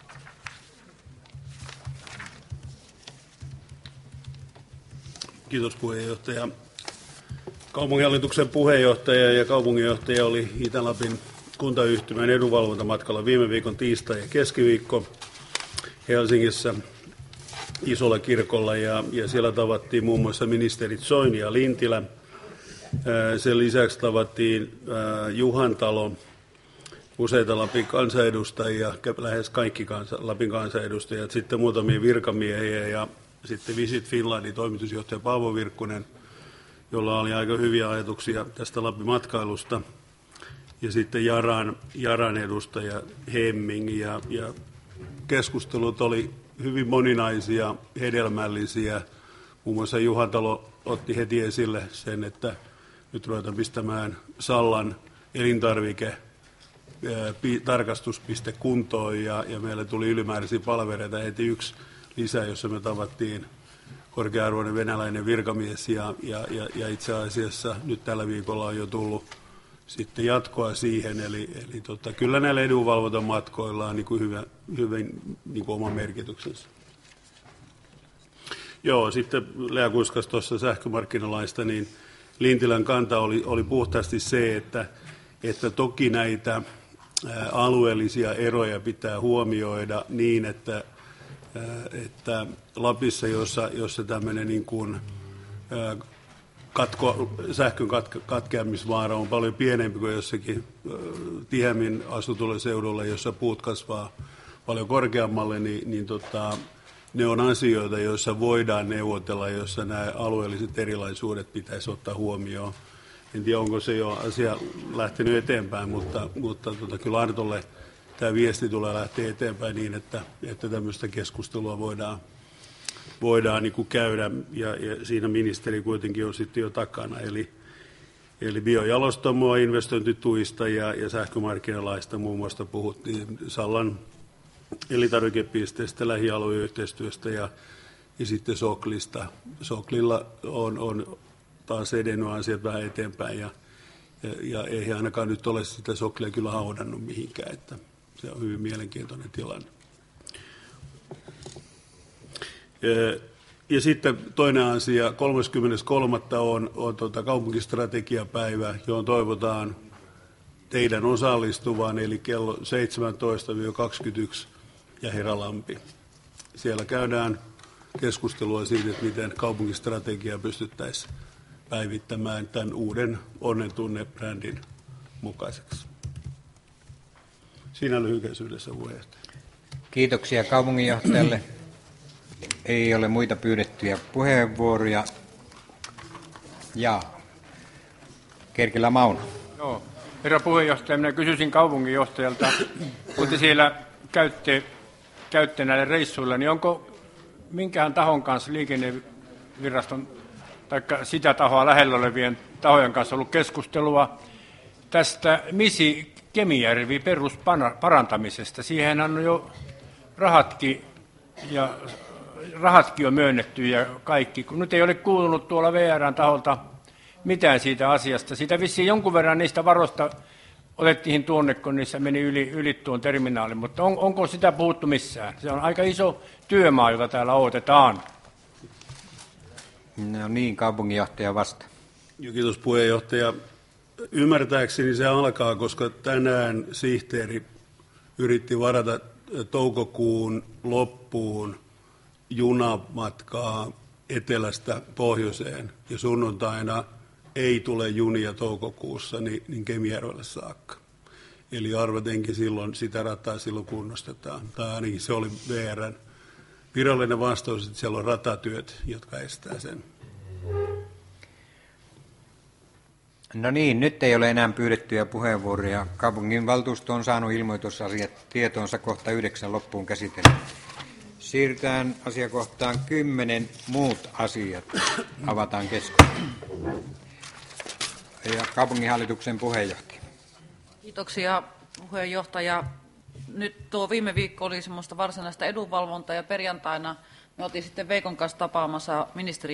Kiitos puheenjohtaja. Kaupunginhallituksen puheenjohtaja ja kaupunginjohtaja oli Itä-Lapin kuntayhtymän edunvalvontamatkalla viime viikon tiistai ja keskiviikko Helsingissä Isolla kirkolla ja siellä tavattiin muun muassa ministerit Soini ja Lintilä. Sen lisäksi tavattiin Juhantalo, useita Lapin kansanedustajia, lähes kaikki Lapin kansanedustajat, sitten muutamia virkamiehiä ja sitten Visit Finlandin toimitusjohtaja Paavo Virkkunen, jolla oli aika hyviä ajatuksia tästä Lapin matkailusta. Ja sitten Jaran edustaja Hemming ja keskustelut oli hyvin moninaisia, hedelmällisiä. Muun muassa Juhantalo otti heti esille sen, että nyt ruvetaan pistämään Sallan tarkastuspiste kuntoon ja meille tuli ylimääräisiä palvereita heti yksi lisää, jossa me tavattiin korkea-arvoinen venäläinen virkamies ja itse asiassa nyt tällä viikolla on jo tullut sitten jatkoa siihen, eli kyllä näillä edunvalvontamatkoilla on hyvin oma merkityksensä. Joo, sitten Lea Kuiskas tuossa sähkömarkkinalaista, niin Lintilän kanta oli puhtaasti se, että toki näitä alueellisia eroja pitää huomioida niin, että Lapissa, jossa tämmöinen niin kuin sähkön katkeamisvaara on paljon pienempi kuin jossakin tiheämmin asutulla seudulla, jossa puut kasvaa paljon korkeammalle, niin ne on asioita, joissa voidaan neuvotella, joissa nämä alueelliset erilaisuudet pitäisi ottaa huomioon. En tiedä, onko se jo asia lähtenyt eteenpäin, mutta kyllä Artolle tämä viesti tulee lähteä eteenpäin niin, että tämmöistä keskustelua voidaan niin kuin käydä, ja siinä ministeri kuitenkin on sitten jo takana. Eli biojalostamoa, investointituista ja sähkömarkkinalaista muun muassa puhuttiin, Sallan elintarvikepisteestä, lähialueyhteistyöstä ja sitten Soklista. Soklilla on taas edennyt asiat vähän eteenpäin ja ei ainakaan nyt ole sitä Soklia kyllä haudannut mihinkään, että se on hyvin mielenkiintoinen tilanne. Ja sitten toinen asia, 33. on kaupunkistrategiapäivä, johon toivotaan teidän osallistuvan, eli kello 17-21 ja Heralampi. Siellä käydään keskustelua siitä, että miten kaupunkistrategiaa pystyttäisiin päivittämään tämän uuden Onnen tunne-brändin mukaiseksi. Siinä lyhykäisyydessä puheenjohtaja. Kiitoksia kaupunginjohtajalle. Ei ole muita pyydettyjä puheenvuoroja. Ja Kerkilä Mauno. Joo. Herra puheenjohtaja, minä kysyisin kaupunginjohtajalta, kun te siellä käytte näille reissuilla, niin onko minkään tahon kanssa, liikenneviraston tai sitä tahoa lähellä olevien tahojen kanssa ollut keskustelua tästä Misi Kemijärvi perusparantamisesta? Siihen on jo rahatkin on myönnetty ja kaikki. Kun nyt ei ole kuulunut tuolla VR:n taholta mitään siitä asiasta. Siitä vissiin jonkun verran niistä varoista otettiin tuonne, kun niissä meni yli tuon terminaalin, mutta onko sitä puhuttu missään? Se on aika iso työmaa, jota täällä odotetaan. No niin, kaupunginjohtaja vasta. Kiitos puheenjohtaja. Ymmärtääkseni se alkaa, koska tänään sihteeri yritti varata toukokuun loppuun junamatkaa etelästä pohjoiseen ja sunnuntaina ei tule junia toukokuussa, niin Kemijärvelle saakka. Eli arvatenkin silloin sitä rataa silloin kunnostetaan. Tai ainakin se oli VR:n virallinen vastaus, että siellä on ratatyöt, jotka estää sen. No niin, nyt ei ole enää pyydettyjä puheenvuoroja. Kaupunginvaltuusto on saanut ilmoitusasiat tietoonsa kohta 9 loppuun käsitellä. Siirrytään asiakohtaan 10 muut asiat. Avataan keskustelu. Ja kaupunginhallituksen puheenjohtaja. Kiitoksia puheenjohtaja. Nyt tuo viime viikko oli semmoista varsinaista edunvalvontaa ja perjantaina me oltiin sitten Veikon kanssa tapaamassa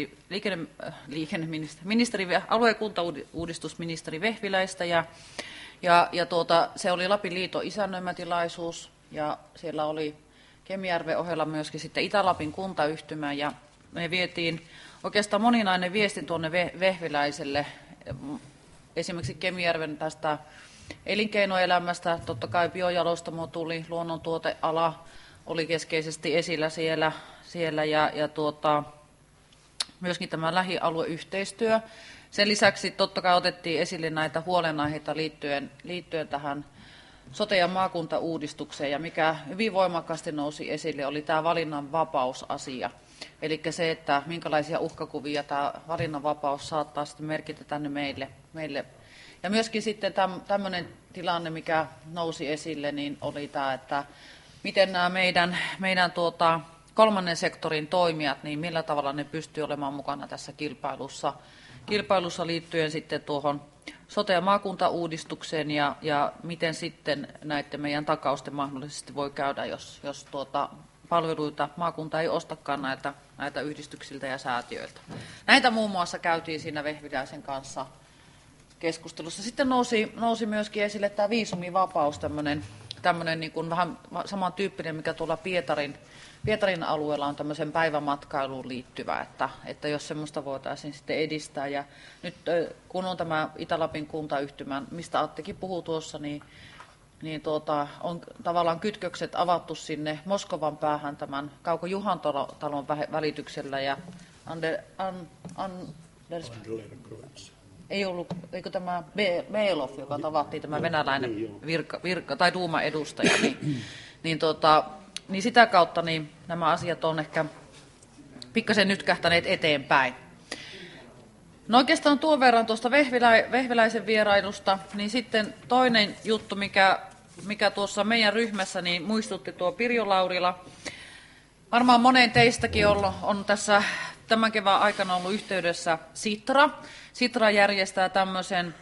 alue- ja kuntauudistusministeri Vehviläistä ja se oli Lapin liiton isännöimätilaisuus ja siellä oli Kemijärven ohella myöskin sitten Itä-Lapin kuntayhtymä ja me vietiin oikeastaan moninainen viesti tuonne Vehviläiselle, esimerkiksi Kemijärven tästä elinkeinoelämästä, totta kai biojalostamo tuli, luonnontuoteala oli keskeisesti esillä siellä ja myöskin tämä lähialueyhteistyö. Sen lisäksi totta kai otettiin esille näitä huolenaiheita liittyen tähän sote- ja maakuntauudistukseen ja mikä hyvin voimakkaasti nousi esille oli tämä valinnanvapausasia. Eli se, että minkälaisia uhkakuvia tämä valinnanvapaus saattaa sitten merkitä tänne meille. Ja myöskin sitten tämmöinen tilanne, mikä nousi esille, niin oli tämä, että miten nämä meidän kolmannen sektorin toimijat, niin millä tavalla ne pystyy olemaan mukana tässä kilpailussa liittyen sitten tuohon sote- ja maakuntauudistukseen ja miten sitten näiden meidän takausten mahdollisesti voi käydä, jos palveluita maakunta ei ostakaan näiltä yhdistyksiltä ja säätiöiltä. Näitä muun muassa käytiin siinä Vehviläisen kanssa keskustelussa. Sitten nousi myöskin esille tämä viisumivapaus, tämmöinen niin kuin vähän samantyyppinen, mikä tuolla Pietarin alueella on tämmöisen päivämatkailuun liittyvä, että jos semmoista voitaisiin sitten edistää. Ja nyt kun on tämä Itä-Lapin kuntayhtymä, mistä Attekin puhuu tuossa, niin on tavallaan kytkökset avattu sinne Moskovan päähän tämän Kauko Juhantalon välityksellä ja eikö tämä Belov, joka tavattiin tämä venäläinen virka tai Duuman edustaja, niin sitä kautta niin nämä asiat on ehkä pikkasen nytkähtäneet eteenpäin. No oikeastaan tuon verran tuosta Vehviläisen vierailusta, niin sitten toinen juttu, mikä tuossa meidän ryhmässä niin muistutti tuo Pirjo Laurila. Varmaan monen teistäkin on tässä tämän kevään aikana ollut yhteydessä Sitra. Sitra järjestää tämmöisen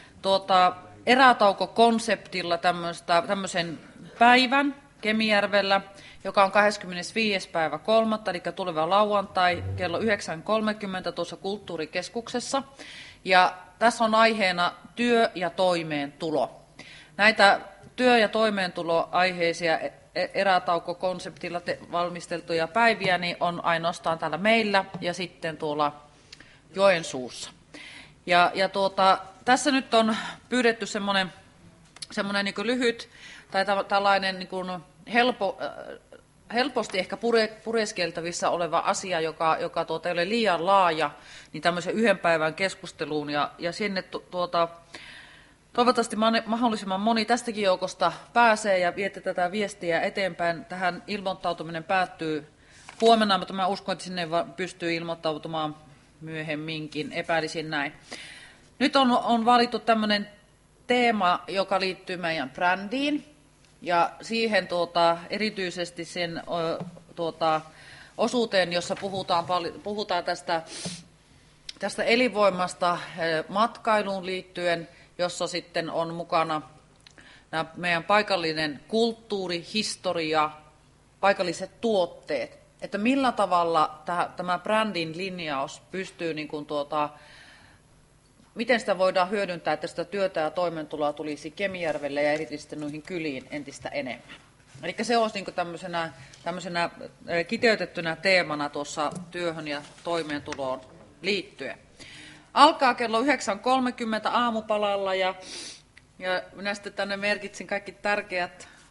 erätaukokonseptilla tämmöisen päivän Kemijärvellä, joka on 25.3. eli tuleva lauantai kello 9.30 tuossa kulttuurikeskuksessa. Ja tässä on aiheena työ ja toimeentulo. Näitä työ- ja toimeentuloaiheisia erätaukokonseptilla valmisteltuja päiviä niin on ainoastaan täällä meillä ja sitten tuolla Joensuussa. Ja tässä nyt on pyydetty semmoinen niin kuin lyhyt tai tällainen niin kuin helposti ehkä pureskeltavissa oleva asia, joka ei ole liian laaja, niin tämmöisen yhden päivän keskusteluun ja sinne toivottavasti mahdollisimman moni tästäkin joukosta pääsee ja viette tätä viestiä eteenpäin. Tähän ilmoittautuminen päättyy huomenna, mutta mä uskon, että sinne pystyy ilmoittautumaan myöhemminkin, epäilisin näin. Nyt on valittu tämmöinen teema, joka liittyy meidän brändiin ja siihen erityisesti sen osuuteen, jossa puhutaan tästä elinvoimasta matkailuun liittyen, jossa sitten on mukana nämä meidän paikallinen kulttuuri, historia, paikalliset tuotteet, että millä tavalla tämä brändin linjaus pystyy, miten sitä voidaan hyödyntää, että sitä työtä ja toimeentuloa tulisi Kemijärvelle ja erityisesti noihin kyliin entistä enemmän. Eli se olisi tämmöisenä kiteytettynä teemana tuossa työhön ja toimeentuloon liittyen. Alkaa kello 9.30 aamupalalla ja minä sitten tänne merkitsin kaikki tärkeät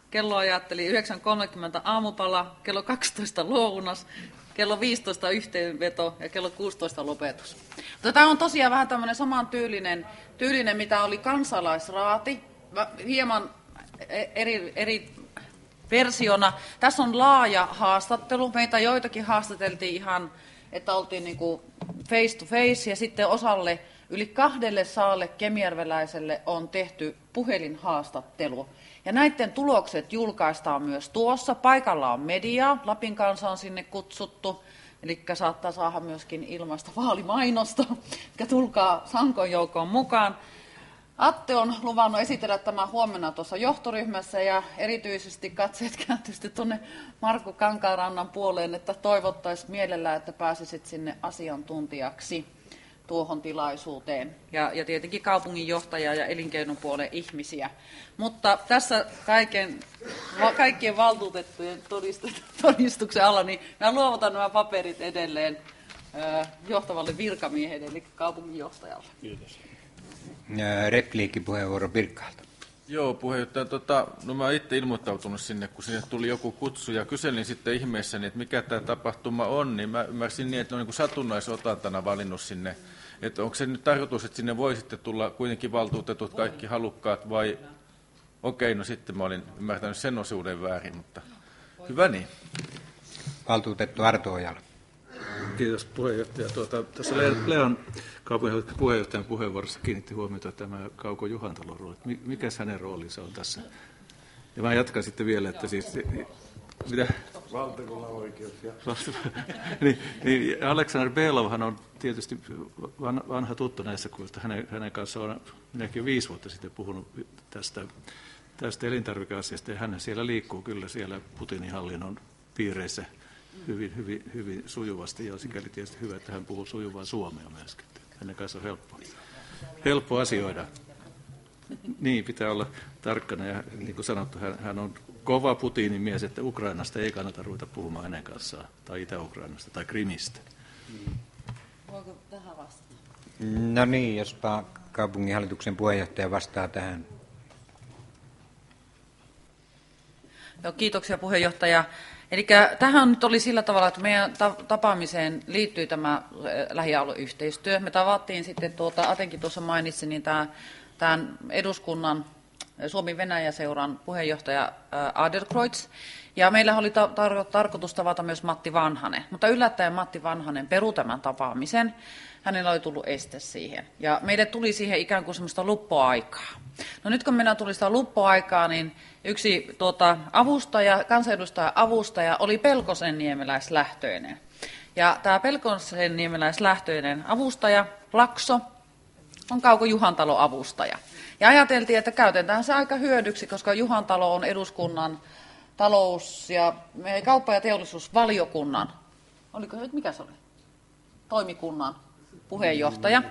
kello ajatteli 9.30 aamupala, kello 12 lounas, kello 15 yhteenveto ja kello 16 lopetus. Mutta tämä on tosiaan vähän tämmöinen saman tyylinen, mitä oli kansalaisraati, hieman eri versiona. Tässä on laaja haastattelu. Meitä joitakin haastateltiin ihan, että oltiin niin kuin face to face, ja sitten osalle, yli 200 kemijärveläiselle on tehty puhelinhaastattelu. Ja näiden tulokset julkaistaan myös tuossa. Paikalla on mediaa, Lapin kansa on sinne kutsuttu, eli saattaa saada myöskin ilmaista vaalimainosta, mikä tulkaa Sankon joukkoon mukaan. Atte on luvannut esitellä tämän huomenna tuossa johtoryhmässä, ja erityisesti katseet kääntyisi tuonne Markku Kankaanrannan puoleen, että toivottaisiin mielellään, että pääsisit sinne asiantuntijaksi tuohon tilaisuuteen. Ja tietenkin kaupunginjohtajaa ja elinkeinopuolen ihmisiä. Mutta tässä kaikkien valtuutettujen todistuksen alla, niin mä luovutan nämä paperit edelleen johtavalle virkamiehelle, eli kaupunginjohtajalle. Kiitos. Repliikkipuheenvuoro Pirkkalta. Joo, puheenjohtaja. No mä itse ilmoittautunut sinne, kun sinne tuli joku kutsu, ja kyselin sitten ihmeessäni, että mikä tämä tapahtuma on, niin mä ymmärsin niin, että ne on niin satunnaisotantana valinnut sinne. Että onko se nyt tarkoitus, että sinne voi sitten tulla kuitenkin valtuutetut, kaikki halukkaat, vai okei, no sitten mä olin ymmärtänyt sen osuuden väärin, mutta hyvä niin. Valtuutettu Arto Ojala. Kiitos puheenjohtaja. Tässä Leon kaupunginjohtajan puheenjohtajan puheenvuorossa kiinnitti huomiota tämä Kauko Juhantalon rooli. Mikäs hänen roolinsa on tässä? Ja mä jatkan sitten vielä, että siis... Mitä? Valtakunnan oikeus. niin Aleksander Belovhan on tietysti vanha tuttu näissä, kun hänen kanssaan on minäkin 5 vuotta sitten puhunut tästä elintarvikeasiasta, ja hän siellä liikkuu kyllä siellä Putinin hallinnon piireissä hyvin sujuvasti, ja on sikäli tietysti hyvä, että hän puhuu sujuvaa suomea myöskin. Hänen kanssa on helppo asioida. Niin, pitää olla tarkkana, ja niin kuin sanottu, hän on kova Putinin mies, että Ukrainasta ei kannata ruveta puhumaan hänen kanssaan, tai Itä-Ukrainasta, tai Krimistä. Voiko tähän vastata? No niin, jospa kaupunginhallituksen puheenjohtaja vastaa tähän. Joo, kiitoksia puheenjohtaja. Eli tähän nyt oli sillä tavalla, että meidän tapaamiseen liittyy tämä lähialueyhteistyö. Me tavattiin sitten, Atenkin tuossa mainitsi, niin tämän eduskunnan Suomi-Venäjä-seuran puheenjohtaja Aderkreutz. Ja meillä oli tarkoitus tavata myös Matti Vanhanen, mutta yllättäen Matti Vanhanen perui tämän tapaamisen. Hänellä oli tullut este siihen. Ja meille tuli siihen ikään kuin semmoista luppoaikaa. No nyt kun meillä tuli sitä luppoaikaa, niin yksi kansanedustaja-avustaja oli Pelkosenniemeläislähtöinen. Ja tämä Pelkosenniemeläislähtöinen avustaja, Lakso, on Kauko Juhantalon avustaja. Ja ajateltiin, että käytetään se aika hyödyksi, koska Juhantalo on eduskunnan kauppa- ja teollisuusvaliokunnan, oliko se nyt, mikä se oli? Toimikunnan puheenjohtaja.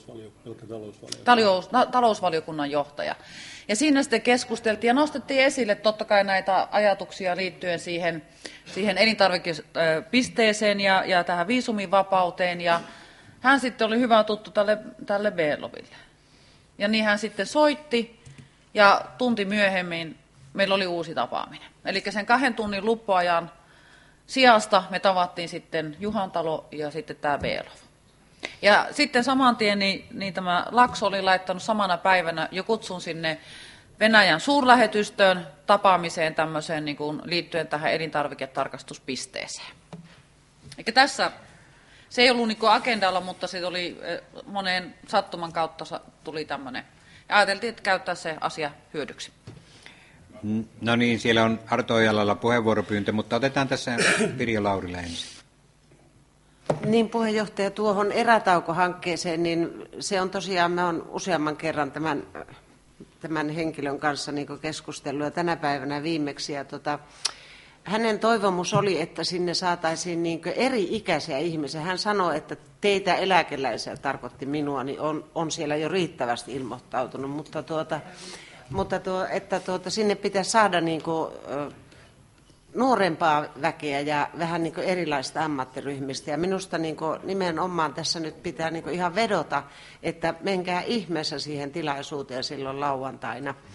Talousvaliokunnan johtaja. Ja siinä sitten keskusteltiin ja nostettiin esille totta kai näitä ajatuksia liittyen siihen elintarvikepisteeseen ja tähän viisumivapauteen. Ja hän sitten oli hyvä tuttu tälle Beloville. Ja niin hän sitten soitti, ja tunti myöhemmin meillä oli uusi tapaaminen. Eli sen 2 tunnin luppuajan sijasta me tavattiin sitten Juhantalo ja sitten tämä Belov. Ja sitten saman tien niin tämä Lakso oli laittanut samana päivänä jo kutsun sinne Venäjän suurlähetystöön tapaamiseen tämmöiseen niin kuin liittyen tähän elintarviketarkastuspisteeseen. Eli tässä se ei ollut niin kuin agendalla, mutta se oli monen sattuman kautta tuli tämmöinen. Ja ajateltiin, että käyttää se asia hyödyksi. No niin, siellä on Arto Ojalalla puheenvuoropyyntö, mutta otetaan tässä Pirjo Laurila ensin. Niin, puheenjohtaja, tuohon erätaukohankkeeseen, niin se on tosiaan, mä oon useamman kerran tämän henkilön kanssa niin keskustellut ja tänä päivänä viimeksi. Ja hänen toivomus oli, että sinne saataisiin niin eri-ikäisiä ihmisiä. Hän sanoi, että teitä eläkeläisiä, tarkoitti minua, niin on siellä jo riittävästi ilmoittautunut, mutta sinne pitäisi saada niin kuin, nuorempaa väkeä ja vähän niin kuin erilaisista ammattiryhmistä. Ja minusta niin kuin nimenomaan tässä nyt pitää niin kuin ihan vedota, että menkää ihmeessä siihen tilaisuuteen silloin lauantaina.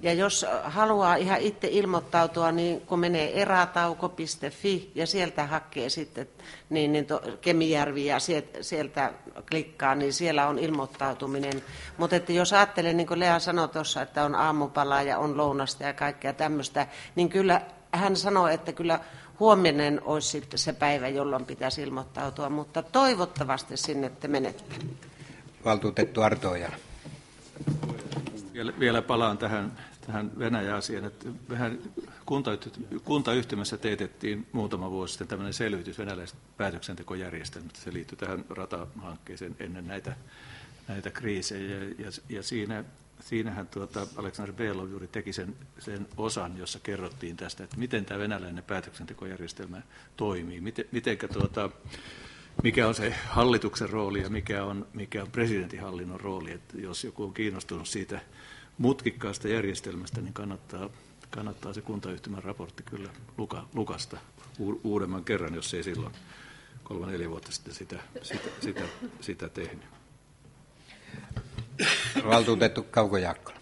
Ja jos haluaa ihan itse ilmoittautua, niin kun menee eratauko.fi ja sieltä hakee sitten Kemijärvi ja sieltä klikkaa, niin siellä on ilmoittautuminen. Mutta jos ajattelee, niin kuin Lea sanoi tuossa, että on aamupalaa ja on lounasta ja kaikkea tämmöistä, niin kyllä hän sanoi, että kyllä huominen olisi sitten se päivä, jolloin pitäisi ilmoittautua, mutta toivottavasti sinne te menette. Valtuutettu Arto Ojala. Vielä palaan tähän Venäjä-asiaan, että vähän kuntayhtymässä teetettiin muutama vuosi sitten tämmöinen selvitys venäläisestä päätöksentekojärjestelmästä. Se liittyy tähän ratahankkeeseen ennen näitä kriisejä, ja siinähän Alexander Belov juuri teki sen osan, jossa kerrottiin tästä, että miten tämä venäläinen päätöksentekojärjestelmä toimii, mikä on se hallituksen rooli ja mikä on presidentinhallinnon rooli. Että jos joku on kiinnostunut siitä mutkikkaasta järjestelmästä, niin kannattaa se kuntayhtymän raportti kyllä lukasta uudemman kerran, jos ei silloin 3-4 vuotta sitten sitä tehnyt. Valtuutettu Kauko Jaakkola.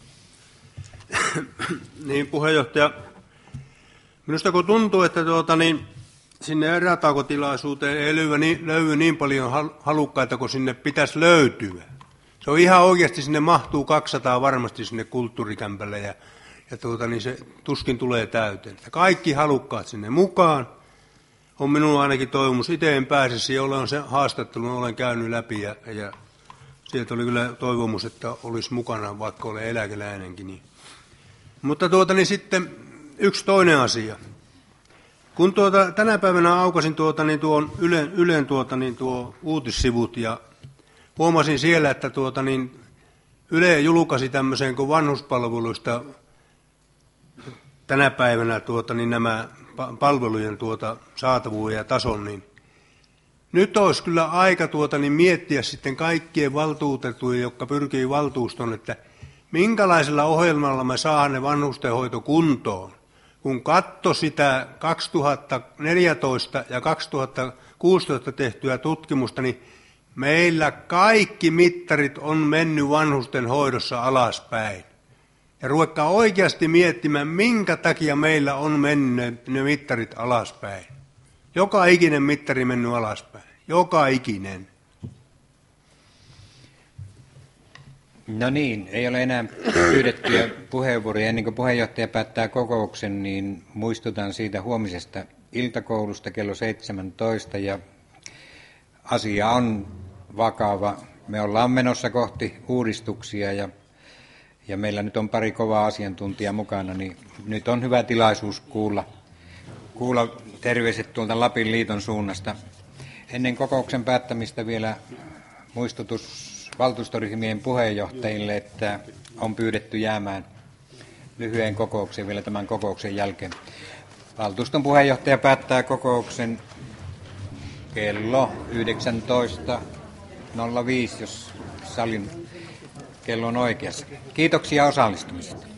Niin, puheenjohtaja. Minusta kun tuntuu, että sinne erätaukotilaisuuteen ei löydy niin paljon halukkaita kuin sinne pitäisi löytyä. Se on ihan oikeasti, sinne mahtuu 200 varmasti sinne kulttuurikämpälle ja se tuskin tulee täyteen. Kaikki halukkaat sinne mukaan. On minulla ainakin toivomus. Itse en pääse siihen, olen sen haastattelun, olen käynyt läpi ja sieltä oli kyllä toivomus, että olisi mukana, vaikka olen eläkeläinenkin. Niin. Mutta sitten yksi toinen asia. Kun tänä päivänä aukasin tuon Ylen tuo uutissivut ja huomasin siellä, että Yle julkaisi tämmöiseen kuin vanhuspalveluista tänä päivänä nämä palvelujen saatavuuden ja tason, niin nyt olisi kyllä aika miettiä sitten kaikkien valtuutettujen, jotka pyrkii valtuuston, että minkälaisella ohjelmalla me saadaan ne vanhustenhoito kuntoon. Kun katso sitä 2014 ja 2016 tehtyä tutkimusta, niin meillä kaikki mittarit on mennyt vanhusten hoidossa alaspäin. Ja ruvekaa oikeasti miettimään, minkä takia meillä on mennyt ne mittarit alaspäin. Joka ikinen mittari mennyt alaspäin. Joka ikinen. No niin, ei ole enää pyydettyjä puheenvuoroja. Ennen kuin puheenjohtaja päättää kokouksen, niin muistutan siitä huomisesta iltakoulusta kello 17. Ja asia on vakava. Me ollaan menossa kohti uudistuksia ja meillä nyt on pari kovaa asiantuntijaa mukana, niin nyt on hyvä tilaisuus kuulla terveiset tuolta Lapin liiton suunnasta. Ennen kokouksen päättämistä vielä muistutus valtuustoryhmien puheenjohtajille, että on pyydetty jäämään lyhyen kokoukseen vielä tämän kokouksen jälkeen. Valtuuston puheenjohtaja päättää kokouksen kello 19.05, jos salin kello on oikeassa. Kiitoksia osallistumisesta.